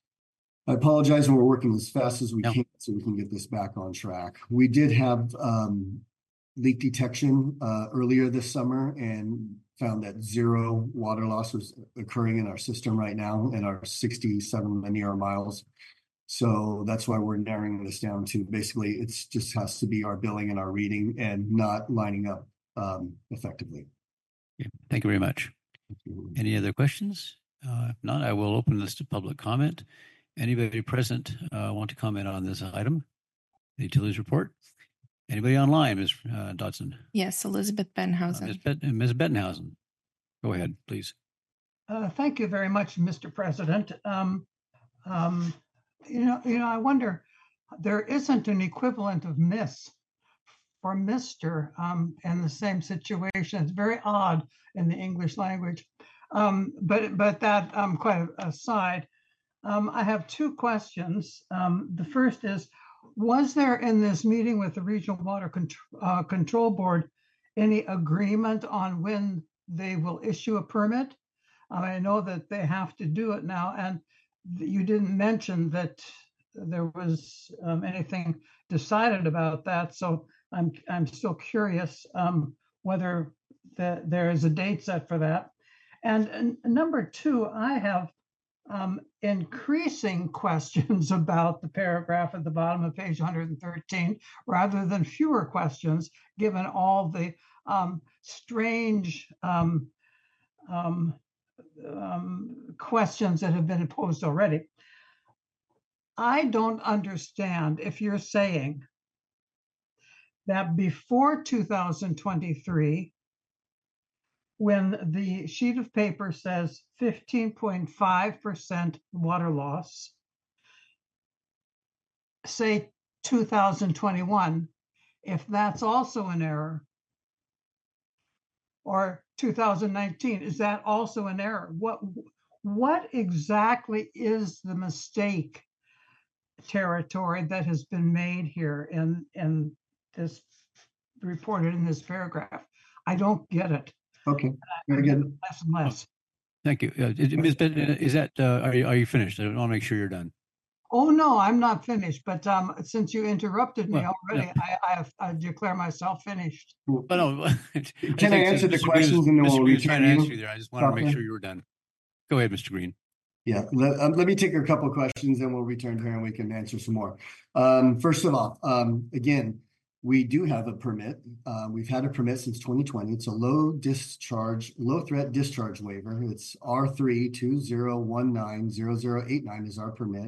I apologize, and we're working as fast as we no. can so we can get this back on track. We did have um, leak detection uh, earlier this summer and found that zero water loss was occurring in our system right now in our sixty-seven linear miles. So that's why we're narrowing this down to basically it's just has to be our billing and our reading and not lining up um, effectively. Okay. Thank you very much. Any other questions? Uh, if not, I will open this to public comment. Anybody present uh, want to comment on this item, the utilities report? Anybody online, Miz Uh, Dodson? Yes, Elizabeth Benhausen. Uh, Miz Bet- Miz Bettenhausen, go ahead, please. Uh, thank you very much, Mister President. Um, um, you know, you know, I wonder, there isn't an equivalent of Miss for Mister Um, in the same situation. It's very odd in the English language. Um, but but that um, quite aside. Um, I have two questions. Um, the first is, was there in this meeting with the Regional Water Contr- uh, Control Board any agreement on when they will issue a permit? Uh, I know that they have to do it now, and th- you didn't mention that there was um, anything decided about that. So I'm I'm still curious um, whether the, there is a date set for that. And, and number two, I have Um, increasing questions about the paragraph at the bottom of page one hundred thirteen rather than fewer questions, given all the um, strange um, um, um, questions that have been posed already. I don't understand if you're saying that before two thousand twenty-three, when the sheet of paper says fifteen point five percent water loss, say two thousand twenty-one, if that's also an error, or two thousand nineteen, is that also an error? What, what exactly is the mistake territory that has been made here in, in this reported in this paragraph? I don't get it. Okay, very good. Less and less. Thank you. Uh, Miz Ben, is that, uh, are you, are you finished? I want to make sure you're done. Oh, no, I'm not finished, but um, since you interrupted me Well, already, yeah. I, I, I declare myself finished. But no, Can I answer the questions and then we'll return trying to you? answer you there. I just wanted to make sure you were done. Go ahead, Mister Green. Yeah, let, um, let me take a couple of questions and we'll return here and we can answer some more. Um, first of all, um, again, we do have a permit. Uh, we've had a permit since twenty twenty. It's a low discharge, low threat discharge waiver. It's R three two zero one nine zero zero eight nine is our permit.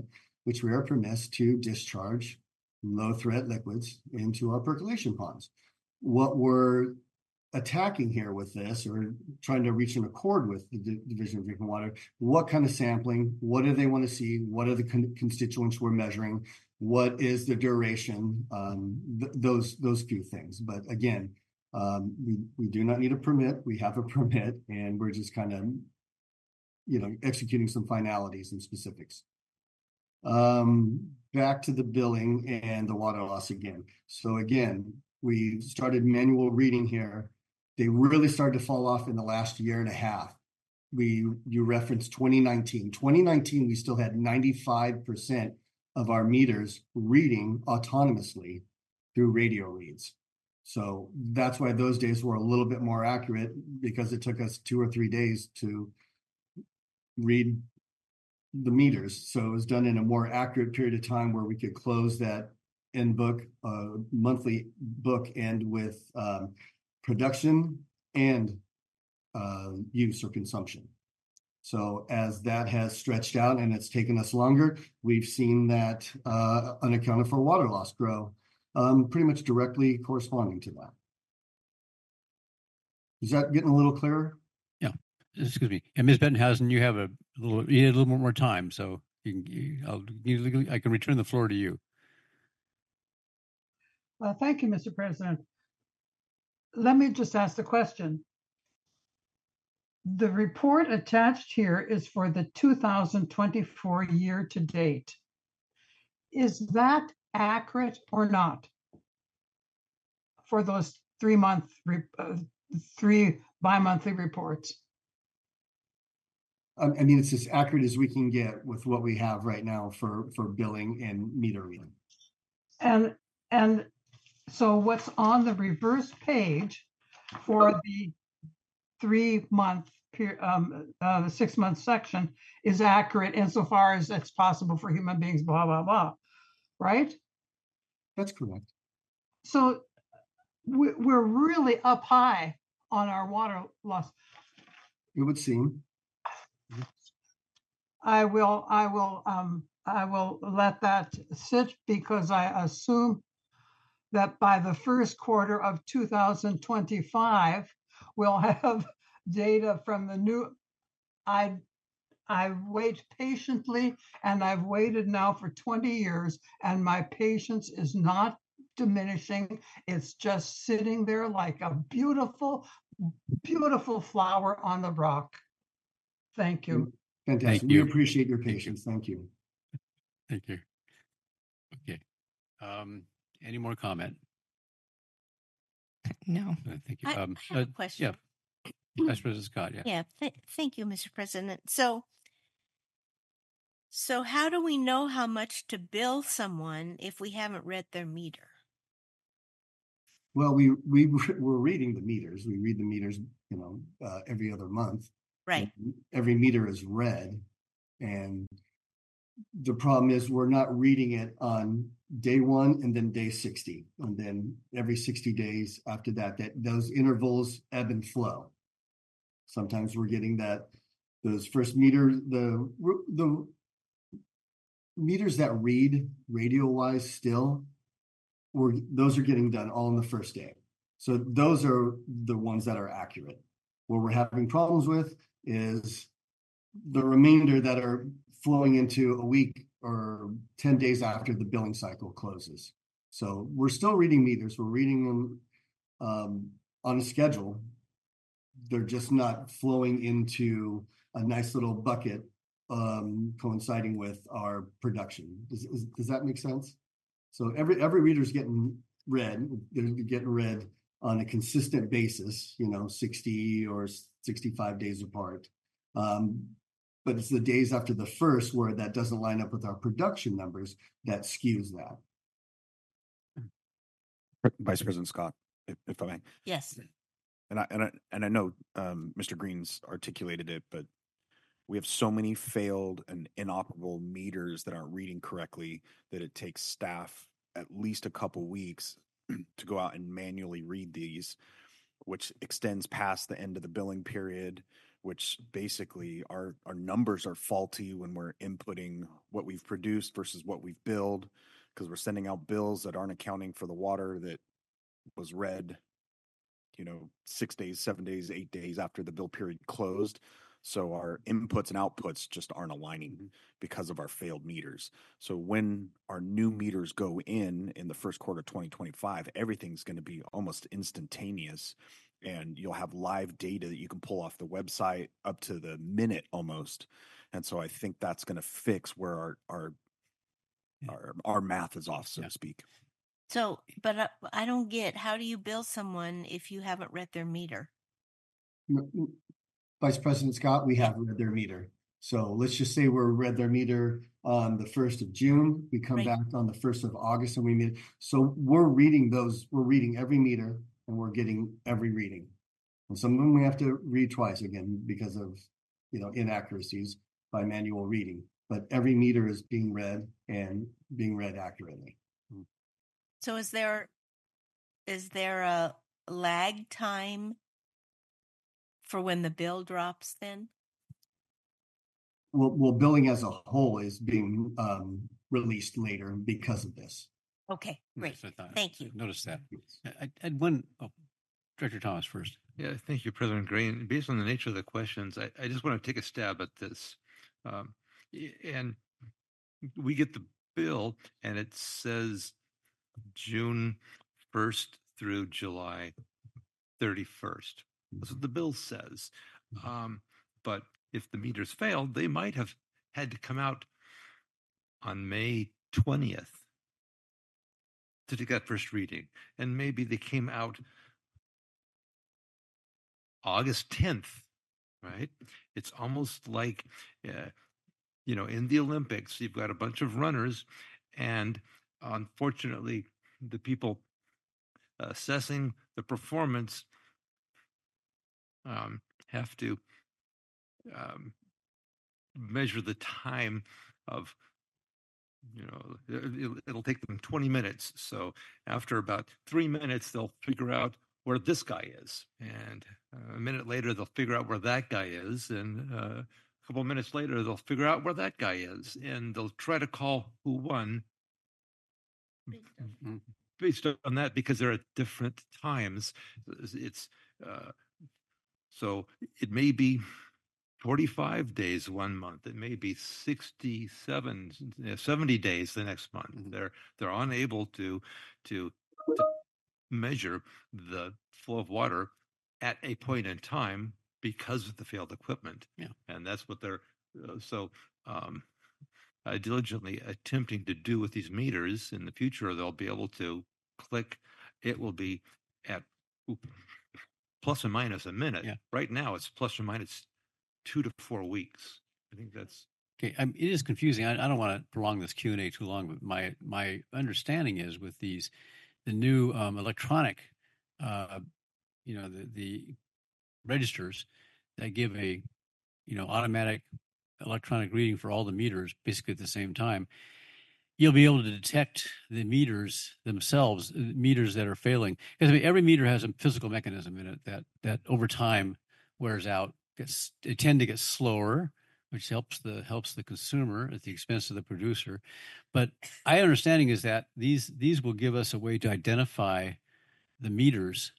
which we are permitted to discharge low threat liquids into our percolation ponds. What we're attacking here with this, or trying to reach an accord with the D- Division of Drinking Water, what kind of sampling, what do they want to see, what are the con- constituents we're measuring, what is the duration, um, th- those those few things. But again, um, we, we do not need a permit. We have a permit, and we're just kind of, you know, executing some finalities and specifics. Um, back to the billing and the water loss again. So again, we started manual reading here. They really started to fall off in the last year and a half. We, you referenced twenty nineteen. twenty nineteen, we still had ninety-five percent of our meters reading autonomously through radio reads. So that's why those days were a little bit more accurate, because it took us two or three days to read the meters. So it was done in a more accurate period of time where we could close that end book, uh, monthly book end with um, production and uh, use or consumption. So as that has stretched out and it's taken us longer, we've seen that uh, unaccounted for water loss grow, um, pretty much directly corresponding to that. Is that getting a little clearer? Yeah. Excuse me. And Miz Bettenhausen, you have a little, you need a little more time, so you can, you, I'll, you, I can return the floor to you. Well, thank you, Mister President. Let me just ask the question. The report attached here is for the two thousand twenty-four year to date. Is that accurate or not? For those three month, uh, three bi-monthly reports? I mean, it's as accurate as we can get with what we have right now for, for billing and meter reading. And, and so what's on the reverse page for the three month period, um, uh, the six month section is accurate insofar as it's possible for human beings, blah, blah, blah, right? That's correct. So we, we're really up high on our water loss. It would seem. I will, I will, um, I will let that sit, because I assume that by the first quarter of two thousand twenty-five, we'll have data from the new. I, I wait patiently, and I've waited now for twenty years, and my patience is not diminishing. It's just sitting there like a beautiful, beautiful flower on the rock. Thank you. Fantastic. Thank We you. appreciate your patience. Thank you. Thank you. Okay. Um, any more comment? No. Uh, Thank you. I, Um, I have uh, a question. Yeah. Vice President Scott, yeah. Yeah, th- thank you, Mister President. So, so how do we know how much to bill someone if we haven't read their meter? Well, we, we, we're reading the meters. We read the meters, you know, uh, every other month. Right. And every meter is read. And the problem is we're not reading it on day one and then day sixty. And then every sixty days after that, that those intervals ebb and flow. Sometimes we're getting that, those first meter, the, the meters that read radio wise still, we're, those are getting done all on the first day. So those are the ones that are accurate. What we're having problems with is the remainder that are flowing into a week or ten days after the billing cycle closes. So we're still reading meters. We're reading them um, on a schedule. They're just not flowing into a nice little bucket um, coinciding with our production. Does, is, does that make sense? So every every reader's getting read. They're getting read on a consistent basis, you know, sixty or sixty-five days apart. Um, but it's the days after the first where that doesn't line up with our production numbers that skews that. Vice President Scott, if, if I may. Yes. And I and I and I know um, Mister Green's articulated it, but we have so many failed and inoperable meters that aren't reading correctly that it takes staff at least a couple weeks to go out and manually read these, which extends past the end of the billing period, which basically our, our numbers are faulty when we're inputting what we've produced versus what we've billed, because we're sending out bills that aren't accounting for the water that was read, you know, six days, seven days, eight days after the bill period closed. So our inputs and outputs just aren't aligning because of our failed meters. So when our new meters go in in the first quarter of twenty twenty-five, everything's going to be almost instantaneous, and you'll have live data that you can pull off the website up to the minute almost. And so I think that's going to fix where our our our, our math is off, so Yeah. to speak. So, but uh, I don't get, how do you bill someone if you haven't read their meter? Vice President Scott, we have read their meter. So let's just say we're read their meter on the first of June. We come Right. back on the first of August and we meet. So we're reading those, we're reading every meter and we're getting every reading. And some of them we have to read twice again because of, you know, inaccuracies by manual reading. But every meter is being read and being read accurately. So is there, is there a lag time for when the bill drops then? Well, well, billing as a whole is being um, released later because of this. Okay, great. Yes, I thought- Thank you. Notice that. I, I had one, oh, Director Thomas first. Yeah, thank you, President Gray. And based on the nature of the questions, I, I just want to take a stab at this. Um, y- and we get the bill and it says June first through July thirty-first. That's what the bill says. Um, but if the meters failed, they might have had to come out on May twentieth to take that first reading. And maybe they came out August tenth, right? It's almost like, uh, you know, in the Olympics, you've got a bunch of runners, and unfortunately, the people assessing the performance um, have to um, measure the time of, you know, it'll, it'll take them twenty minutes. So after about three minutes, they'll figure out where this guy is. And uh, a minute later, they'll figure out where that guy is. And uh, a couple of minutes later, they'll figure out where that guy is. And they'll try to call who won based on that, because they're at different times. It's uh, so it may be forty-five days one month. It may be sixty-seven, seventy days the next month. They're they're unable to to, to measure the flow of water at a point in time because of the failed equipment. Yeah. And that's what they're uh, so um, uh, diligently attempting to do with these meters. In the future, they'll be able to click. It will be at oop, plus or minus a minute. Yeah. Right now, it's plus or minus two to four weeks. I think that's Okay, um, it is confusing. I, I don't want to prolong this Q and A too long, but my my understanding is with these, the new um, electronic, uh, you know, the the registers that give a, you know, automatic electronic reading for all the meters basically at the same time. You'll be able to detect the meters themselves, uh, meters that are failing, because I mean, every meter has a physical mechanism in it that that over time wears out. Gets, they tend to get slower, which helps the helps the consumer at the expense of the producer. But my understanding is that these these will give us a way to identify the meters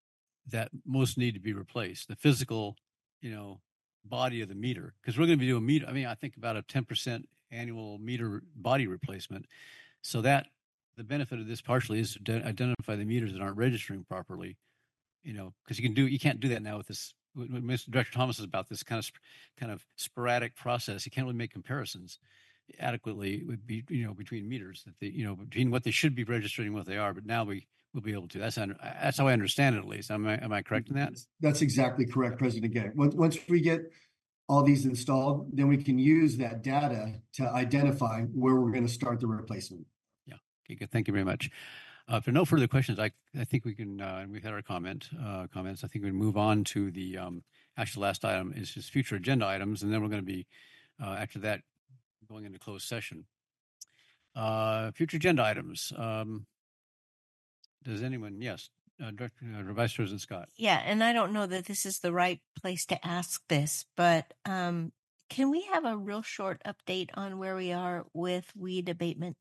that most need to be replaced, the physical, you know, body of the meter, because we're going to be doing meter. I mean, I think about a ten percent annual meter body replacement. So that the benefit of this partially is to de- identify the meters that aren't registering properly, you know, because you can do you can't do that now with this. When Mister Director Thomas is about this kind of kind of sporadic process, you can't really make comparisons adequately. It would be, you know, between meters that they, you know, between what they should be registering and what they are. But now we will be able to. That's under, that's how I understand it, at least. Am I am I correct in that? That's exactly correct, President Gay. Once once we get all these installed, then we can use that data to identify where we're going to start the replacement. Yeah. Okay. Good. Thank you very much. Uh, if there are no further questions, I I think we can. Uh, we've had our comment uh, comments. I think we can move on to the um, actual last item is just future agenda items, and then we're going to be uh, after that going into closed session. Uh, future agenda items. Um, does anyone? Yes, uh, Director, uh, Vice President Scott. Yeah, and I don't know that this is the right place to ask this, but um, can we have a real short update on where we are with weed abatement?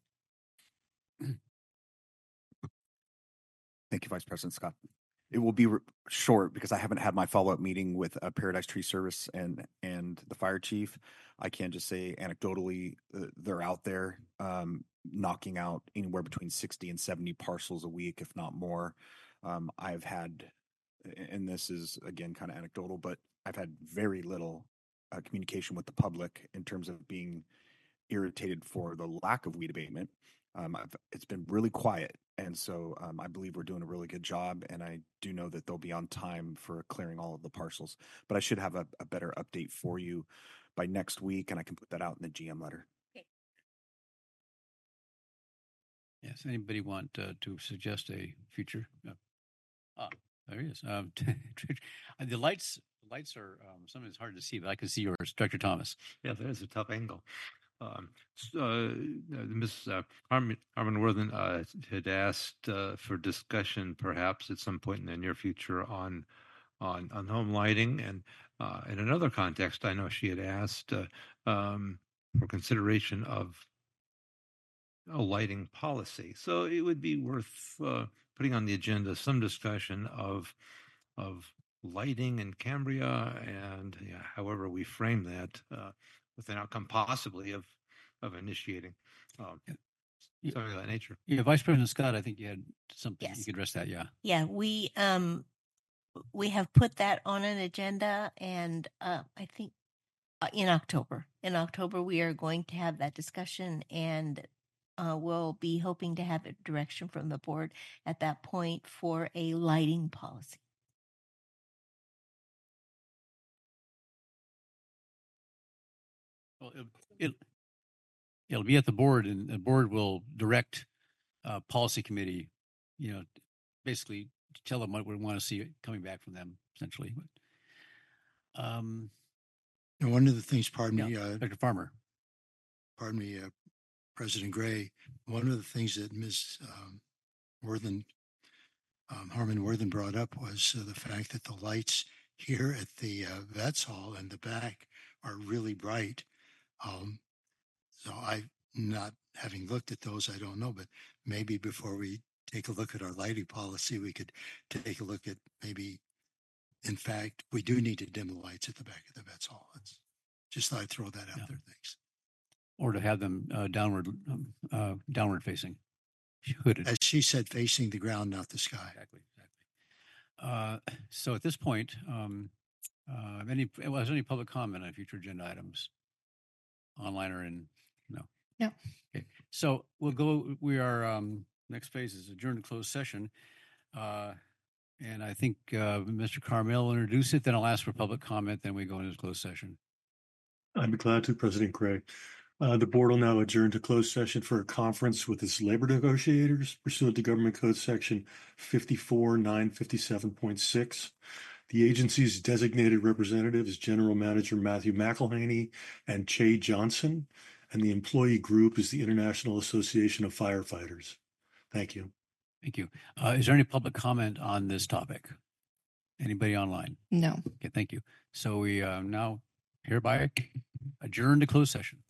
Thank you, Vice President Scott. It will be re- short because I haven't had my follow-up meeting with uh, Paradise Tree Service and and the fire chief. I can just say anecdotally, uh, they're out there um, knocking out anywhere between sixty and seventy parcels a week, if not more. Um, I've had, and this is again kind of anecdotal, but I've had very little uh, communication with the public in terms of being irritated for the lack of weed abatement. Um, I've, it's been really quiet. And so um, I believe we're doing a really good job. And I do know that they'll be on time for clearing all of the parcels. But I should have a, a better update for you by next week. And I can put that out in the G M letter. Okay. Yes. Anybody want uh, to suggest a future? Uh, ah, there he is. Um, the lights, the lights are, um, sometimes hard to see, but I can see yours, Director Thomas. Yeah, that is a tough angle. Um, uh, Miz Uh, Carmen, Carmen Worthen uh, had asked uh, for discussion, perhaps at some point in the near future, on on, on home lighting, and uh, in another context, I know she had asked uh, um, for consideration of a lighting policy. So it would be worth uh, putting on the agenda some discussion of of lighting in Cambria, and yeah, however we frame that. Uh, with an outcome possibly of of initiating um, something of that nature. Yeah, Vice President Scott, I think you had something Yes. you could address that. Yeah. Yeah, we um we have put that on an agenda, and uh, I think uh, in October. In October, we are going to have that discussion, and uh, we'll be hoping to have a direction from the board at that point for a lighting policy. Well, it, it, it'll be at the board, and the board will direct uh, policy committee, you know, basically tell them what we want to see coming back from them, essentially. Um, And one of the things, pardon yeah, me, uh, Doctor Farmer. pardon me, uh, President Gray, one of the things that Miz Um, Worthen, um, Harmon Worthen brought up was uh, the fact that the lights here at the uh, Vets Hall in the back are really bright. Um, so I, not having looked at those, I don't know, but maybe before we take a look at our lighting policy, we could take a look at maybe, in fact, we do need to dim the lights at the back of the Vets Hall. It's just thought I'd throw that out Yeah. there. Thanks. Or to have them uh, downward, um, uh, downward facing, hooded. As she said, facing the ground, not the sky. Exactly. Exactly. Uh, so at this point, um, uh, any was there any public comment on future agenda items, online or in? No. No. Okay. So we'll go. We are um, next phase is adjourned to closed session, uh, and I think uh, Mister Carmel will introduce it. Then I'll ask for public comment. Then we go into closed session. I'd be glad to, President Gray. Uh, the board will now adjourn to closed session for a conference with its labor negotiators pursuant to Government Code Section fifty-four nine fifty-seven point six. The agency's designated representative is General Manager Matthew McElhaney and Che Johnson, and the employee group is the International Association of Firefighters. Thank you. Thank you. Uh, is there any public comment on this topic? Anybody online? No. Okay, thank you. So we uh, now hereby adjourn to closed session.